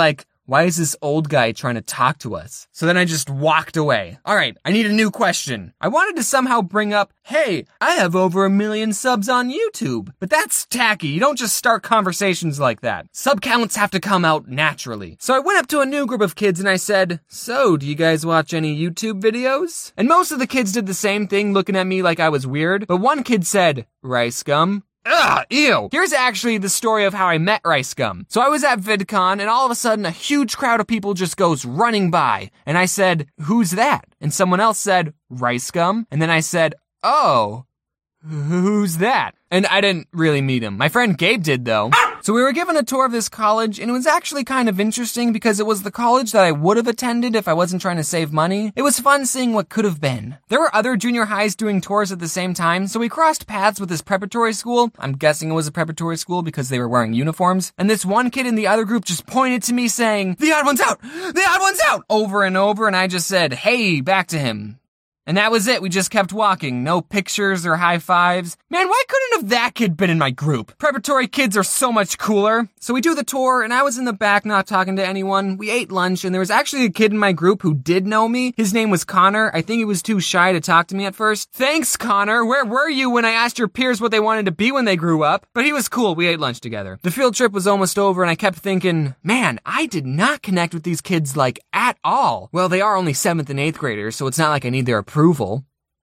Why is this old guy trying to talk to us? So then I just walked away. All right, I need a new question. I wanted to somehow bring up, hey, I have over a million subs on YouTube. But that's tacky. You don't just start conversations like that. Sub counts have to come out naturally. So I went up to a new group of kids and I said, so, do you guys watch any YouTube videos? And most of the kids did the same thing, looking at me like I was weird. But one kid said, Rice Gum. Ugh, ew. Here's actually the story of how I met Rice Gum. So I was at VidCon, and all of a sudden a huge crowd of people just goes running by. And I said, who's that? And someone else said, Rice Gum. And then I said, oh, who's that? And I didn't really meet him. My friend Gabe did, though. So we were given a tour of this college, and it was actually kind of interesting because it was the college that I would have attended if I wasn't trying to save money. It was fun seeing what could have been. There were other junior highs doing tours at the same time, so we crossed paths with this preparatory school. I'm guessing it was a preparatory school because they were wearing uniforms. And this one kid in the other group just pointed to me saying, the odd one's out! The odd one's out! Over and over, and I just said, hey, back to him. And that was it. We just kept walking. No pictures or high fives. Man, why couldn't have that kid been in my group? Preparatory kids are so much cooler. So we do the tour, and I was in the back not talking to anyone. We ate lunch, and there was actually a kid in my group who did know me. His name was Connor. I think he was too shy to talk to me at first. Thanks, Connor. Where were you when I asked your peers what they wanted to be when they grew up? But he was cool. We ate lunch together. The field trip was almost over, and I kept thinking, man, I did not connect with these kids, like, at all. Well, they are only seventh and eighth graders, so it's not like I need their approval. Approval.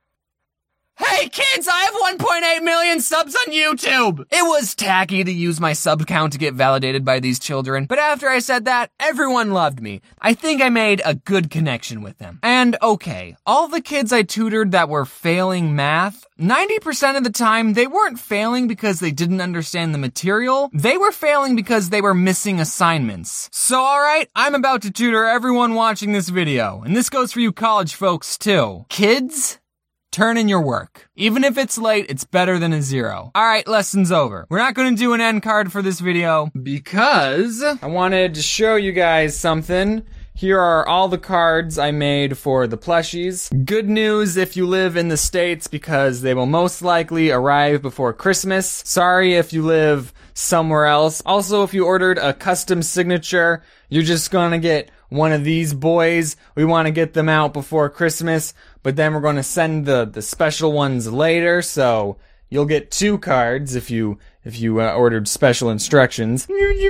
Hey kids, I have one point eight million subs on YouTube! It was tacky to use my sub count to get validated by these children, but after I said that, everyone loved me. I think I made a good connection with them. And okay, all the kids I tutored that were failing math, ninety percent of the time, they weren't failing because they didn't understand the material. They were failing because they were missing assignments. So alright, I'm about to tutor everyone watching this video, and this goes for you college folks too. Kids, turn in your work. Even if it's late, it's better than a zero. Alright, lesson's over. We're not gonna do an end card for this video because I wanted to show you guys something. Here are all the cards I made for the plushies. Good news if you live in the States because they will most likely arrive before Christmas. Sorry if you live somewhere else. Also, if you ordered a custom signature, you're just gonna get one of these boys. We want to get them out before Christmas, but then we're going to send the, the special ones later, so you'll get two cards if you if you uh, ordered special instructions.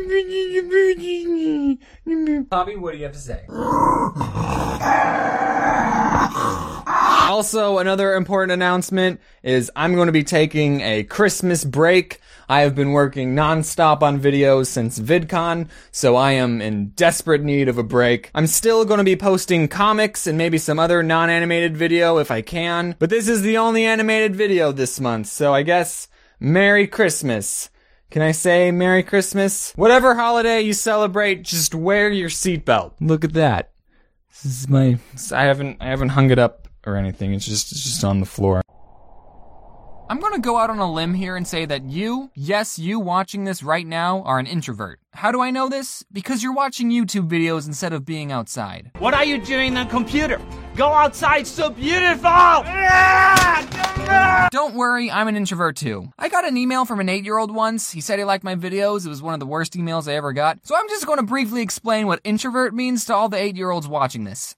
Bobby, what do you have to say? Also, another important announcement is I'm going to be taking a Christmas break. I have been working non-stop on videos since VidCon, so I am in desperate need of a break. I'm still going to be posting comics and maybe some other non-animated video if I can, but this is the only animated video this month, so I guess Merry Christmas. Can I say Merry Christmas? Whatever holiday you celebrate, just wear your seatbelt. Look at that. This is my... I haven't, I haven't hung it up or anything, it's just, it's just on the floor. I'm gonna go out on a limb here and say that you, yes, you watching this right now, are an introvert. How do I know this? Because you're watching YouTube videos instead of being outside. What are you doing on computer? Go outside, so beautiful! Don't worry, I'm an introvert too. I got an email from an eight-year-old once. He said he liked my videos. It was one of the worst emails I ever got. So I'm just gonna briefly explain what introvert means to all the eight-year-olds watching this.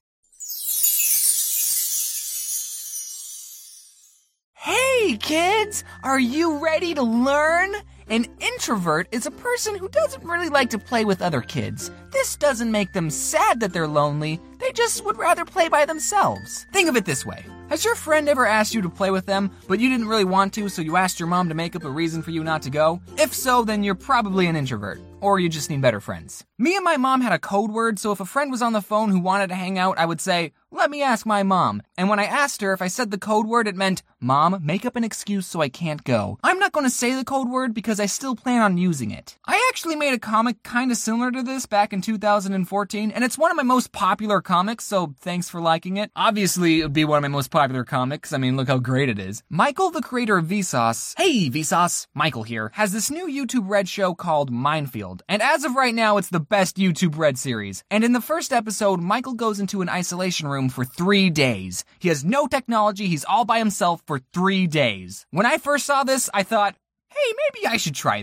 Hey kids, are you ready to learn? An introvert is a person who doesn't really like to play with other kids. This doesn't make them sad that they're lonely, they just would rather play by themselves. Think of it this way. Has your friend ever asked you to play with them, but you didn't really want to, so you asked your mom to make up a reason for you not to go? If so, then you're probably an introvert. Or you just need better friends. Me and my mom had a code word, so if a friend was on the phone who wanted to hang out, I would say, let me ask my mom. And when I asked her, if I said the code word, it meant, Mom, make up an excuse so I can't go. I'm not going to say the code word because I still plan on using it. I actually made a comic kind of similar to this back in two thousand fourteen, and it's one of my most popular comics, so thanks for liking it. Obviously, it would be one of my most popular comics. I mean, look how great it is. Michael, the creator of Vsauce, hey Vsauce, Michael here, has this new YouTube Red show called Minefield. And as of right now, it's the best YouTube Red series. And in the first episode, Michael goes into an isolation room for three days. He has no technology, he's all by himself for three days. When I first saw this, I thought, hey, maybe I should try that.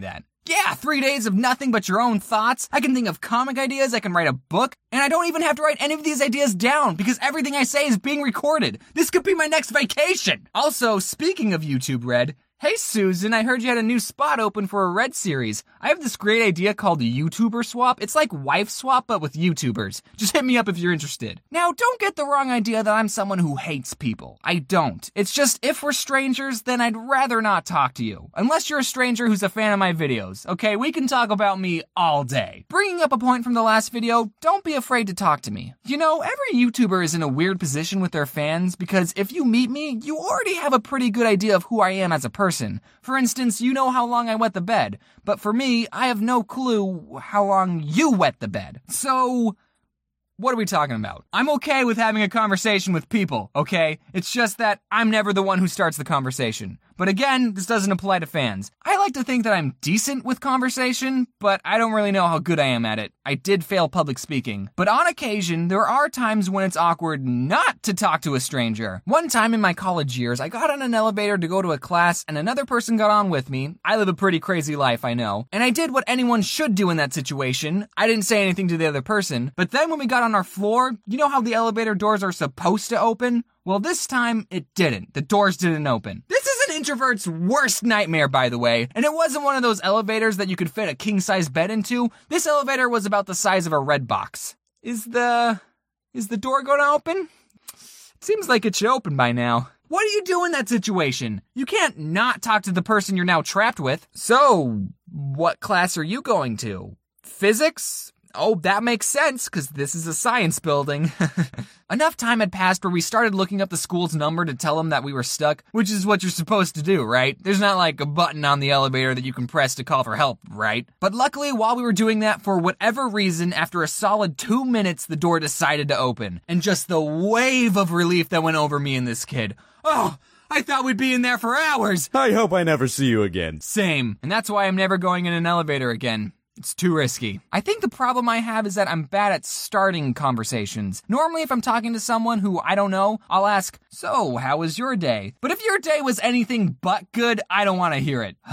Yeah, three days of nothing but your own thoughts. I can think of comic ideas, I can write a book, and I don't even have to write any of these ideas down because everything I say is being recorded. This could be my next vacation. Also, speaking of YouTube Red, hey Susan, I heard you had a new spot open for a Red series. I have this great idea called the YouTuber Swap. It's like Wife Swap, but with YouTubers. Just hit me up if you're interested. Now, don't get the wrong idea that I'm someone who hates people. I don't. It's just, if we're strangers, then I'd rather not talk to you. Unless you're a stranger who's a fan of my videos. Okay, we can talk about me all day. Bringing up a point from the last video, don't be afraid to talk to me. You know, every YouTuber is in a weird position with their fans because if you meet me, you already have a pretty good idea of who I am as a person. For instance, you know how long I wet the bed, but for me, I have no clue how long you wet the bed. So, what are we talking about? I'm okay with having a conversation with people, okay? It's just that I'm never the one who starts the conversation. But again, this doesn't apply to fans. I like to think that I'm decent with conversation, but I don't really know how good I am at it. I did fail public speaking. But on occasion, there are times when it's awkward not to talk to a stranger. One time in my college years, I got on an elevator to go to a class and another person got on with me. I live a pretty crazy life, I know. And I did what anyone should do in that situation. I didn't say anything to the other person. But then when we got on our floor, you know how the elevator doors are supposed to open? Well, this time, it didn't. The doors didn't open. This is an introvert's worst nightmare, by the way. And it wasn't one of those elevators that you could fit a king-size bed into. This elevator was about the size of a red box. Is the... is the door going to open? It seems like it should open by now. What do you do in that situation? You can't not talk to the person you're now trapped with. So, what class are you going to? Physics? Oh, that makes sense, because this is a science building. Enough time had passed where we started looking up the school's number to tell them that we were stuck, which is what you're supposed to do, right? There's not like a button on the elevator that you can press to call for help, right? But luckily, while we were doing that, for whatever reason, after a solid two minutes, the door decided to open. And just the wave of relief that went over me and this kid. Oh, I thought we'd be in there for hours. I hope I never see you again. Same. And that's why I'm never going in an elevator again. It's too risky. I think the problem I have is that I'm bad at starting conversations. Normally, if I'm talking to someone who I don't know, I'll ask, so, how was your day? But if your day was anything but good, I don't want to hear it.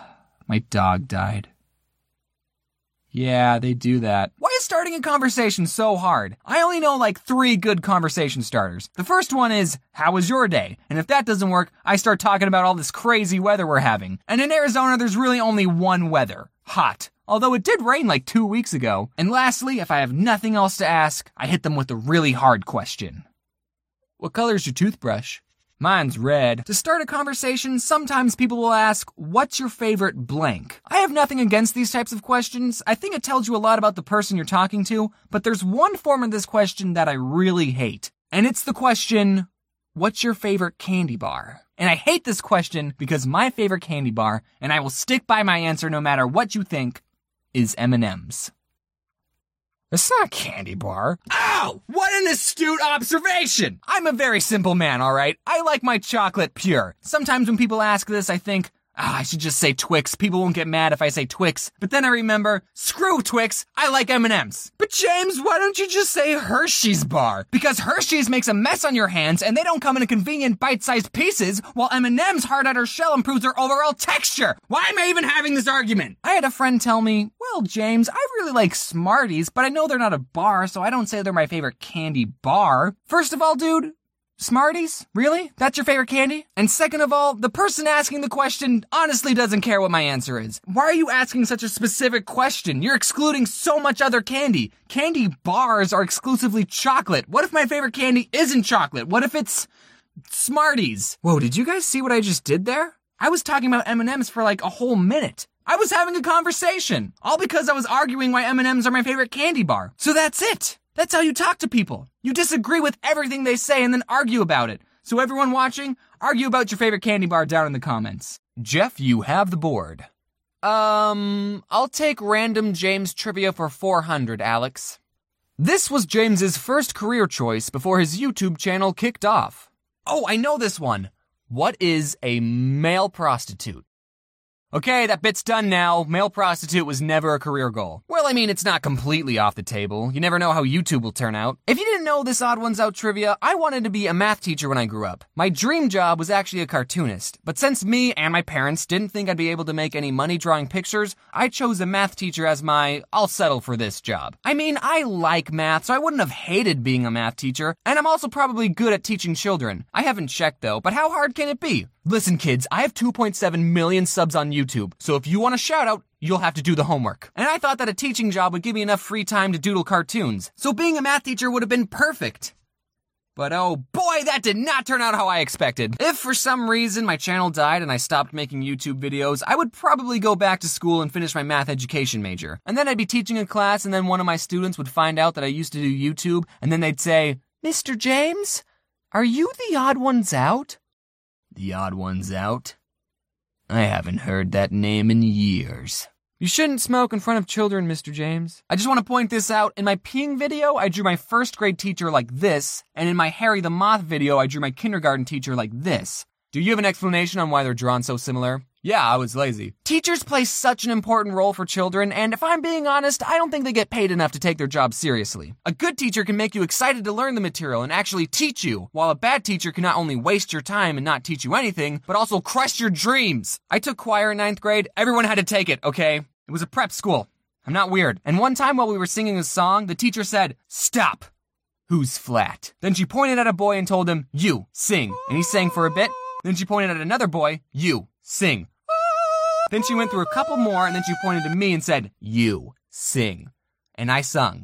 My dog died. Yeah, they do that. Why is starting a conversation so hard? I only know like three good conversation starters. The first one is, how was your day? And if that doesn't work, I start talking about all this crazy weather we're having. And in Arizona, there's really only one weather. Hot. Although it did rain like two weeks ago. And lastly, if I have nothing else to ask, I hit them with a really hard question. What color's your toothbrush? Mine's red. To start a conversation, sometimes people will ask, what's your favorite blank? I have nothing against these types of questions. I think it tells you a lot about the person you're talking to, but there's one form of this question that I really hate. And it's the question, what's your favorite candy bar? And I hate this question because my favorite candy bar, and I will stick by my answer no matter what you think, is M and M's. It's not a candy bar. Ow! What an astute observation! I'm a very simple man, alright? I like my chocolate pure. Sometimes when people ask this, I think, ah, oh, I should just say Twix. People won't get mad if I say Twix. But then I remember, screw Twix, I like M and M's. But James, why don't you just say Hershey's bar? Because Hershey's makes a mess on your hands and they don't come in convenient bite-sized pieces, while M and M's hard outer shell improves their overall texture. Why am I even having this argument? I had a friend tell me, well, James, I really like Smarties, but I know they're not a bar, so I don't say they're my favorite candy bar. First of all, dude, Smarties? Really? That's your favorite candy? And second of all, the person asking the question honestly doesn't care what my answer is. Why are you asking such a specific question? You're excluding so much other candy. Candy bars are exclusively chocolate. What if my favorite candy isn't chocolate? What if it's Smarties? Whoa, did you guys see what I just did there? I was talking about M and M's for like a whole minute. I was having a conversation, all because I was arguing why M and M's are my favorite candy bar. So that's it. That's how you talk to people. You disagree with everything they say and then argue about it. So everyone watching, argue about your favorite candy bar down in the comments. Jeff, you have the board. Um, I'll take random James trivia for four hundred, Alex. This was James's first career choice before his YouTube channel kicked off. Oh, I know this one. What is a male prostitute? Okay, that bit's done now. Male prostitute was never a career goal. Well, I mean, it's not completely off the table. You never know how YouTube will turn out. If you didn't know this Odd Ones Out trivia, I wanted to be a math teacher when I grew up. My dream job was actually a cartoonist. But since me and my parents didn't think I'd be able to make any money drawing pictures, I chose a math teacher as my, I'll settle for this job. I mean, I like math, so I wouldn't have hated being a math teacher. And I'm also probably good at teaching children. I haven't checked though, but how hard can it be? Listen, kids, I have two point seven million subs on YouTube, so if you want a shout out, you'll have to do the homework. And I thought that a teaching job would give me enough free time to doodle cartoons, so being a math teacher would have been perfect. But oh boy, that did not turn out how I expected. If for some reason my channel died and I stopped making YouTube videos, I would probably go back to school and finish my math education major. And then I'd be teaching a class and then one of my students would find out that I used to do YouTube, and then they'd say, Mister James, are you the Odd Ones Out? The Odd Ones Out? I haven't heard that name in years. You shouldn't smoke in front of children, Mister James. I just want to point this out. In my peeing video, I drew my first grade teacher like this, and in my Harry the Moth video, I drew my kindergarten teacher like this. Do you have an explanation on why they're drawn so similar? Yeah, I was lazy. Teachers play such an important role for children, and if I'm being honest, I don't think they get paid enough to take their job seriously. A good teacher can make you excited to learn the material and actually teach you, while a bad teacher can not only waste your time and not teach you anything, but also crush your dreams. I took choir in ninth grade. Everyone had to take it, okay? It was a prep school. I'm not weird. And one time while we were singing a song, the teacher said, "Stop. Who's flat?" Then she pointed at a boy and told him, "You, sing." And he sang for a bit. Then she pointed at another boy, "You, sing." Then she went through a couple more, and then she pointed to me and said, "You, sing." And I sung.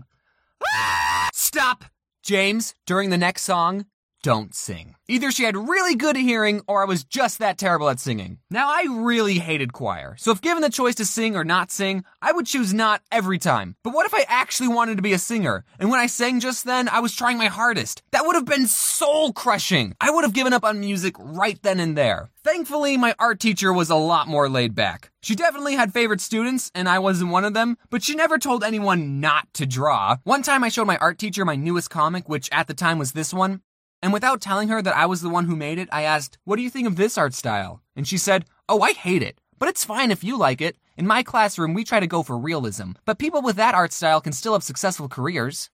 Stop, James. During the next song, don't sing. Either she had really good hearing, or I was just that terrible at singing. Now, I really hated choir, so if given the choice to sing or not sing, I would choose not every time. But what if I actually wanted to be a singer? And when I sang just then, I was trying my hardest. That would have been soul-crushing. I would have given up on music right then and there. Thankfully, my art teacher was a lot more laid back. She definitely had favorite students, and I wasn't one of them, but she never told anyone not to draw. One time I showed my art teacher my newest comic, which at the time was this one. And without telling her that I was the one who made it, I asked, "What do you think of this art style?" And she said, "Oh, I hate it, but it's fine if you like it. In my classroom, we try to go for realism, but people with that art style can still have successful careers."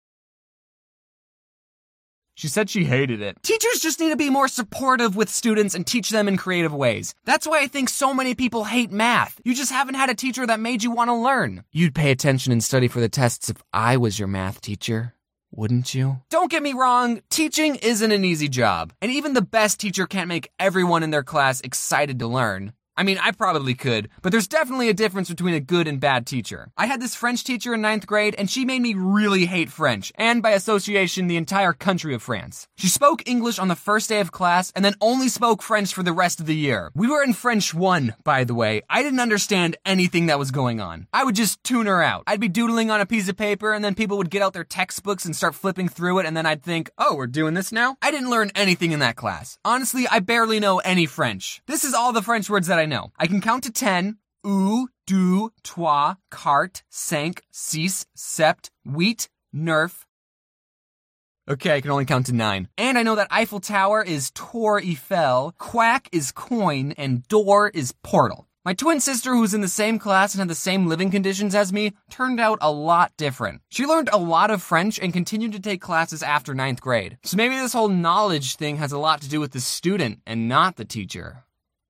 She said she hated it. Teachers just need to be more supportive with students and teach them in creative ways. That's why I think so many people hate math. You just haven't had a teacher that made you want to learn. You'd pay attention and study for the tests if I was your math teacher, wouldn't you? Don't get me wrong, teaching isn't an easy job. And even the best teacher can't make everyone in their class excited to learn. I mean, I probably could, but there's definitely a difference between a good and bad teacher. I had this French teacher in ninth grade, and she made me really hate French, and by association, the entire country of France. She spoke English on the first day of class, and then only spoke French for the rest of the year. We were in French one, by the way. I didn't understand anything that was going on. I would just tune her out. I'd be doodling on a piece of paper, and then people would get out their textbooks and start flipping through it, and then I'd think, oh, we're doing this now? I didn't learn anything in that class. Honestly, I barely know any French. This is all the French words that I know. I can count to ten. Ou, deux, trois, carte, cinq, six, sept, huit, neuf. Okay, I can only count to nine. And I know that Eiffel Tower is Tour Eiffel, quack is coin, and door is portal. My twin sister, who was in the same class and had the same living conditions as me, turned out a lot different. She learned a lot of French and continued to take classes after ninth grade. So maybe this whole knowledge thing has a lot to do with the student and not the teacher.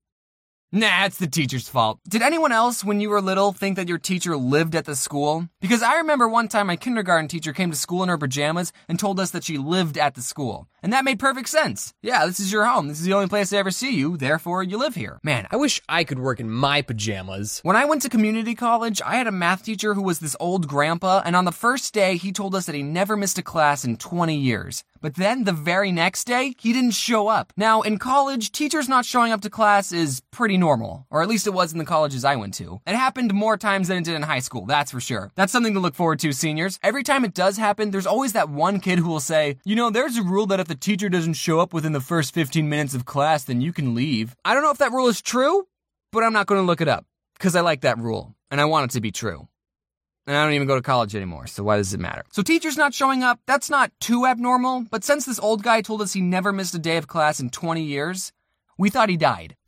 Nah, it's the teacher's fault. Did anyone else, when you were little, think that your teacher lived at the school? Because I remember one time my kindergarten teacher came to school in her pajamas and told us that she lived at the school. And that made perfect sense. Yeah, this is your home. This is the only place I ever see you, therefore you live here. Man, I wish I could work in my pajamas. When I went to community college, I had a math teacher who was this old grandpa, and on the first day, he told us that he never missed a class in twenty years. But then, the very next day, he didn't show up. Now, in college, teachers not showing up to class is pretty normal. Or at least it was in the colleges I went to. It happened more times than it did in high school, that's for sure. That's something to look forward to, seniors. Every time it does happen, there's always that one kid who will say, you know, there's a rule that if the teacher doesn't show up within the first fifteen minutes of class, then you can leave. I don't know if that rule is true, but I'm not going to look it up. Because I like that rule, and I want it to be true. And I don't even go to college anymore, so why does it matter? So teachers not showing up, that's not too abnormal, but since this old guy told us he never missed a day of class in twenty years, we thought he died.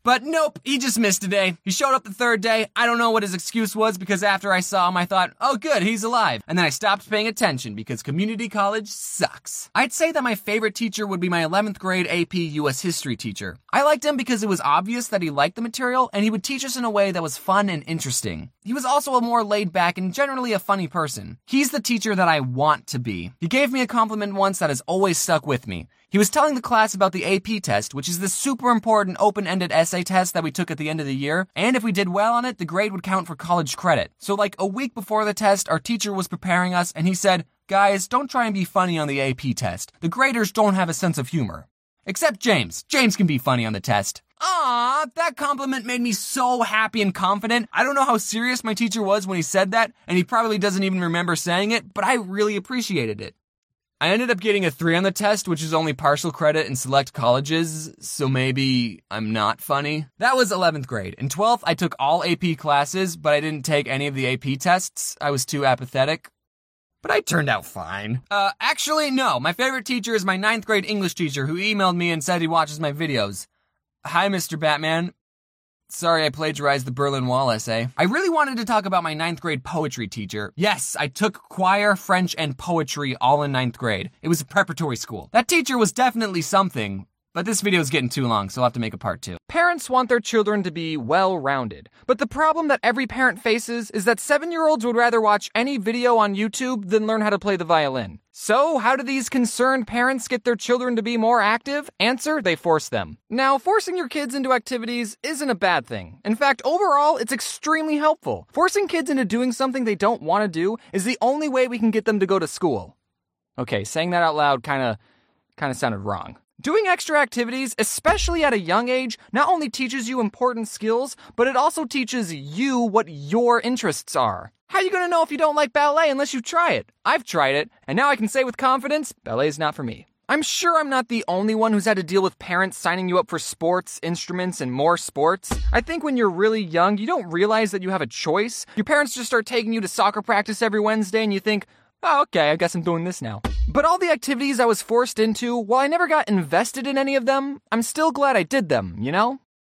But nope, he just missed a day. He showed up the third day. I don't know what his excuse was because after I saw him, I thought, oh good, he's alive. And then I stopped paying attention because community college sucks. I'd say that my favorite teacher would be my eleventh grade A P U S history teacher. I liked him because it was obvious that he liked the material and he would teach us in a way that was fun and interesting. He was also a more laid back and generally a funny person. He's the teacher that I want to be. He gave me a compliment once that has always stuck with me. He was telling the class about the A P test, which is the super important open-ended essay test that we took at the end of the year, and if we did well on it, the grade would count for college credit. So like a week before the test, our teacher was preparing us, and he said, guys, don't try and be funny on the A P test. The graders don't have a sense of humor. Except James. James can be funny on the test. Aww, that compliment made me so happy and confident. I don't know how serious my teacher was when he said that, and he probably doesn't even remember saying it, but I really appreciated it. I ended up getting a three on the test, which is only partial credit in select colleges, so maybe I'm not funny. That was eleventh grade. In twelfth, I took all A P classes, but I didn't take any of the A P tests. I was too apathetic. But I turned out fine. Uh, actually, no. My favorite teacher is my ninth grade English teacher who emailed me and said he watches my videos. Hi, Mister Batman. Sorry I plagiarized the Berlin Wall essay. I really wanted to talk about my ninth grade poetry teacher. Yes, I took choir, French, and poetry all in ninth grade. It was a preparatory school. That teacher was definitely something, but this video is getting too long, so I'll have to make a part two. Parents want their children to be well-rounded, but the problem that every parent faces is that seven-year-olds would rather watch any video on YouTube than learn how to play the violin. So, how do these concerned parents get their children to be more active? Answer, they force them. Now, forcing your kids into activities isn't a bad thing. In fact, overall, it's extremely helpful. Forcing kids into doing something they don't want to do is the only way we can get them to go to school. Okay, saying that out loud kinda, kinda sounded wrong. Doing extra activities, especially at a young age, not only teaches you important skills, but it also teaches you what your interests are. How are you gonna know if you don't like ballet unless you try it? I've tried it, and now I can say with confidence, ballet is not for me. I'm sure I'm not the only one who's had to deal with parents signing you up for sports, instruments, and more sports. I think when you're really young, you don't realize that you have a choice. Your parents just start taking you to soccer practice every Wednesday, and you think, oh, okay, I guess I'm doing this now. But all the activities I was forced into, while I never got invested in any of them, I'm still glad I did them, you know?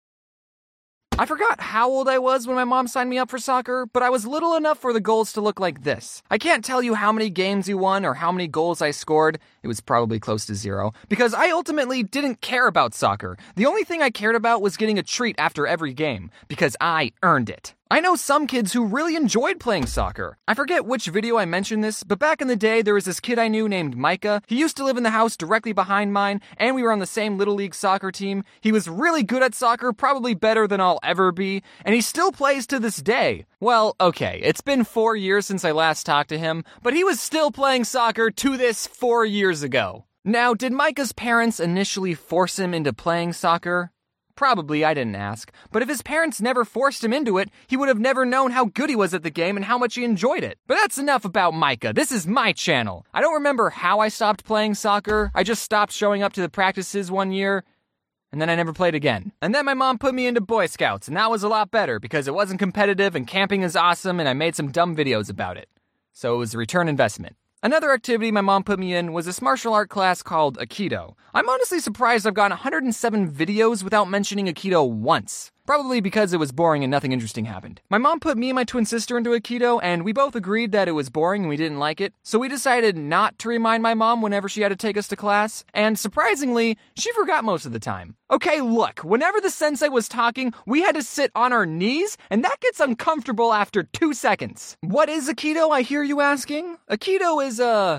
I forgot how old I was when my mom signed me up for soccer, but I was little enough for the goals to look like this. I can't tell you how many games you won or how many goals I scored. It was probably close to zero, because I ultimately didn't care about soccer. The only thing I cared about was getting a treat after every game, because I earned it. I know some kids who really enjoyed playing soccer. I forget which video I mentioned this, but back in the day, there was this kid I knew named Micah. He used to live in the house directly behind mine, and we were on the same Little League soccer team. He was really good at soccer, probably better than I'll ever be, and he still plays to this day. Well, okay, it's been four years since I last talked to him, but he was still playing soccer to this four years ago. Now, did Micah's parents initially force him into playing soccer? Probably, I didn't ask. But if his parents never forced him into it, he would have never known how good he was at the game and how much he enjoyed it. But that's enough about Micah. This is my channel. I don't remember how I stopped playing soccer. I just stopped showing up to the practices one year, and then I never played again. And then my mom put me into Boy Scouts, and that was a lot better because it wasn't competitive and camping is awesome, and I made some dumb videos about it. So it was a return investment. Another activity my mom put me in was this martial art class called Aikido. I'm honestly surprised I've gotten one hundred seven videos without mentioning Aikido once. Probably because it was boring and nothing interesting happened. My mom put me and my twin sister into Aikido, and we both agreed that it was boring and we didn't like it. So we decided not to remind my mom whenever she had to take us to class, and surprisingly, she forgot most of the time. Okay, look, whenever the sensei was talking, we had to sit on our knees, and that gets uncomfortable after two seconds. What is Aikido, I hear you asking? Aikido is a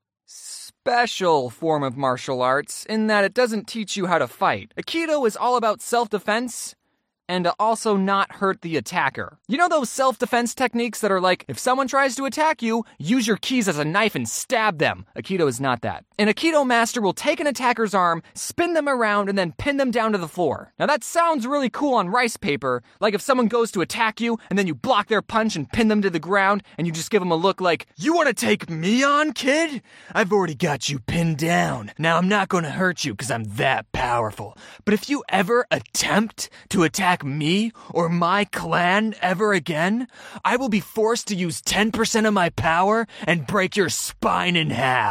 special form of martial arts in that it doesn't teach you how to fight. Aikido is all about self-defense and to also not hurt the attacker. You know those self-defense techniques that are like, if someone tries to attack you, use your keys as a knife and stab them. Aikido is not that. An Aikido master will take an attacker's arm, spin them around, and then pin them down to the floor. Now that sounds really cool on rice paper, like if someone goes to attack you, and then you block their punch and pin them to the ground, and you just give them a look like, you want to take me on, kid? I've already got you pinned down. Now I'm not going to hurt you because I'm that powerful. But if you ever attempt to attack me or my clan ever again, I will be forced to use ten percent of my power and break your spine in half.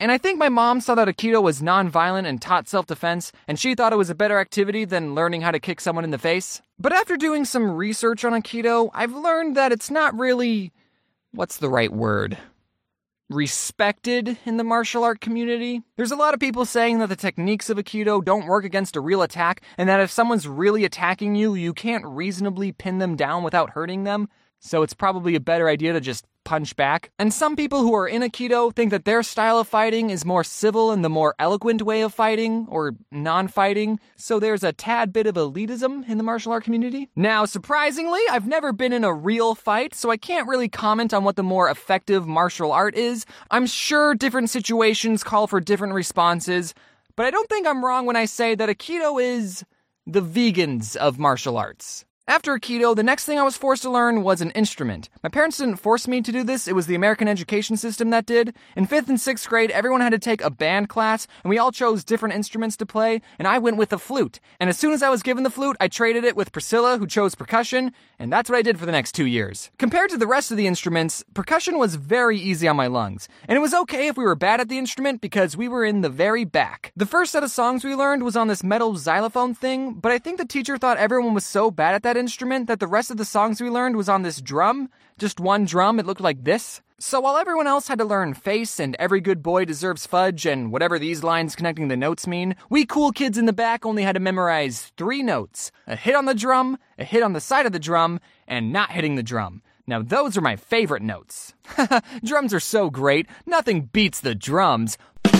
And I think my mom saw that Aikido was non-violent and taught self-defense, and she thought it was a better activity than learning how to kick someone in the face. But after doing some research on Aikido, I've learned that it's not really... what's the right word? respected in the martial art community. There's a lot of people saying that the techniques of Aikido don't work against a real attack, and that if someone's really attacking you, you can't reasonably pin them down without hurting them. So it's probably a better idea to just punch back. And some people who are in Aikido think that their style of fighting is more civil and the more eloquent way of fighting, or non-fighting, so there's a tad bit of elitism in the martial art community. Now, surprisingly, I've never been in a real fight, so I can't really comment on what the more effective martial art is. I'm sure different situations call for different responses, but I don't think I'm wrong when I say that Aikido is the vegans of martial arts. After Aikido, the next thing I was forced to learn was an instrument. My parents didn't force me to do this, it was the American education system that did. In fifth and sixth grade, everyone had to take a band class, and we all chose different instruments to play, and I went with the flute. And as soon as I was given the flute, I traded it with Priscilla, who chose percussion, and that's what I did for the next two years. Compared to the rest of the instruments, percussion was very easy on my lungs. And it was okay if we were bad at the instrument because we were in the very back. The first set of songs we learned was on this metal xylophone thing, but I think the teacher thought everyone was so bad at that instrument that the rest of the songs we learned was on this drum. Just one drum, it looked like this. So while everyone else had to learn Face and Every Good Boy Deserves Fudge and whatever these lines connecting the notes mean, we cool kids in the back only had to memorize three notes. A hit on the drum, a hit on the side of the drum, and not hitting the drum. Now those are my favorite notes. Drums are so great, nothing beats the drums.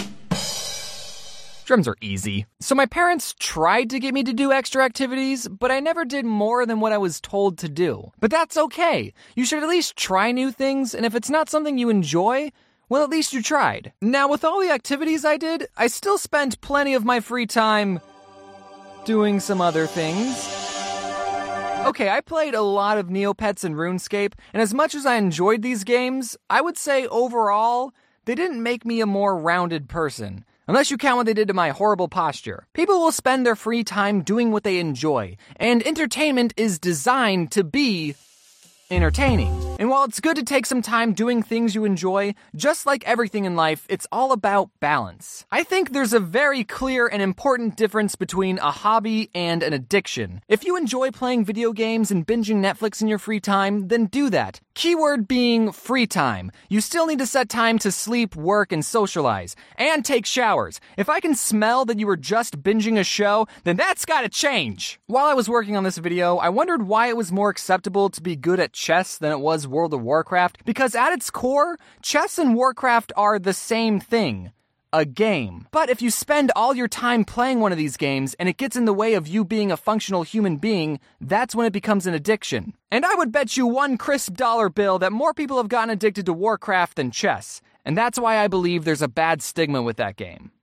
Drums are easy. So my parents tried to get me to do extra activities, but I never did more than what I was told to do. But that's okay. You should at least try new things, and if it's not something you enjoy, well, at least you tried. Now, with all the activities I did, I still spent plenty of my free time doing some other things. Okay, I played a lot of Neopets and RuneScape, and as much as I enjoyed these games, I would say overall, they didn't make me a more rounded person. Unless you count what they did to my horrible posture. People will spend their free time doing what they enjoy, and entertainment is designed to be entertaining. And while it's good to take some time doing things you enjoy, just like everything in life, it's all about balance. I think there's a very clear and important difference between a hobby and an addiction. If you enjoy playing video games and binging Netflix in your free time, then do that. Keyword being free time. You still need to set time to sleep, work, and socialize. And take showers. If I can smell that you were just binging a show, then that's gotta change. While I was working on this video, I wondered why it was more acceptable to be good at chess than it was World of Warcraft, because at its core, chess and Warcraft are the same thing. A game. But if you spend all your time playing one of these games and it gets in the way of you being a functional human being, that's when it becomes an addiction. And I would bet you one crisp dollar bill that more people have gotten addicted to Warcraft than chess. And that's why I believe there's a bad stigma with that game.